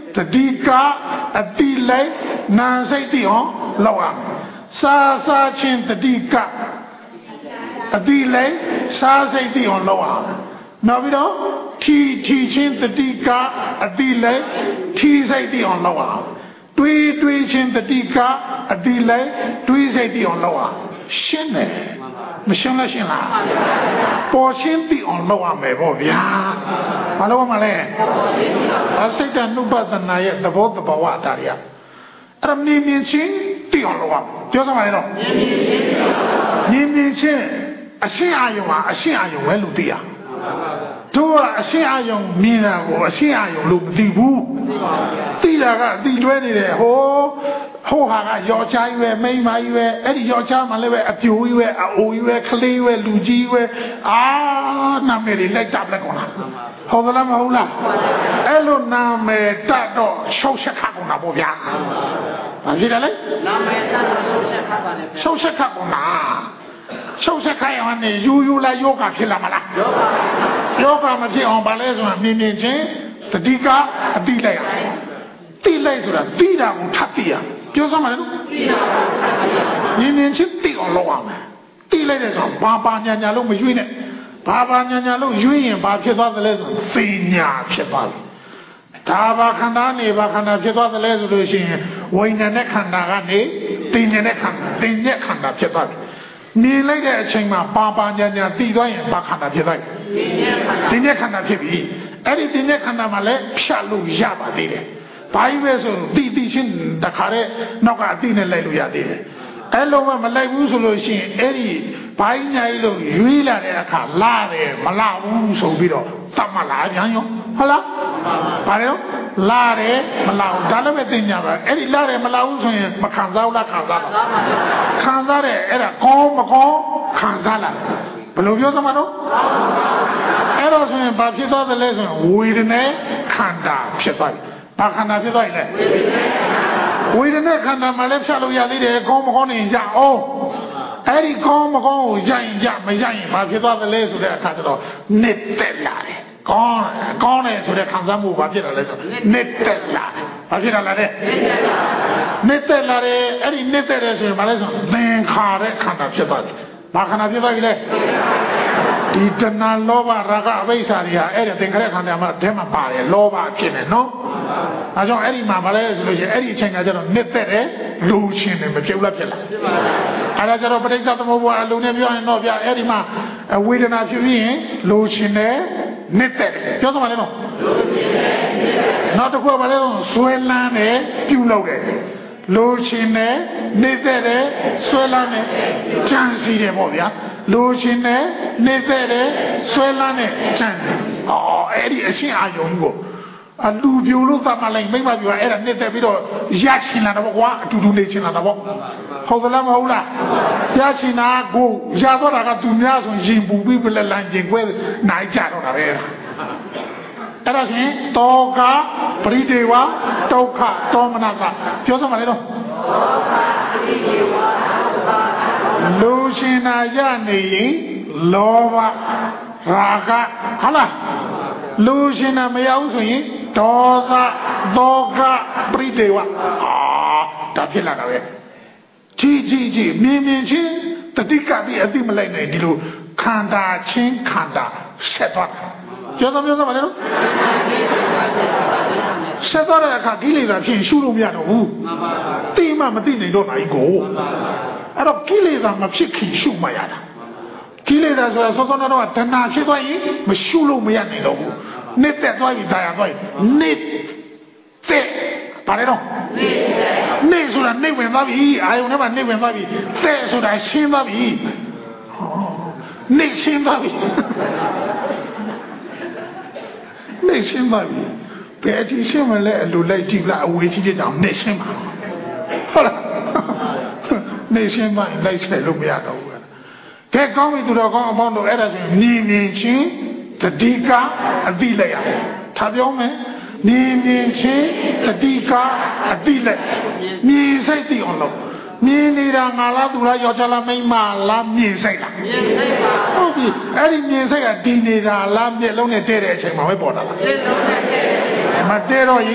တတိကအတိလိုက်နာစိတ်တိအောင်လောက်အောင်စားချင်းတတိကအတိလိုက်စားစိတ်တိအောင်လောက်အောင်နောက်ပြီးတော့ထီချင်းတတိကအတိလိုက်ထီစိတ်တိအောင်လောက်အောင်တွေးချင်းတတိကအတိလိုက်တွေးစိတ်တိအောင်လောက်အောင်ရှင်းတယ်မရှင်းလားရှင်းလားပေါ်ရှင်းပြီးအောင်လုပ်ရမယ်ပေါ့ဗျာမလုပ်မလဲအစိတ်တနုပဒနာရဲ့သဘောတဘာဝအတားရအဲ့မြင်ချင်းပြီးအောင်လုပ်ရမယ်ပြောစမ်းပါလေတော့မြင်ချင်းအရှင်းအာယုံမှာအရှင်းအာယုံပဲလို့သိရတို့ကအရှင်းအာယုံမြင်တာကိုအရှင်းအာယုံလို့မသိဘူးသိတာကအသိလွဲနေတယ်ဟိုဟာကယောက်ျားကြီးပဲမိန်းမကြီးပဲအဲ့ဒီယောက်ျားမှလည်းပဲအပြိုကြီးပဲအအိုကြီးပဲခလေးပဲလူကြီးပဲနာမည်တွေလိုက်တပ်လက်ကုန်လားဟုတ်သလားမဟုတ်လားအဲ့လိုနာမည်တတ်တော့ရှုပ်ချက်ခတ်ကုန်တာပေါ့ဗျာဘာဖြစ်တယ်လဲနာမည်တတ်တော့ရှုပ်ချက်ခတ်ပါတယ်ရှုပ်ချက်ခတ်ကုန်တာရှုပ်ချက်ခတ်ရအောင်နေယူလာယောဂဖြစ်လာမလားယောဂမဖြစ်အောင်ဗာလဲဆိုတာမြင်ချင်းတတိကအတိလိုက်တိလိုက်ဆိုတာတိတာကိုထပ်တိရပြောစမ်းပါလေမြင်ချင်းတိအောင်လုပ်ရမယ်တိလိုက်တဲ့ဆိုဘာညာလို့မရွေးနဲ့ဘာညာလို့ရွေးရင်ဘာဖြစ်သွားသလဲဆိုသိညာဖြစ်သွားပြီဒါဘာခန္ဓာနေဘာခန္ဓာဖြစ်သွားသလဲဆိုလို့ရှိရင်ဝိညာဉ်နဲ့ခန္ဓာကနေသိညာနဲ့ခန္ဓာဖြစ်သွားပြီမြင်လိုက်တဲ့အချိန်မှာဘာညာသိသွားရင်ဘာခန္ဓာဖြစ်သွားပြီသိညာခန္ဓာဖြစ်ပြီအဲ့ဒီသိညာခန္ဓာမှာလည်းဖြတ်လို့ရပါသေးတယ်ဘာကြီးပဲဆိုတိချင်းတခါတည်းနောက်ကအတိနဲ့လိုက်လို့ရသေးတယ်အဲ့လိုမှမလိုက်ဘူးဆိုလို့ရှိရင်အဲ့ဒီဘိုင်းညာကြီးလို့ရွေးလာတဲ့အခါလာတယ်မလာဘူးဆိုပြီးတော့တတ်မလားပြန်ရောဟုတ်လားဘာလဲလာတယ်မလာဘူးဒါလည်းပဲသိညာပါအဲ့ဒီလာတယ်မလာဘူးဆိုရင်မခံစားဘူးလားခံစားလားခံစားတယ်အဲ့ဒါကောင်းမကောင်းခံစားလားဘယ်လိုပြောစမ်းမလို့အဲ့တော့ဆိုရင်ဘာဖြစ်သွားသလဲဆိုရင်ဝေဒနာခန္ဓာဖြစ်သွားပြီဘာခန္ဓာဖြစ်သွားပြီလဲဝေဒနာခန္ဓာမှာလည်းဖြတ်လို့ရသေးတယ်ကောင်းမကောင်းနေကြအောင်အဲ့ဒီကောင်းမကောင်းကိုရရင်ကြမရရင်ဘာဖြစ်သွားသလဲဆိုတဲ့အခါကျတော့နှစ်သက်လာတယ်ကောင်းတယ်ဆိုတဲ့ခံစားမှုဘာဖြစ်လာလဲဆိုနှစ်သက်လာတယ်ဘာဖြစ်လာလဲနှစ်သက်လာတယ်အဲ့ဒီနှစ်သက်တယ်ဆိုရင်ဘာလဲဆိုသင်္ခါရခန္ဓာဖြစ်သွားတယ်ဘာခန္ဓာဖြစ်သွားပြီလဲဒီတဏှာလောဘရာဂအဝိဇ္ဇာတွေဟာအဲ့ဒီသင်္ခါရခန္ဓာမှာအထဲမှာပါတယ်လောဘဖြစ်နေနော်အဲကြောင့်အဲ့ဒီမှာဘာလဲဆိုလို့ရှိရင်အဲ့ဒီအချိန်ကကျတော့နှစ်သက်တယ်လူချင်းတယ်မဖြစ်ဘူးလားဖြစ်လားအဲ့ဒါကျတော့ပဋိစ္စသမုပ္ပါအလုံးနဲ့ပြောရင်တော့ဗျအဲ့ဒီမှာဝေဒနာဖြစ်ပြီးရင်လူချင်းတယ်နှစ်သက်တယ်ပြောစမ်းပါလေနော်နောက်တစ်ခုကဘာလဲဆိုဆွဲလန်းတယ်ပြုလုပ်တယ်လူချင်းတယ်နှစ်သက်တယ်ဆွဲလန်းတယ်ကြံစီတယ်ပေါ့ဗျာလူချင်းတယ်နေသက်တယ်ဆွဲလန်းတယ်ကြံတယ်အဲ့ဒီအရှင်းအာယုံကိုအလူပြိုလို့သတ်မှလိုက်မိမပြိုအဲ့ဒါနေသက်ပြီးတော့ရချင်လာတော့ကွာအတူတူနေချင်လာတော့ဟုတ်သလားမဟုတ်လားရချင်တာကိုရတော့တာကသူများဆိုရင်ပူပြီးပြလက်လန်းကျင်ကွဲနိုင်ကြတော့တာပဲအဲ့ဒါဆိုရင်တောကပရိဒေဝဒုက္ခတောမနကပြောစမ်းပါလေတော့လူရှင်နာရနေရင်လောဘရာဂဟုတ်လားလူရှင်နာမရဘူးဆိုရင်ဒေါသသောကပရိဒေဝဒါဖြစ်လာတာပဲကြီးမြင်ချင်းတတိကပြီးအတိမလိုက်နိုင်ဒီလိုခန္ဓာချင်းခန္ဓာဆက်သွားတာပြောစမ်းပါလေနော်ဆက်သွားတဲ့အခါကိလေသာဖြစ်ရှုလို့မရတော့ဘူးတိမှမသိနိုင်တော့နိုင်ကိုအဲ့တော့ကိလေသာမဖြစ်ခင်ရှုမှရတာကိလေသာဆိုတာစောစောတော့တဏှာဖြစ်သွားရင်မရှုလို့မရနိုင်တော့ဘူးနှစ်သက်သွားပြီဒါရသွားပြီနှစ်သက်ဘာလဲတော့နှစ်ဆိုတာနှိမ့်ဝင်သွားပြီအာယုန်ထဲမှာနှိမ့်ဝင်သွားပြီသက်ဆိုတာရှင်းသွားပြီနှိမ့်ရှင်းသွားပြီနှိမ့်ရှင်းသွားပြီဘယ်အထိရှင်းမလဲအလိုလိုက်ကြည့်လားအဝေးကြီးကြအောင်နှိမ့်ရှင်းပါဟုတ်လားနှိမ့်ရှင်းပါလိုက်ဆက်လို့မရတော့ဘူးကဲကောင်းပြီသူတော်ကောင်းအပေါင်းတို့အဲ့ဒါဆိုမြင်ချင်းတတိကအတိလိုက်ရထားပြောမယ်မြင်ချင်းတတိကအတိလိုက်မြင်စိတ်သိအောင်လုပ်မြင်နေတာငါလားသူလားယောက်ျားလားမိန်းမလားမြင်စိတ်လားမြင်စိတ်ပါဟုတ်ပြီအဲ့ဒီမြင်စိတ်ကတည်နေတာလားမျက်လုံးနဲ့တည့်တဲ့အချိန်မှာပဲပေါ်တာလားမျက်လုံးနဲ့တည့်မတည့်တော့ရင်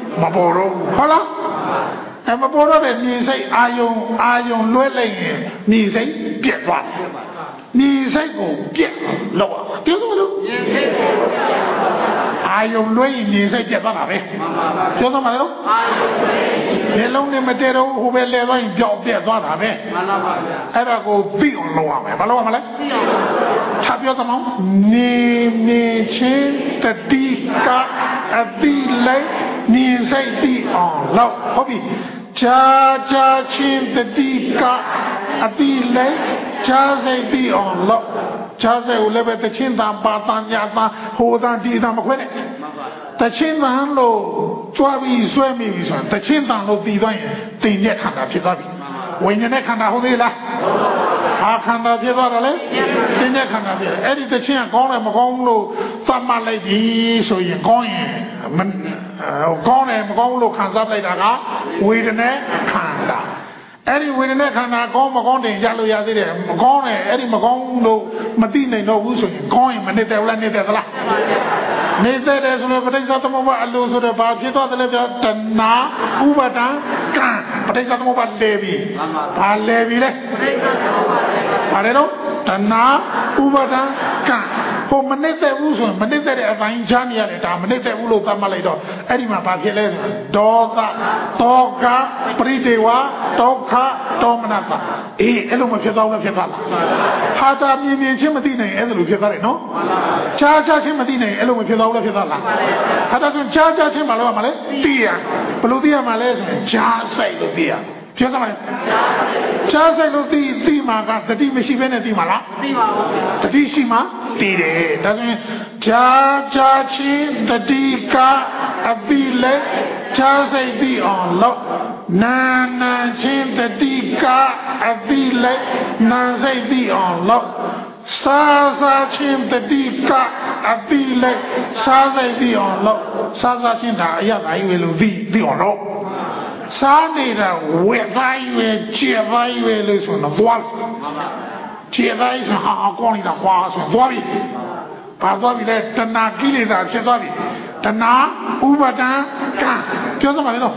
မပေါ်တော့ဟုတ်လားမပေါ်တော့တဲ့မြင်စိတ်အာယုံလွဲလိုက်ရင်မြင်စိတ်ပြက်သွားတယ်မြင်စိတ်ကိုပြက်လောက်အောင်ပြောသလိုမြင်စိတ်ကိုအာယုံလွဲရင်မြင်စိတ်ပြက်သွားတာပဲပြောသမှာလို့အာယုံလွဲမျက်လုံးနဲ့မတည့်တော့ဟိုပဲလဲသွားရင်ပြောက်ပြက်သွားတာပဲမှန်ပါပါဗျာအဲ့ဒါကိုသိအောင်လုပ်ရမယ်ဘာလုပ်ရမလဲသိအောင်ထပ်ပြောသမောင်းနေချင်းတတိကအတိလိုက်မြင်စိတ်သိအောင်လုပ်ဟုတ်ပြီကြာချင်းတတိကအတိလိုက်ကြာစိတ်သိအောင်လုပ်ကြာစိတ်ကိုလည်းပဲတချင်းတန်ပါတန်ညာတန်ဟိုတန်ဒီတန်မခွဲနဲ့တချင်းတန်လို့တွားပြီးဆွဲမိပြီဆိုတာတချင်းတန်လို့တည်သွားရင်တင်တဲ့ခန္ဓာဖြစ်သွားပြီဝိညာဉ်နဲ့ခန္ဓာဟုတ်သေးလားဟာခန္ဓာဖြစ်သွားတယ်လေတင်တဲ့ခန္ဓာဖြစ်တယ်အဲ့ဒီတချင်းကကောင်းတယ်မကောင်းလို့သတ်မှတ်လိုက်ပြီဆိုရင်ကောင်းရင်ကောင်းတယ်မကောင်းလို့ခံစားလိုက်တာကဝေဒနာခန္ဓာအဲ့ဒီဝေဒနာခန္ဓာကောင်းမကောင်းတင်ရလို့ရသေးတယ်မကောင်းတယ်အဲ့ဒီမကောင်းလို့မသိနိုင်တော့ဘူးဆိုရင်ကောင်းရင်မနေတဲ့ဘူးလားနေတဲ့သလားနေတဲ့တယ်ဆိုတော့ပဋိစ္စသမုပ္ပါအလိုဆိုတော့ဘာဖြစ်သွားတယ်လဲပြောတဏှာဥပါဒံကံပဋိစ္စသမုပ္ပါလဲပြီဘာလဲပြီလဲဘာလဲတော့တဏှာဥပါဒံကံဟိုမနေတဲ့ဘူးဆိုရင်မနေတဲ့တဲ့အပိုင်းချားနေရတယ်ဒါမနေတဲ့ဘူးလို့သတ်မှတ်လိုက်တော့အဲ့ဒီမှာဘာဖြစ်လဲဆိုဒေါသတောကပရိဒေဝဒုက္ခဒေါမနတာအေးအဲ့လိုမဖြစ်သွားဘူးဖြစ်သွားလားဟာတာမြင်ချင်းမသိနိုင်အဲ့လိုဖြစ်သွားတယ်နော်ချားချင်းမသိနိုင်အဲ့လိုမဖြစ်သွားဘူးဖြစ်သွားလားဟာတာဆိုချားချင်းမလို့ရမှာလဲသိရဘလို့သိရမှာလဲဆိုရင်ချားဆိုင်လို့သိရပြောစမ်းပါလေချားဆိုင်လို့သိမှာကတတိမရှိဘဲနဲ့သိမှာလားသိပါဘူးတတိရှိမှသိတယ်ဒါဆိုရင်ချားချင်းတတိကအပိလက်ချားဆိုင်သိအောင်လို့နာချင်းတတိကအပိလက်နာဆိုင်သိအောင်လို့စားချင်းတတိကအပိလက်စားဆိုင်သိအောင်လို့စားချင်းဒါအရသာကြီးပဲလို့သိအောင်လို့စားနေတာဝက်သားရွယ်ခြေသားရွယ်လို့ဆိုတော့သွားခြေသားဆိုဟာကောင်းနေတာကွာဆိုသွားပြီဘာသွားပြီလဲတဏှာကိလေသာဖြစ်သွားပြီတဏှာဥပါဒံကံပြောစမ်းပါလေတော့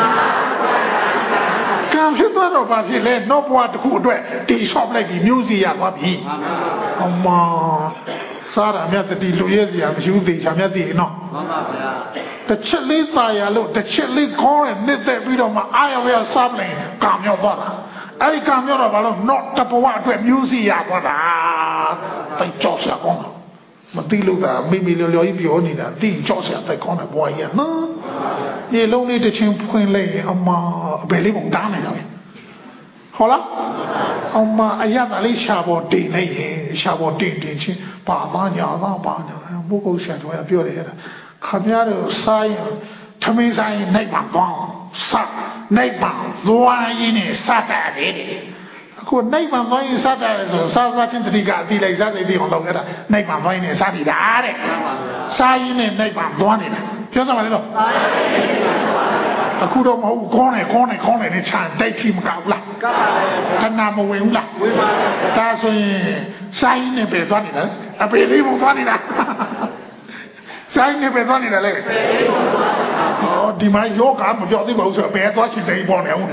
ကံဖြစ်သွားတော့ဘာဖြစ်လဲနောက်ဘဝတစ်ခုအတွက်တိဆော့လိုက်ပြီးမျိုးစီရသွားပြီအမစားရမြတ်တတိလူရဲစီရမရှိဘူးသိချာမြတ်သိနော်မှန်ပါဗျာတစ်ချက်လေးตายရလို့တစ်ချက်လေးခေါင်းနဲ့နှစ်သက်ပြီးတော့မှအာရဝရစားပလင်ကံမြောက်သွားတာအဲ့ဒီကံမြောက်တော့ဘာလို့တော့တဘဝအတွက်မျိုးစီရသွားတာတိတ်ကြောက်စရာကောင်းမသိလို့ကမိလျော်ကြီးပြောနေတာတိကြောက်စရာတိတ်ကောင်းတယ်ဘဝကြီးကနော်ဒီလုံးလေးတစ်ချင်းဖွင့်လိုက်ရင်အမအဘယ်လေးပုံတားနေတာပဲဟုတ်လားအမအရသာလေးရှာပေါ်တင်လိုက်ရင်ရှာပေါ်တင်ချင်းပါမညာပါဘုကုတ်ဆရာတော်ကပြောတယ်ခမရတို့စားရင်ထမင်းစားရင်နိုင်ပါကောင်းစားနိုင်ပါသွားရင်းနဲ့စားတယ်အခုနိုင်ပါသွားရင်စားတယ်ဆိုစားချင်းတတိကအတိလိုက်စားစိတ်ပြီးအောင်လုပ်ရတာနိုင်ပါသွားရင်စားပြီလားတဲ့စားရင်းနဲ့နိုင်ပါသွားနေတာပြောစမ်းပါလေတော့အခုတော့မဟုတ်ကောင်းတယ်နဲ့ခြံတိုက်ချီမကောက်လားကောက်ပါလေခဏမဝင်ဘူးလားဝင်ပါဒါဆိုရင်စားရင်းနဲ့ပဲသွားနေတာအပေလေးပုံသွားနေတာဆိုင်နေပဲသွားနေတာလေဟောဒီမှာယောဂမပြောသေးပါဘူးဆိုတော့ဘယ်သွားချင်တယ်ပေါ်နေအောင်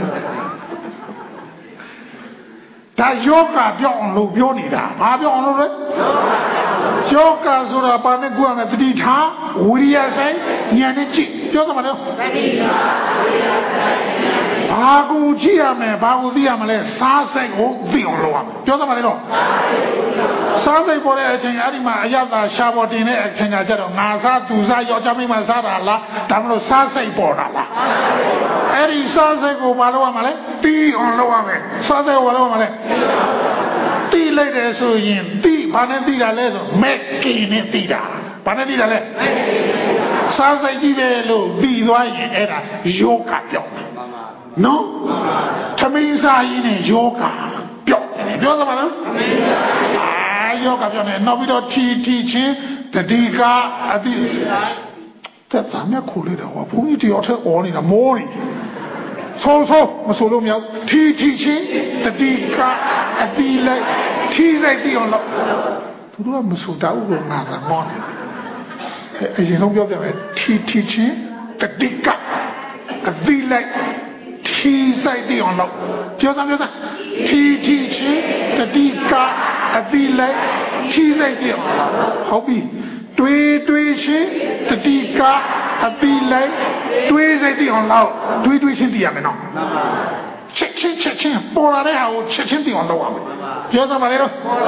ဒါယောဂပြောင်းအောင်လို့ပြောနေတာဘာပြောင်းအောင်လို့လဲယောဂဆိုတာဘာနဲ့ကိုယ်ကတတိထားဝိရိယဆိုင်ဉာဏ်နဲ့ကြည့်ပြောသမှာတော့တတိထားဝိရိယဆိုင်ဘာကိုကြည့်ရမယ်ဘာကိုသိရမလဲစားစိတ်ကိုသိအောင်လုပ်ရမယ်ပြောသမှာလေတော့စားစိတ်ပေါ်တဲ့အချိန်အဲ့ဒီမှာအယတာရှာပေါ်တင်တဲ့အချိန်ကကြတော့ငါစားသူစားယောက်ျားမိန်းမစားတာလားဒါမလို့စားစိတ်ပေါ်တာလားအဲ့ဒီစားစိတ်ကိုဘာလုပ်ရမလဲသိအောင်လုပ်ရမယ်စားစိတ်ကိုဘာလုပ်ရမလဲသိလိုက်တယ်ဆိုရင်သိဘာနဲ့သိတာလဲဆိုမက်ကင်းနဲ့သိတာဘာနဲ့သိတာလဲစားစိတ်ကြီးပဲလို့သိသွားရင်အဲ့ဒါယောဂပြောင်းတယ်နော်သမီးစားရင်နဲ့ယောဂပြောင်းတယ်ပြောသမှာနော်ယောဂပြောင်းတယ်နောက်ပြီးတော့ထီချင်းတတိကအတိတက်တာမြတ်ခုလေးတော့ဘုန်းကြီးတယောက်ထက်អော်နေတာမိုးနေဆိုမဆိုလို့မရထီချင်းတတိကအတိလိုက်ထီလိုက်ပြီးအောင်လို့သူတို့ကမဆိုတာဘူးလို့ငါကမောင်းတယ်အရင်ဆုံးပြောတယ်ပဲထီချင်းတတိကတိလိုက်ထီဆိုင်တိအောင်လို့ပြောစမ်းထီချင်းတတိကအတိလိုက်ထီဆိုင်တိအောင်ဟုတ်ပြီတွေးချင်းတတိကအတိလိုက်တွေးဆိုင်တိအောင်လို့တွေးချင်းတည်ရမယ်နော်ချက်ချင်းပေါ်လာတဲ့ဟာကိုချက်ချင်းတည်အောင်လုပ်ရမယ်ပြောစမ်းပါလေတော့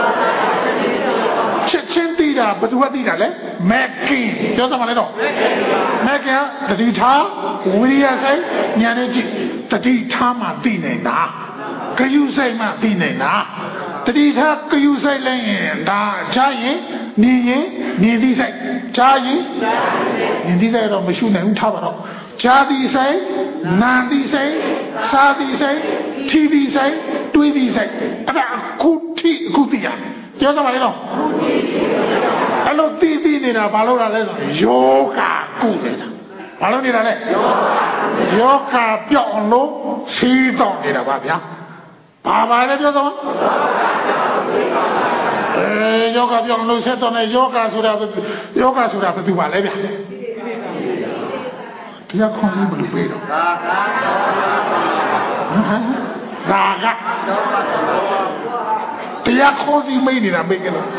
ချက်ချင်းတည်တာဘယ်သူကတည်တာလဲမက်ကင်ပြောစမ်းပါလေတော့မက်ကင်ကတတိထားဝိရိယဆိုင်ဉာဏ်နဲ့ကြည့်တတိထားမှတည်နေတာကယူဆိုင်မှတည်နေတာတတိထားကယူဆိုင်လိုက်ရင်ဒါကြားရင်မြင်သိဆိုင်ကြားရင်မြင်သိဆိုင်တော့မရှိနိုင်ဘူးထားပါတော့ကြားသိဆိုင်နာသိဆိုင်စားသိဆိုင်ထီသိဆိုင်တွေးသိဆိုင်အဲ့ဒါအခုသိရပြောစမ်းပါလေတော့အဲ့လိုသိနေတာဘာလို့လဲဆိုယောဂကုနေတာဘာလို့နေတာလဲယောဂပြောင်းအောင်လို့စီးတော့နေတာပါဗျာဘာလဲပြောစမ်းယောဂပြောင်းလို့ဆက်တော့နေယောဂဆိုတာဘယ်သူပါလဲဗျာတရားခေါင်းကြီးဘယ်လိုပေးတော့ရာဂတရားခေါင်းကြီးမိနေတာမိကြလား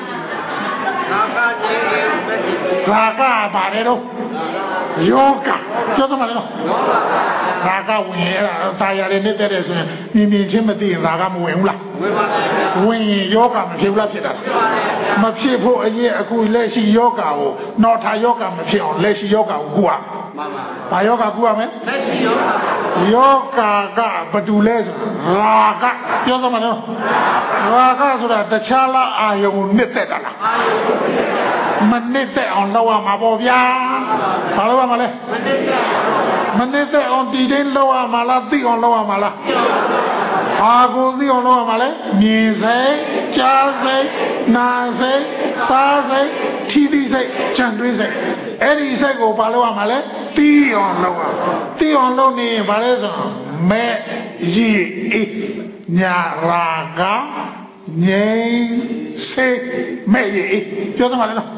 ရာဂပါတယ်တော့ယောဂပြောသမှာလေတော့ရာဂဝင်ရတာရတဲ့နေတဲ့ဆိုရင်မြင်ချင်းမသိရင်ရာဂမဝင်ဘူးလားဝင်ရင်ယောဂမဖြစ်ဘူးလားဖြစ်တာမဖြစ်ဖို့အရင်အခုလက်ရှိယောဂကိုနော်ထာယောဂမဖြစ်အောင်လက်ရှိယောဂကိုကူရဘာယောဂကူရမလဲလက်ရှိယောဂကဘာတူလဲဆိုရာဂပြောသမှာလေရာဂဆိုတာတခြားလားအာယုံနှစ်သက်တာလားမနစ်တဲ့အောင်လောက်ရမှာပေါ့ဗျာဘာလို့ရမှာလဲမနစ်တဲ့အောင်ဒီတိုင်းလောက်ရမှာလားသိအောင်လောက်ရမှာလားအာကိုသိအောင်လောက်ရမှာလဲမြင်စိတ်ကြားစိတ်နာစိတ်စားစိတ်ထီးသီးစိတ်ကြံတွေးစိတ်အဲ့ဒီစိတ်ကိုဘာလို့ရမှာလဲသိအောင်လောက်ရသိအောင်လုပ်နေရင်ဘာလဲဆိုတော့မဲ့ရည်ညာရာဂငြိမ်းစိတ်မဲ့ရည်ပြောသမှာလေနော်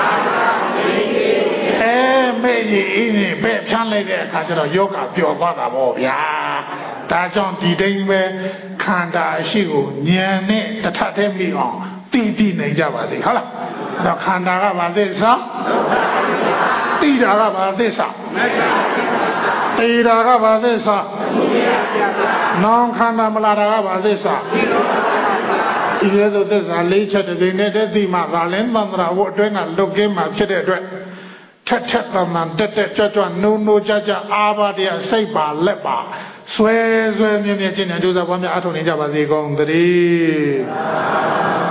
မဲ့ရည်နဲ့ပဲဖြန်းလိုက်တဲ့အခါကျတော့ယောဂပျော်သွားတာပေါ့ဗျာဒါကြောင့်ဒီတိုင်းပဲခန္ဓာရှိကိုဉာဏ်နဲ့တထထဲမိအောင်သိနိုင်ကြပါစေဟုတ်လားတော့ခန္ဓာကဘာသစ္စာသိတာကဘာသစ္စာသိတာကဘာသစ္စာနောင်ခန္ဓာမလာတာကဘာသစ္စာဒီလိုသစ္စာလေးချက်တည်းနဲ့တည်းသိမှသာလင်းသန္တရာဝတ်အတွင်းကလုတ်ကင်းမှဖြစ်တဲ့အတွက်ထက်တန်တက်ကြွနိုးကြအားပါတရားစိတ်ပါလက်ပါဆွဲမြဲမြဲချင်းနဲ့ဒုစရပွားများအထောက်နေကြပါစေကုန်သတည်း